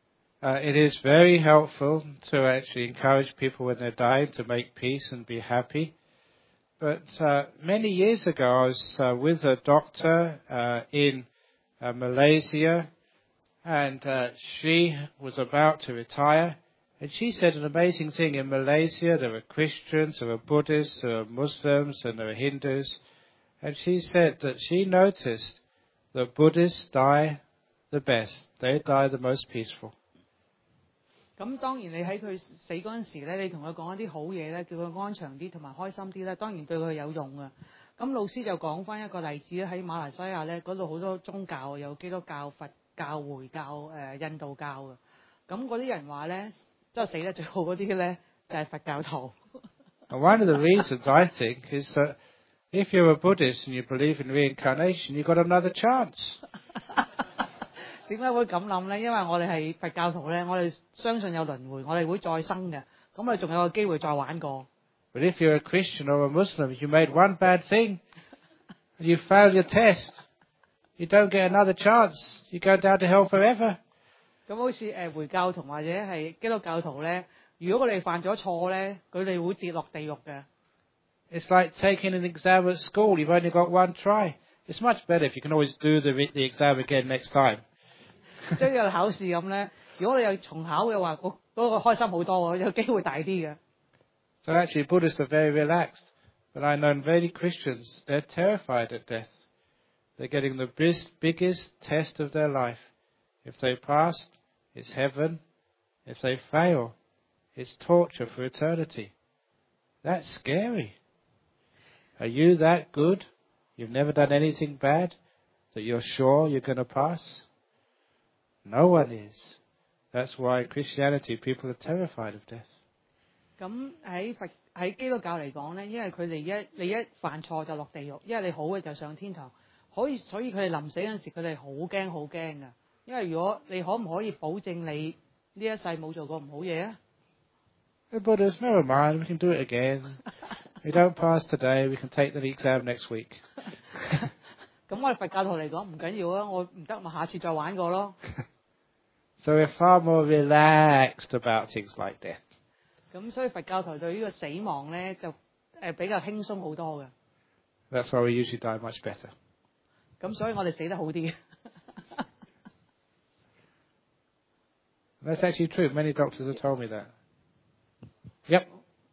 B: It is very helpful to actually encourage people when they're dying to make peace and be happy. But many years ago, I was with a doctor in Malaysia, and she was about to retire. And she said an amazing thing. In Malaysia, there are Christians, there are Buddhists, there are Muslims, and there are Hindus. And she said that she noticed that Buddhists die the best. They die the most peaceful.
A: 咁當然你喺佢死嗰陣時咧，你同佢講一啲好嘢咧，叫佢安詳啲同埋開心啲咧，當然對佢有用啊。咁老師就講翻一個例子咧，喺馬來西亞咧，嗰度好多宗教，有基督教、佛教、回教、印度教嘅。咁嗰啲人話咧，即係死得最好嗰啲咧，就係佛教徒。
B: One of the reasons I think is that if you're a Buddhist and you believe in reincarnation, you've got another chance.
A: 點解會咁諗咧？因為我哋係佛教徒咧，我哋相信有輪迴，我哋會再生嘅，咁我哋仲有個機會再玩過。
B: But if you're a Christian or a Muslim, you made one bad thing, and you failed your test, you don't get another chance. You go down to hell forever.
A: 咁好似回教徒或者係基督教徒咧，如果佢哋犯咗錯咧，佢哋會跌落地獄嘅。
B: It's like taking an exam at school. You've only got one try. It's much better if you can always do the exam again next time.
A: 即係有考試咁咧，如果你有重考嘅話，嗰個開心好多，有機會大啲嘅。
B: So actually, Buddhists are very relaxed. But I know many Christians, they're terrified at death. They're getting the biggest test of their life. If they pass, it's heaven. If they fail, it's torture for eternity. That's scary. Are you that good? You've never done anything bad that you're sure you're going to pass? No one is. That's why in Christianity people are terrified of death.
A: 咁喺基督教嚟講咧，因為佢哋你一犯錯就落地獄，因為你好嘅就上天堂，所以佢哋臨死嗰陣時，佢哋好驚好驚㗎。因為如果你可唔可以保證你呢一世冇做過唔好嘢啊？
B: The Buddha's, never mind, we can do it again. We don't pass today, we can take the exam next week.
A: 咁我哋佛教徒嚟講唔緊要啊，我唔得咪下次再玩過咯。
B: So we're far more relaxed about things like death.
A: 咁所以佛教徒對呢個死亡咧就比較輕鬆好多嘅。
B: That's why we usually die much better.
A: 咁所以我哋死得好啲。
B: That's actually true. Many doctors have told me that. Yep.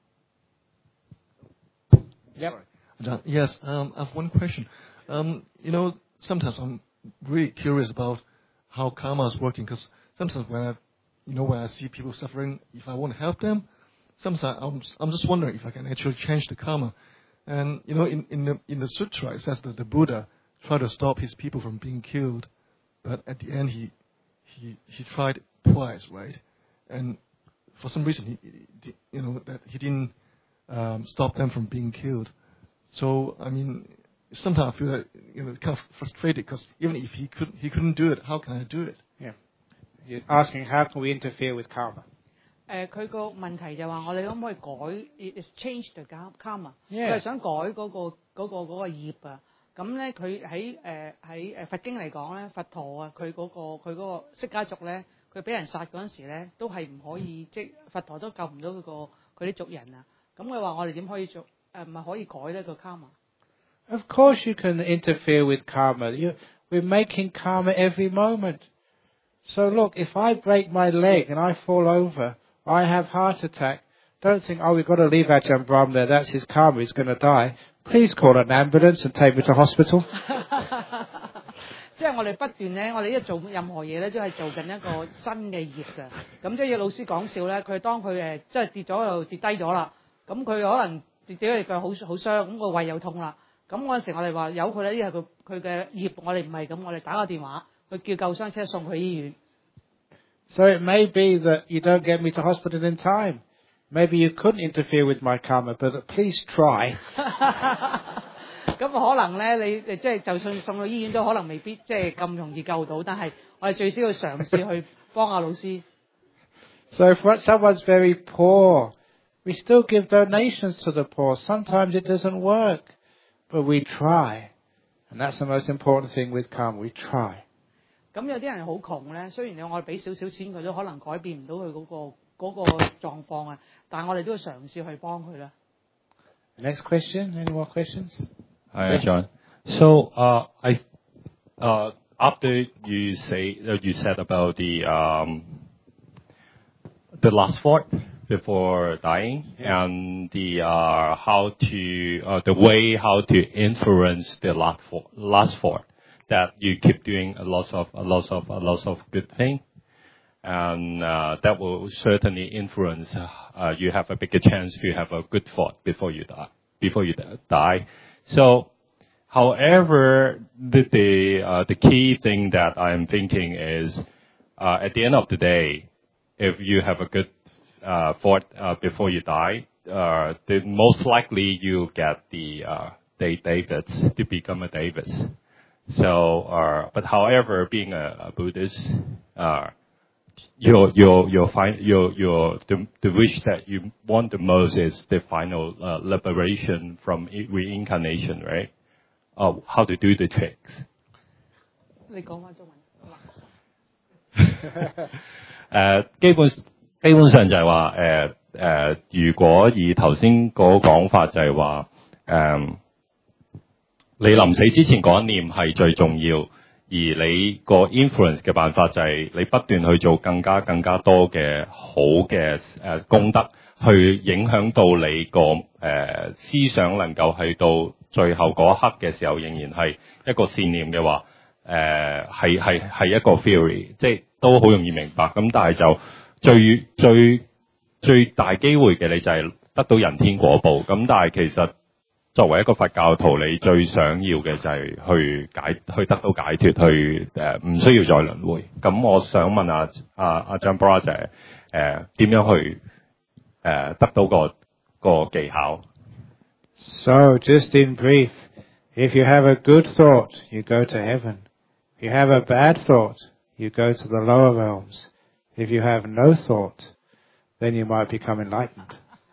B: Yep.
L: Yes, I have one question. Sometimes I'm really curious about how karma is working, because sometimes when I see people suffering, if I want to help them, sometimes I'm just wondering if I can actually change the karma. And in the sutra it says that the Buddha tried to stop his people from being killed, but at the end he tried twice, right? And for some reason he didn't stop them from being killed. So I mean, sometimes I feel that kind of frustrated, because even if he couldn't do it, how can I do it?
B: Yeah. You're asking how can we interfere with karma?
A: 佢個問題就話我哋可唔可以改 change the karma？
B: Yeah.
A: 佢係想改嗰個業啊。咁咧佢喺佛經嚟講咧，佛陀啊佢嗰個釋迦族咧，佢俾人殺嗰陣時咧，都係唔可以即佛陀都救唔到佢啲族人啊。咁佢話我哋點可以做唔係可以改呢個 karma？Of
B: course you can interfere with karma. We're making karma every moment. So look, if I break my leg and I fall over, I have heart attack, don't think, we've got to leave Ajahn Brahm there, that's his karma, he's going to die. Please call an ambulance and take me to hospital.
A: 即係我哋不斷咧，我哋一做任何嘢咧，都係做緊一個新嘅業嘅。咁即係老師講笑咧，佢當佢即係跌咗喺度跌低咗啦，咁佢可能跌咗隻腳好傷，咁個胃又痛啦。咁嗰陣時我哋話由佢咧，呢係佢嘅業，我哋唔係咁，我哋打個電話去叫救傷車送佢醫院。
B: So it may be that you don't get me to hospital in time. Maybe you couldn't interfere with my karma, but please try.
A: 咁可能咧，你即係就算送到醫院都可能未必即係咁容易救到，但係我哋最少要嘗試去幫下老師。
B: So if someone's very poor, we still give donations to the poor. Sometimes it doesn't work, but we try. And that's the most important thing with karma. We try.
A: 咁有啲人好窮咧，雖然我哋俾少少錢佢都可能改變唔到佢嗰個狀況啊，但係我哋都要嘗試去幫佢啦。
B: Next question. Any more questions?
M: Hi, John. So, after you said about the last thought before dying, and the way how to influence the last thought, that you keep doing a lot of good thing, and that will certainly influence. You have a bigger chance to have a good thought before you die. So, however, the key thing that I'm thinking is, at the end of the day, if you have a good thought before you die, then most likely you'll get the Davids to become a Davids. So, but however, being a Buddhist, the wish that you want the most is the final liberation from reincarnation, right? How to do the tricks?
A: 你講返中文。
M: 基本上就係話如果以頭先嗰個講法就係話你臨死之前嗰一念係最重要，而你個 influence 嘅辦法就係你不斷去做更加多嘅好嘅功德，去影響到你個思想能夠去到最後嗰一刻嘅時候，仍然係一個善念嘅話，係一個 theory， 即係都好容易明白。咁但係就最大機會嘅你就係得到人天果報。咁但係其實作為一個佛教徒，你最想要嘅就係去得到解脫，去唔需要再輪迴。咁我想問阿張 Brother 點樣去得到個技巧？
B: So, just in brief, if you have a good thought, you go to heaven. If you have a bad thought, you go to the lower realms. If you have no thought, then you might become enlightened.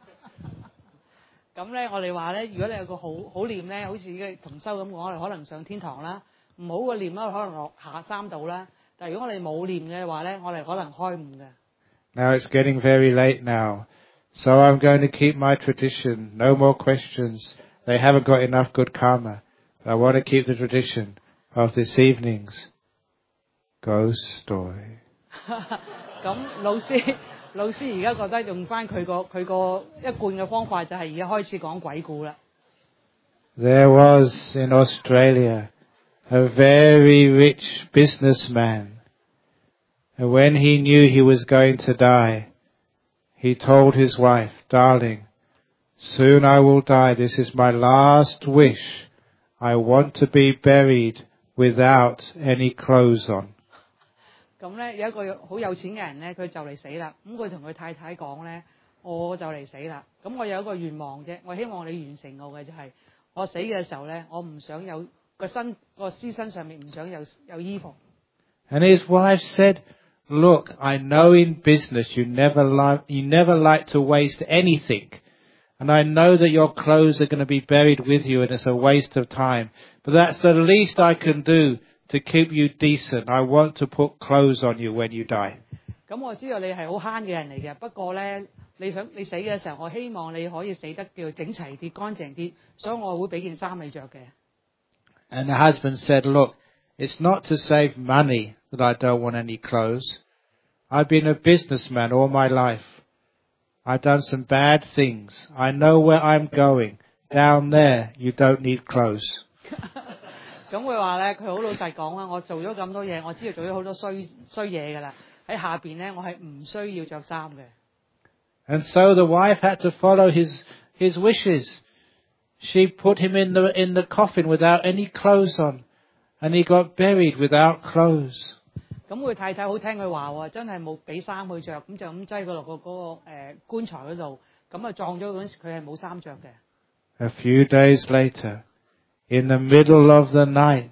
A: 咁咧，我哋話咧，如果你有個好念咧，好似同修咁講，我哋可能上天堂啦；唔好嘅念咧，可能落下三道啦。但係如果我哋冇念嘅話咧，我哋可能開悟嘅。
B: Now it's getting very late now, so I'm going to keep my tradition. No more questions. They haven't got enough good karma. I want to keep the tradition of this evening's ghost story.
A: 咁老師而家覺得用翻佢個一貫嘅方法，就係而家開始講鬼故啦。
B: There was in Australia a very rich businessman, and when he knew he was going to die, he told his wife, "Darling, soon I will die. This is my last wish. I want to be buried without any clothes on."
A: 咁咧有一個好有錢嘅人咧，佢就嚟死啦。咁佢同佢太太講咧，我就嚟死啦。咁我有一個願望啫，我希望你完成我嘅就係、我死嘅時候咧，我唔想有個屍身上面唔想有衣服。
B: And his wife said, "Look, I know in business you never like to waste anything. And I know that your clothes are going to be buried with you and it's a waste of time. But that's the least I can do to keep you decent. I want to put clothes on you when you die."
A: 咁我知道你係好慳嘅人嚟嘅，不過咧，你死嘅時候，我希望你可以死得叫整齊啲、乾淨啲，所以我會俾件衫你着嘅。
B: And the husband said, "Look, it's not to save money that I don't want any clothes. I've been a businessman all my life. I've done some bad things. I know where I'm going. Down there, you don't need clothes."
A: 咁佢話咧，佢好老實講啦，我做咗咁多嘢，我知道做咗好多衰嘢㗎啦。喺下邊咧，我係唔需要着衫嘅。
B: And so the wife had to follow his wishes. She put him in the coffin without any clothes on, and he got buried without clothes.
A: 咁佢太太好聽佢話喎，真係冇俾衫佢着，咁就咁擠佢落個棺材嗰度，咁啊撞咗嗰陣時佢係冇衫着嘅。
B: A few days later, in the middle of the night,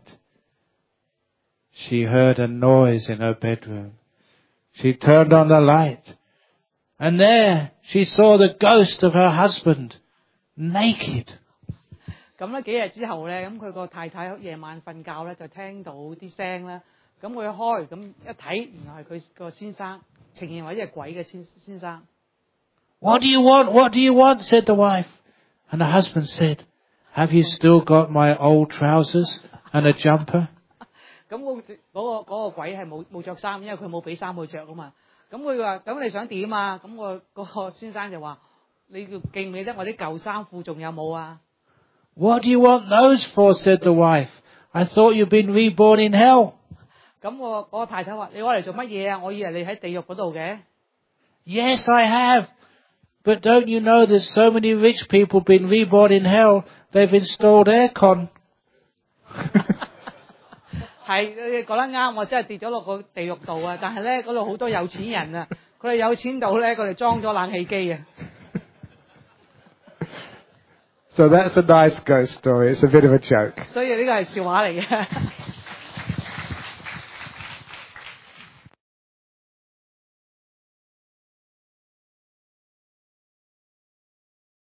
B: she heard a noise in her bedroom. She turned on the light, and there she saw the ghost of her husband, naked.
A: 咁咧幾日之後咧，咁佢個太太夜晚瞓覺咧就聽到啲聲啦，咁佢開咁一睇，原來係佢個先生，呈現為一隻鬼嘅先生。
B: What do you want? What do you want? Said the wife. And the husband said, Have you still got my old trousers and a jumper?
A: 咁嗰個鬼係冇着衫，因為佢冇俾衫佢着啊嘛。咁佢話：咁你想點啊？咁嗰個先生就話：你記唔記得我啲舊衫褲仲有冇啊？
B: What do you want those for? Said the wife. I thought you'd been reborn in hell.
A: 咁嗰個太太話：你攞嚟做乜嘢啊？我以為你喺地獄嗰度嘅。
B: Yes, I have. But don't you know there's so many rich people been reborn in hell, they've installed aircon.
A: 係你講得啱，我真係跌咗落個地獄度啊！但係咧嗰度好多有錢人啊，佢哋有錢到咧，佢哋裝咗冷氣機啊。
B: So that's a nice ghost story. It's a bit of a joke.
A: 所以呢個係笑話嚟嘅。